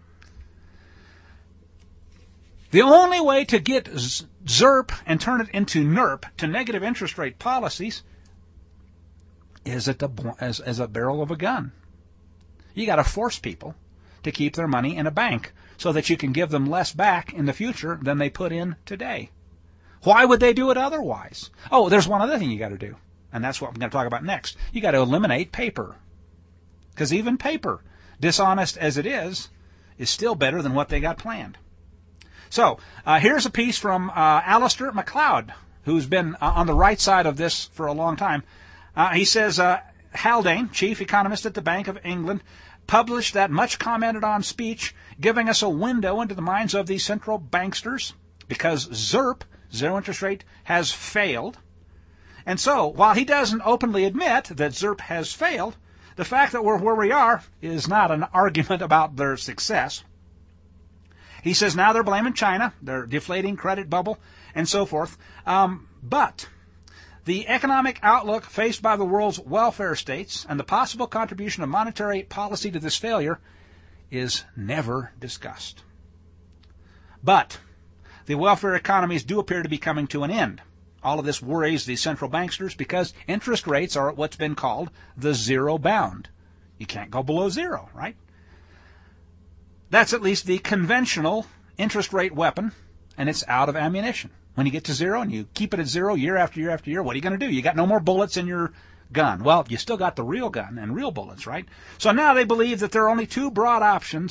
The only way to get ZIRP and turn it into NIRP, to negative interest rate policies, is at the as, as a barrel of a gun. You got to force people to keep their money in a bank so that you can give them less back in the future than they put in today. Why would they do it otherwise? Oh, there's one other thing you got to do, and that's what I'm going to talk about next. You got to eliminate paper, because even paper, dishonest as it is, is still better than what they got planned. So uh, here's a piece from uh, Alistair MacLeod, who's been uh, on the right side of this for a long time. Uh, he says, uh, Haldane, chief economist at the Bank of England, published that much commented on speech, giving us a window into the minds of these central banksters, because ZIRP, zero interest rate, has failed. And so, while he doesn't openly admit that ZIRP has failed, the fact that we're where we are is not an argument about their success. He says now they're blaming China, their deflating credit bubble, and so forth. Um, but the economic outlook faced by the world's welfare states and the possible contribution of monetary policy to this failure is never discussed. But the welfare economies do appear to be coming to an end. All of this worries the central banksters because interest rates are at what's been called the zero bound. You can't go below zero, right? That's at least the conventional interest rate weapon, and it's out of ammunition. When you get to zero and you keep it at zero year after year after year, what are you going to do? You got no more bullets in your gun. Well, you still got the real gun and real bullets, right? So now they believe that there are only two broad options,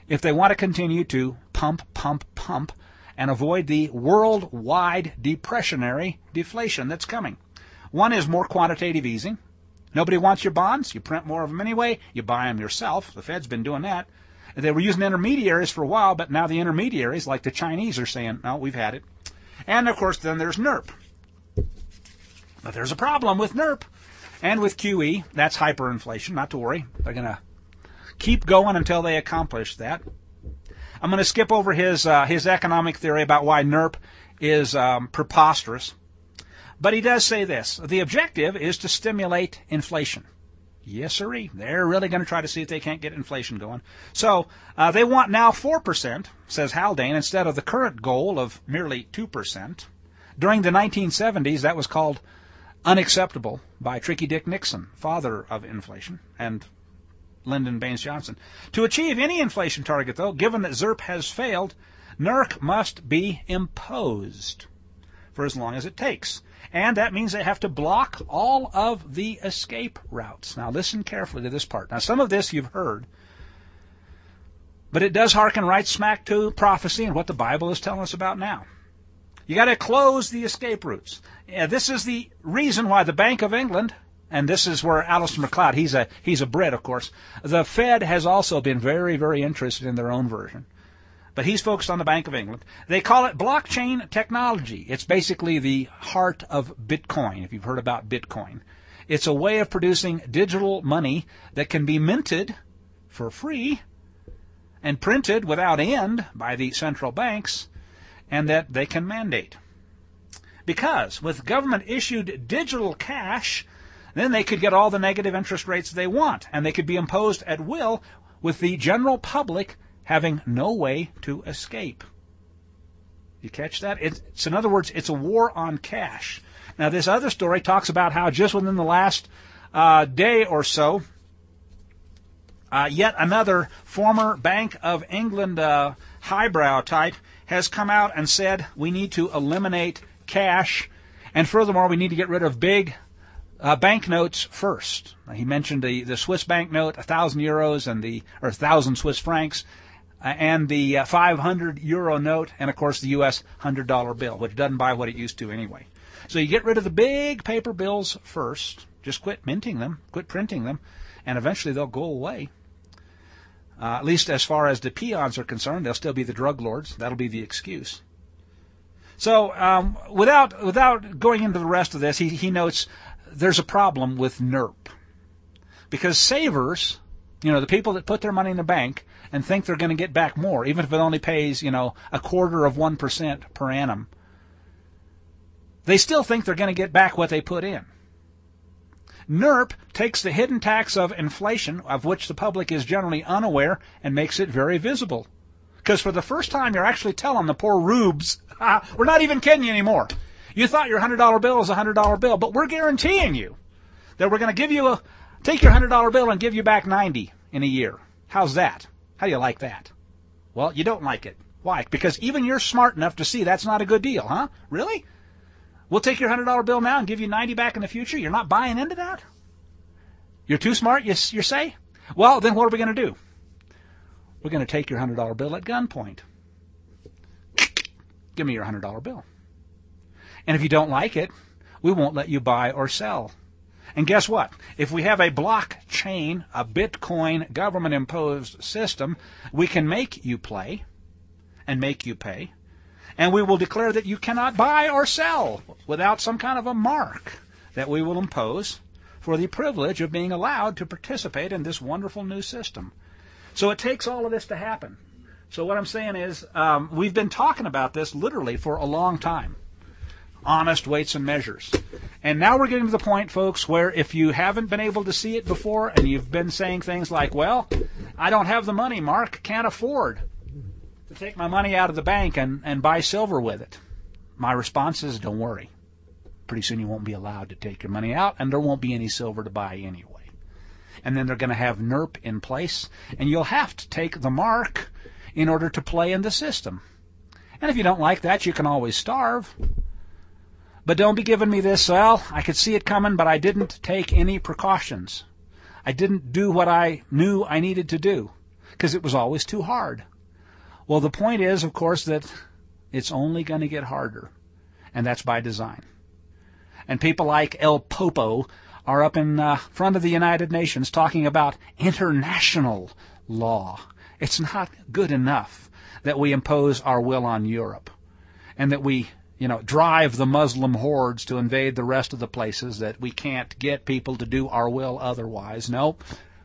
if they want to continue to pump, pump, pump, and avoid the worldwide depressionary deflation that's coming. One is more quantitative easing. Nobody wants your bonds. You print more of them anyway. You buy them yourself. The Fed's been doing that. They were using intermediaries for a while, but now the intermediaries, like the Chinese, are saying, no, we've had it. And, of course, then there's NIRP. But there's a problem with NIRP and with Q E. That's hyperinflation. Not to worry. They're going to keep going until they accomplish that. I'm going to skip over his uh, his economic theory about why NIRP is um, preposterous. But he does say this. The objective is to stimulate inflation. Yes, sirree. They're really going to try to see if they can't get inflation going. So uh, they want now four percent, says Haldane, instead of the current goal of merely two percent. During the nineteen seventies, that was called unacceptable by Tricky Dick Nixon, father of inflation, and Lyndon Baines Johnson. To achieve any inflation target, though, given that ZIRP has failed, NIRP must be imposed for as long as it takes. And that means they have to block all of the escape routes. Now, listen carefully to this part. Now, some of this you've heard, but it does hearken right smack to prophecy and what the Bible is telling us about now. You got to close the escape routes. Yeah, this is the reason why the Bank of England, and this is where Alistair MacLeod, he's a he's a Brit, of course. The Fed has also been very, very interested in their own version. But he's focused on the Bank of England. They call it blockchain technology. It's basically the heart of Bitcoin, if you've heard about Bitcoin. It's a way of producing digital money that can be minted for free and printed without end by the central banks, and that they can mandate. Because with government-issued digital cash, then they could get all the negative interest rates they want, and they could be imposed at will with the general public having no way to escape. You catch that? It's, it's in other words, it's a war on cash. Now, this other story talks about how just within the last uh, day or so, uh, yet another former Bank of England uh, highbrow type has come out and said we need to eliminate cash, and furthermore, we need to get rid of big uh, banknotes first. Now, he mentioned the, the Swiss banknote, a thousand euros, and the or a thousand Swiss francs, uh, and the uh, five hundred euro note, and of course the U S one hundred dollar bill, which doesn't buy what it used to anyway. So you get rid of the big paper bills first. Just quit minting them, quit printing them, and eventually they'll go away. Uh, at least as far as the peons are concerned, they'll still be the drug lords. That'll be the excuse. So um, without without going into the rest of this, he, he notes there's a problem with NIRP. Because savers, you know, the people that put their money in the bank and think they're going to get back more, even if it only pays, you know, a quarter of one percent per annum, they still think they're going to get back what they put in. NIRP takes the hidden tax of inflation, of which the public is generally unaware, and makes it very visible. Because for the first time, you're actually telling the poor rubes, ah, we're not even kidding you anymore. You thought your one hundred dollar bill was a one hundred dollar bill, but we're guaranteeing you that we're going to give you a, take your one hundred dollar bill and give you back ninety in a year. How's that? How do you like that? Well, you don't like it. Why? Because even you're smart enough to see that's not a good deal, huh? Really? We'll take your one hundred dollar bill now and give you ninety back in the future? You're not buying into that? You're too smart, you, you say? Well, then what are we going to do? We're going to take your one hundred dollar bill at gunpoint. Give me your one hundred dollar bill. And if you don't like it, we won't let you buy or sell. And guess what? If we have a blockchain, a Bitcoin government-imposed system, we can make you play and make you pay. And we will declare that you cannot buy or sell without some kind of a mark that we will impose for the privilege of being allowed to participate in this wonderful new system. So it takes all of this to happen. So what I'm saying is um, we've been talking about this literally for a long time. Honest weights and measures. And now we're getting to the point, folks, where if you haven't been able to see it before and you've been saying things like, well, I don't have the money, Mark, can't afford to take my money out of the bank and, and buy silver with it. My response is, don't worry. Pretty soon you won't be allowed to take your money out, and there won't be any silver to buy anyway. And then they're going to have NIRP in place, and you'll have to take the mark in order to play in the system. And if you don't like that, you can always starve. But don't be giving me this, well, I could see it coming, but I didn't take any precautions. I didn't do what I knew I needed to do. because it was always too hard. Well, the point is, of course, that it's only going to get harder, and that's by design. And people like El Popo are up in uh, front of the United Nations talking about international law. It's not good enough that we impose our will on Europe and that we, you know, drive the Muslim hordes to invade the rest of the places, that we can't get people to do our will otherwise. No.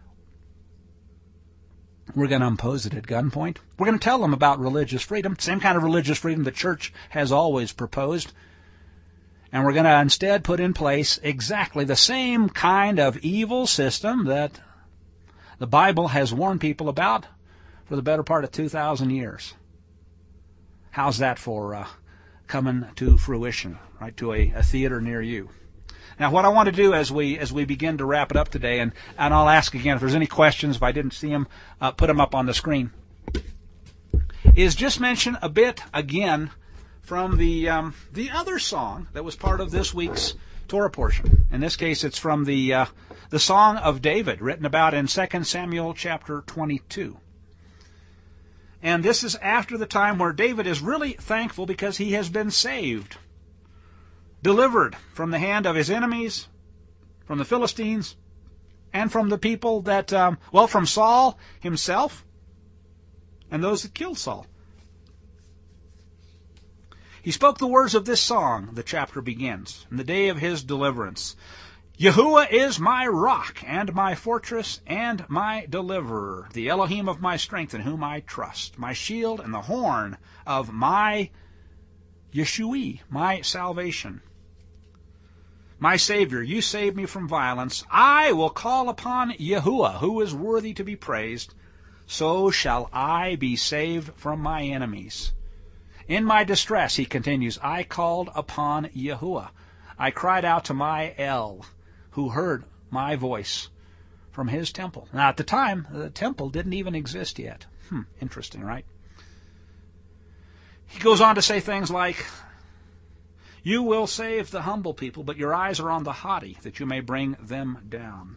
We're going to impose it at gunpoint. We're going to tell them about religious freedom, same kind of religious freedom the church has always proposed. And we're going to instead put in place exactly the same kind of evil system that the Bible has warned people about for the better part of two thousand years. How's that for uh, coming to fruition, right, to a, a theater near you? Now, what I want to do as we as we begin to wrap it up today, and, and I'll ask again if there's any questions, if I didn't see them, uh, put them up on the screen, is just mention a bit again from the um, the other song that was part of this week's Torah portion. In this case, it's from the uh, the Song of David, written about in Second Samuel chapter twenty-two. And this is after the time where David is really thankful because he has been saved, delivered from the hand of his enemies, from the Philistines, and from the people that, um, well, from Saul himself and those that killed Saul. He spoke the words of this song, the chapter begins, in the day of his deliverance. Yahuwah is my rock and my fortress and my deliverer, the Elohim of my strength in whom I trust, my shield and the horn of my Yeshui, my salvation. My Savior, you save me from violence. I will call upon Yahuwah, who is worthy to be praised. So shall I be saved from my enemies. In my distress, he continues, I called upon Yahuwah. I cried out to my El, who heard my voice from his temple. Now, at the time, the temple didn't even exist yet. Hmm, interesting, right? He goes on to say things like, you will save the humble people, but your eyes are on the haughty, that you may bring them down.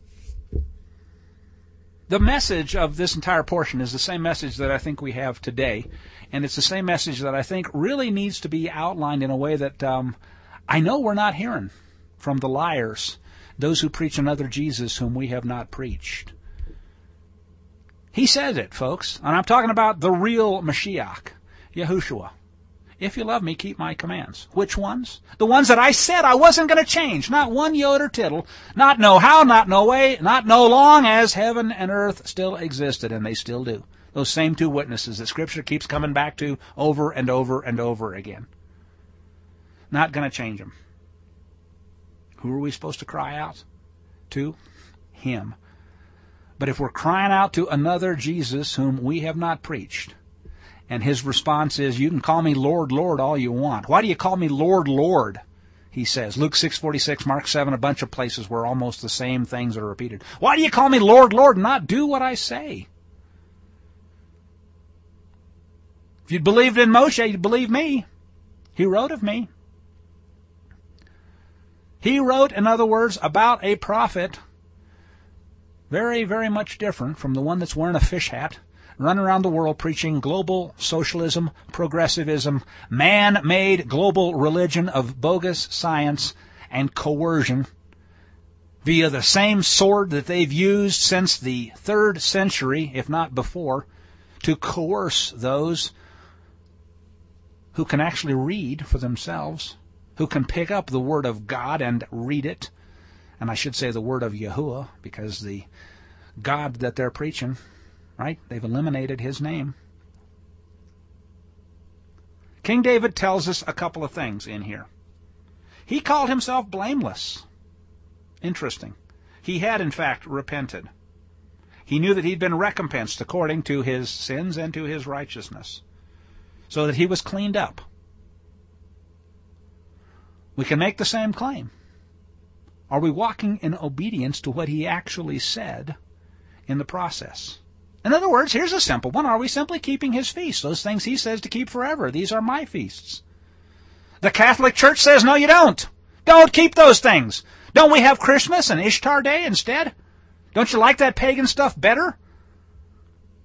The message of this entire portion is the same message that I think we have today, and it's the same message that I think really needs to be outlined in a way that um, I know we're not hearing from the liars, those who preach another Jesus whom we have not preached. He says it, folks, and I'm talking about the real Mashiach, Yahushua. If you love me, keep my commands. Which ones? The ones that I said I wasn't going to change. Not one yod or tittle. Not no how, not no way, not no long as heaven and earth still existed, and they still do. Those same two witnesses that Scripture keeps coming back to over and over and over again. Not going to change them. Who are we supposed to cry out to? Him. But if we're crying out to another Jesus whom we have not preached, and his response is, you can call me Lord, Lord all you want. Why do you call me Lord, Lord? He says. Luke six forty-six, Mark seven, a bunch of places where almost the same things are repeated. Why do you call me Lord, Lord and not do what I say? If you'd believed in Moshe, you'd believe me. He wrote of me. He wrote, in other words, about a prophet very, very much different from the one that's wearing a fish hat, running around the world preaching global socialism, progressivism, man-made global religion of bogus science and coercion via the same sword that they've used since the third century, if not before, to coerce those who can actually read for themselves, who can pick up the Word of God and read it. And I should say the Word of Yahuwah, because the God that they're preaching, right? They've eliminated his name. King David tells us a couple of things in here. He called himself blameless. Interesting. He had, in fact, repented. He knew that he'd been recompensed according to his sins and to his righteousness, so that he was cleaned up. We can make the same claim. Are we walking in obedience to what he actually said in the process? In other words, here's a simple one. Are we simply keeping his feasts? Those things he says to keep forever. These are my feasts. The Catholic Church says, no, you don't. Don't keep those things. Don't we have Christmas and Ishtar Day instead? Don't you like that pagan stuff better?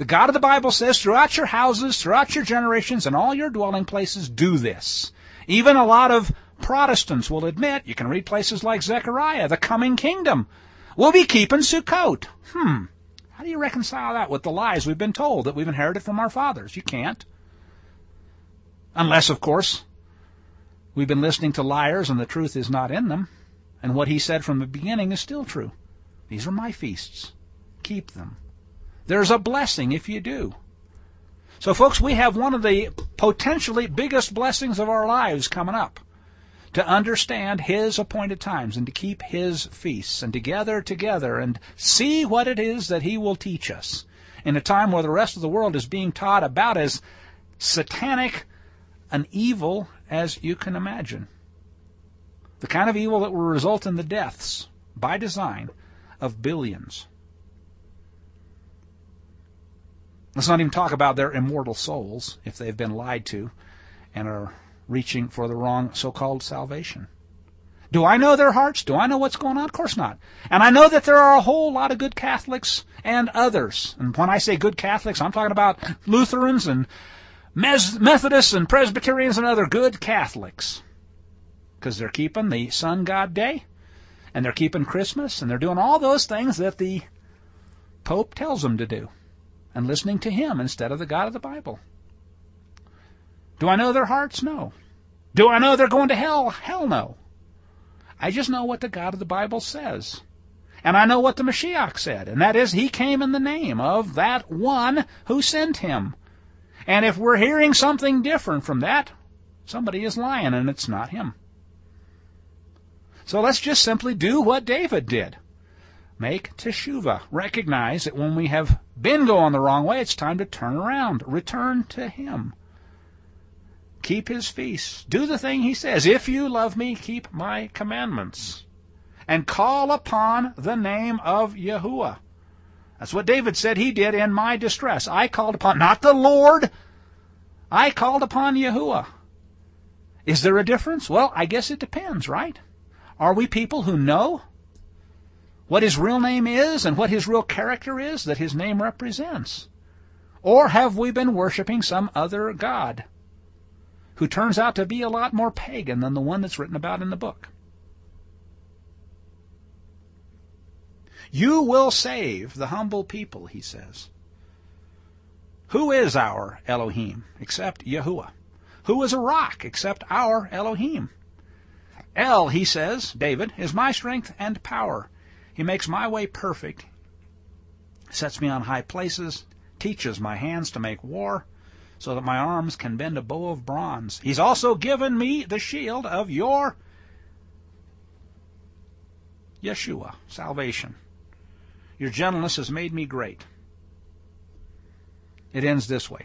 The God of the Bible says, throughout your houses, throughout your generations, and all your dwelling places, do this. Even a lot of Protestants will admit, you can read places like Zechariah, the coming kingdom. We'll be keeping Sukkot. Hmm. How do you reconcile that with the lies we've been told that we've inherited from our fathers? You can't. Unless, of course, we've been listening to liars and the truth is not in them. And what he said from the beginning is still true. These are my feasts. Keep them. There's a blessing if you do. So, folks, we have one of the potentially biggest blessings of our lives coming up. To understand his appointed times and to keep his feasts and to gather together and see what it is that he will teach us in a time where the rest of the world is being taught about as satanic an evil as you can imagine. The kind of evil that will result in the deaths, by design, of billions. Let's not even talk about their immortal souls, if they've been lied to and are reaching for the wrong so-called salvation. Do I know their hearts? Do I know what's going on? Of course not. And I know that there are a whole lot of good Catholics and others. And when I say good Catholics, I'm talking about Lutherans and Methodists and Presbyterians and other good Catholics. Because they're keeping the Sun God Day, and they're keeping Christmas, and they're doing all those things that the Pope tells them to do, and listening to him instead of the God of the Bible. Do I know their hearts? No. Do I know they're going to hell? Hell no. I just know what the God of the Bible says. And I know what the Mashiach said, and that is he came in the name of that one who sent him. And if we're hearing something different from that, somebody is lying, and it's not him. So let's just simply do what David did. Make teshuvah. Recognize that when we have been going the wrong way, it's time to turn around. Return to him. Keep his feasts. Do the thing he says. If you love me, keep my commandments. And call upon the name of Yahuwah. That's what David said he did in my distress. I called upon, not the Lord. I called upon Yahuwah. Is there a difference? Well, I guess it depends, right? Are we people who know what his real name is and what his real character is that his name represents? Or have we been worshiping some other god who turns out to be a lot more pagan than the one that's written about in the book? You will save the humble people, he says. Who is our Elohim except Yahuwah? Who is a rock except our Elohim? El, he says, David, is my strength and power. He makes my way perfect, sets me on high places, teaches my hands to make war, so that my arms can bend a bow of bronze. He's also given me the shield of your Yeshua, salvation. Your gentleness has made me great. It ends this way.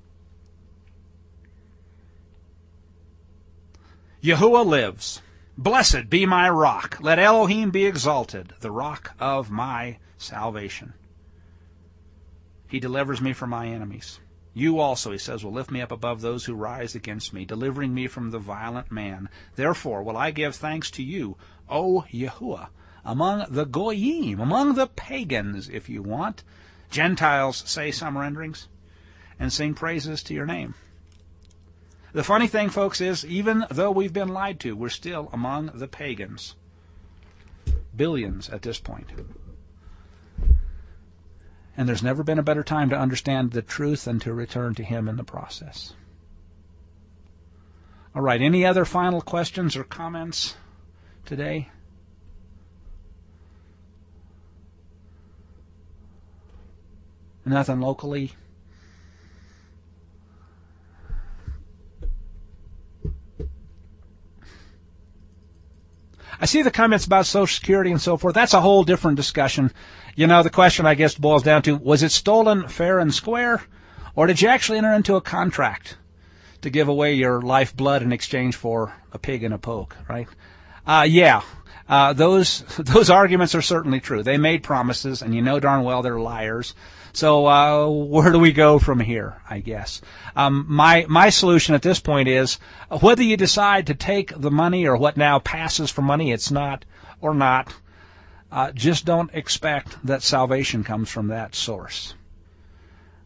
Yahuwah lives. Blessed be my rock. Let Elohim be exalted, the rock of my salvation. He delivers me from my enemies. You also, he says, will lift me up above those who rise against me, delivering me from the violent man. Therefore will I give thanks to you, O Yahuwah, among the goyim, among the pagans, if you want. Gentiles, say some renderings, and sing praises to your name. The funny thing, folks, is even though we've been lied to, we're still among the pagans. Billions at this point. And there's never been a better time to understand the truth than to return to him in the process. All right, any other final questions or comments today? Nothing locally? I see the comments about Social Security and so forth. That's a whole different discussion. You know, the question, I guess, boils down to, was it stolen fair and square, or did you actually enter into a contract to give away your lifeblood in exchange for a pig and a poke, right? Uh, yeah, uh, those those arguments are certainly true. They made promises, and you know darn well they're liars. So uh, where do we go from here, I guess? Um, my my solution at this point is, whether you decide to take the money or what now passes for money, it's not, or not, uh, just don't expect that salvation comes from that source.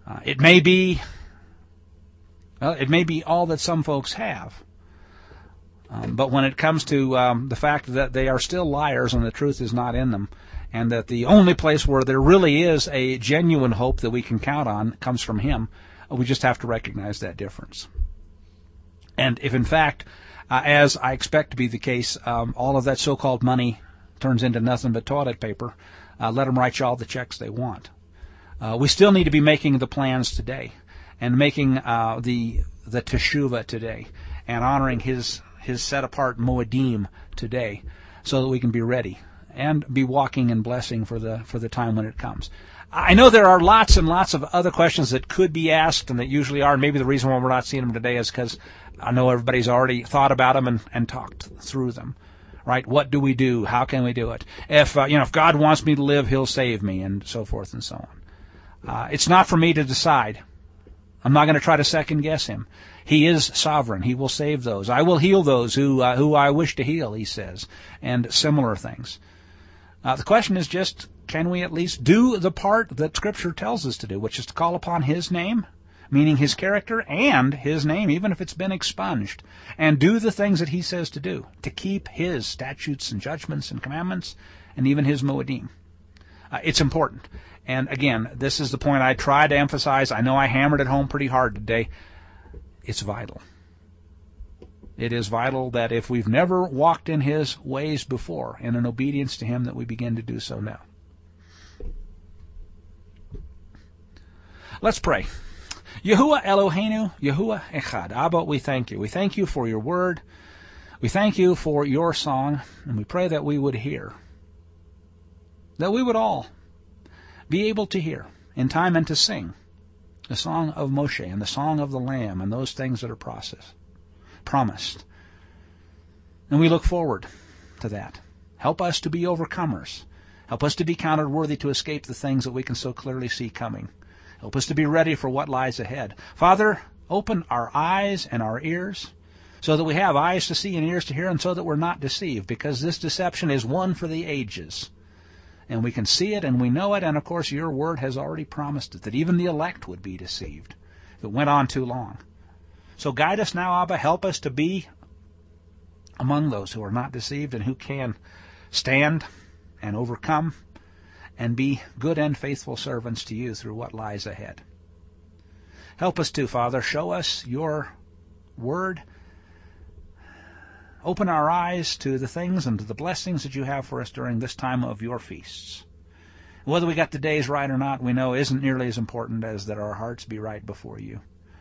Uh, it may be, well, it may be all that some folks have. Um, but when it comes to um, the fact that they are still liars and the truth is not in them, and that the only place where there really is a genuine hope that we can count on comes from Him, we just have to recognize that difference. And if in fact, uh, as I expect to be the case, um, all of that so-called money turns into nothing but toilet paper, uh, let them write you all the checks they want. Uh, we still need to be making the plans today, and making uh, the the teshuvah today, and honoring His His set-apart moedim today, so that we can be ready and be walking in blessing for the for the time when it comes. I know there are lots and lots of other questions that could be asked, and that usually are, and maybe the reason why we're not seeing them today is because I know everybody's already thought about them and, and talked through them. Right? What do we do? How can we do it? If uh, you know, if God wants me to live, He'll save me, and so forth and so on. Uh, it's not for me to decide. I'm not going to try to second guess Him. He is sovereign. He will save those. I will heal those who uh, who I wish to heal, He says, and similar things. Uh, the question is just, can we at least do the part that Scripture tells us to do, which is to call upon His name, meaning His character and His name, even if it's been expunged, and do the things that He says to do, to keep His statutes and judgments and commandments, and even His moedim. Uh, it's important. And again, this is the point I try to emphasize. I know I hammered it home pretty hard today. It's vital. It is vital that if we've never walked in His ways before, in an obedience to Him, that we begin to do so now. Let's pray. Yahuwah Eloheinu, Yahuwah Echad. Abba, we thank You. We thank You for Your word. We thank You for Your song, and we pray that we would hear. That we would all be able to hear in time and to sing the song of Moshe and the song of the Lamb and those things that are process, promised. And we look forward to that. Help us to be overcomers. Help us to be counted worthy to escape the things that we can so clearly see coming. Help us to be ready for what lies ahead. Father, open our eyes and our ears so that we have eyes to see and ears to hear, and so that we're not deceived, because this deception is one for the ages. And we can see it and we know it, and of course Your word has already promised it, that even the elect would be deceived if it went on too long. So guide us now, Abba. Help us to be among those who are not deceived and who can stand and overcome and be good and faithful servants to You through what lies ahead. Help us too, Father. Show us Your word. Open our eyes to the things and to the blessings that You have for us during this time of Your feasts. Whether we got the days right or not, we know isn't nearly as important as that our hearts be right before You.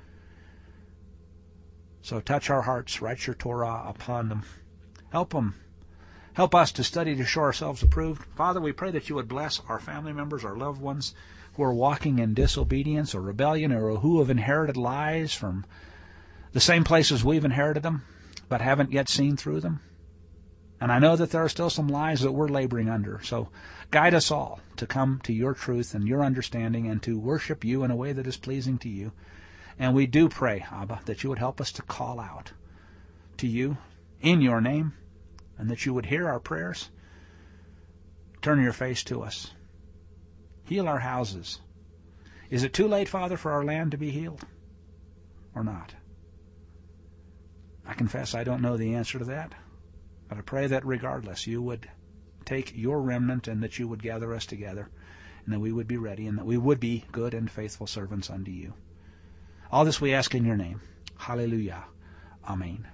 So touch our hearts, write Your Torah upon them. Help them. Help us to study to show ourselves approved. Father, we pray that You would bless our family members, our loved ones who are walking in disobedience or rebellion, or who have inherited lies from the same places we've inherited them, but haven't yet seen through them. And I know that there are still some lies that we're laboring under. So guide us all to come to Your truth and Your understanding, and to worship You in a way that is pleasing to You. And we do pray, Abba, that You would help us to call out to You in Your name, and that You would hear our prayers. Turn Your face to us. Heal our houses. Is it too late, Father, for our land to be healed, or not? I confess I don't know the answer to that, but I pray that regardless, You would take Your remnant, and that You would gather us together, and that we would be ready, and that we would be good and faithful servants unto You. All this we ask in Your name. Hallelujah. Amen.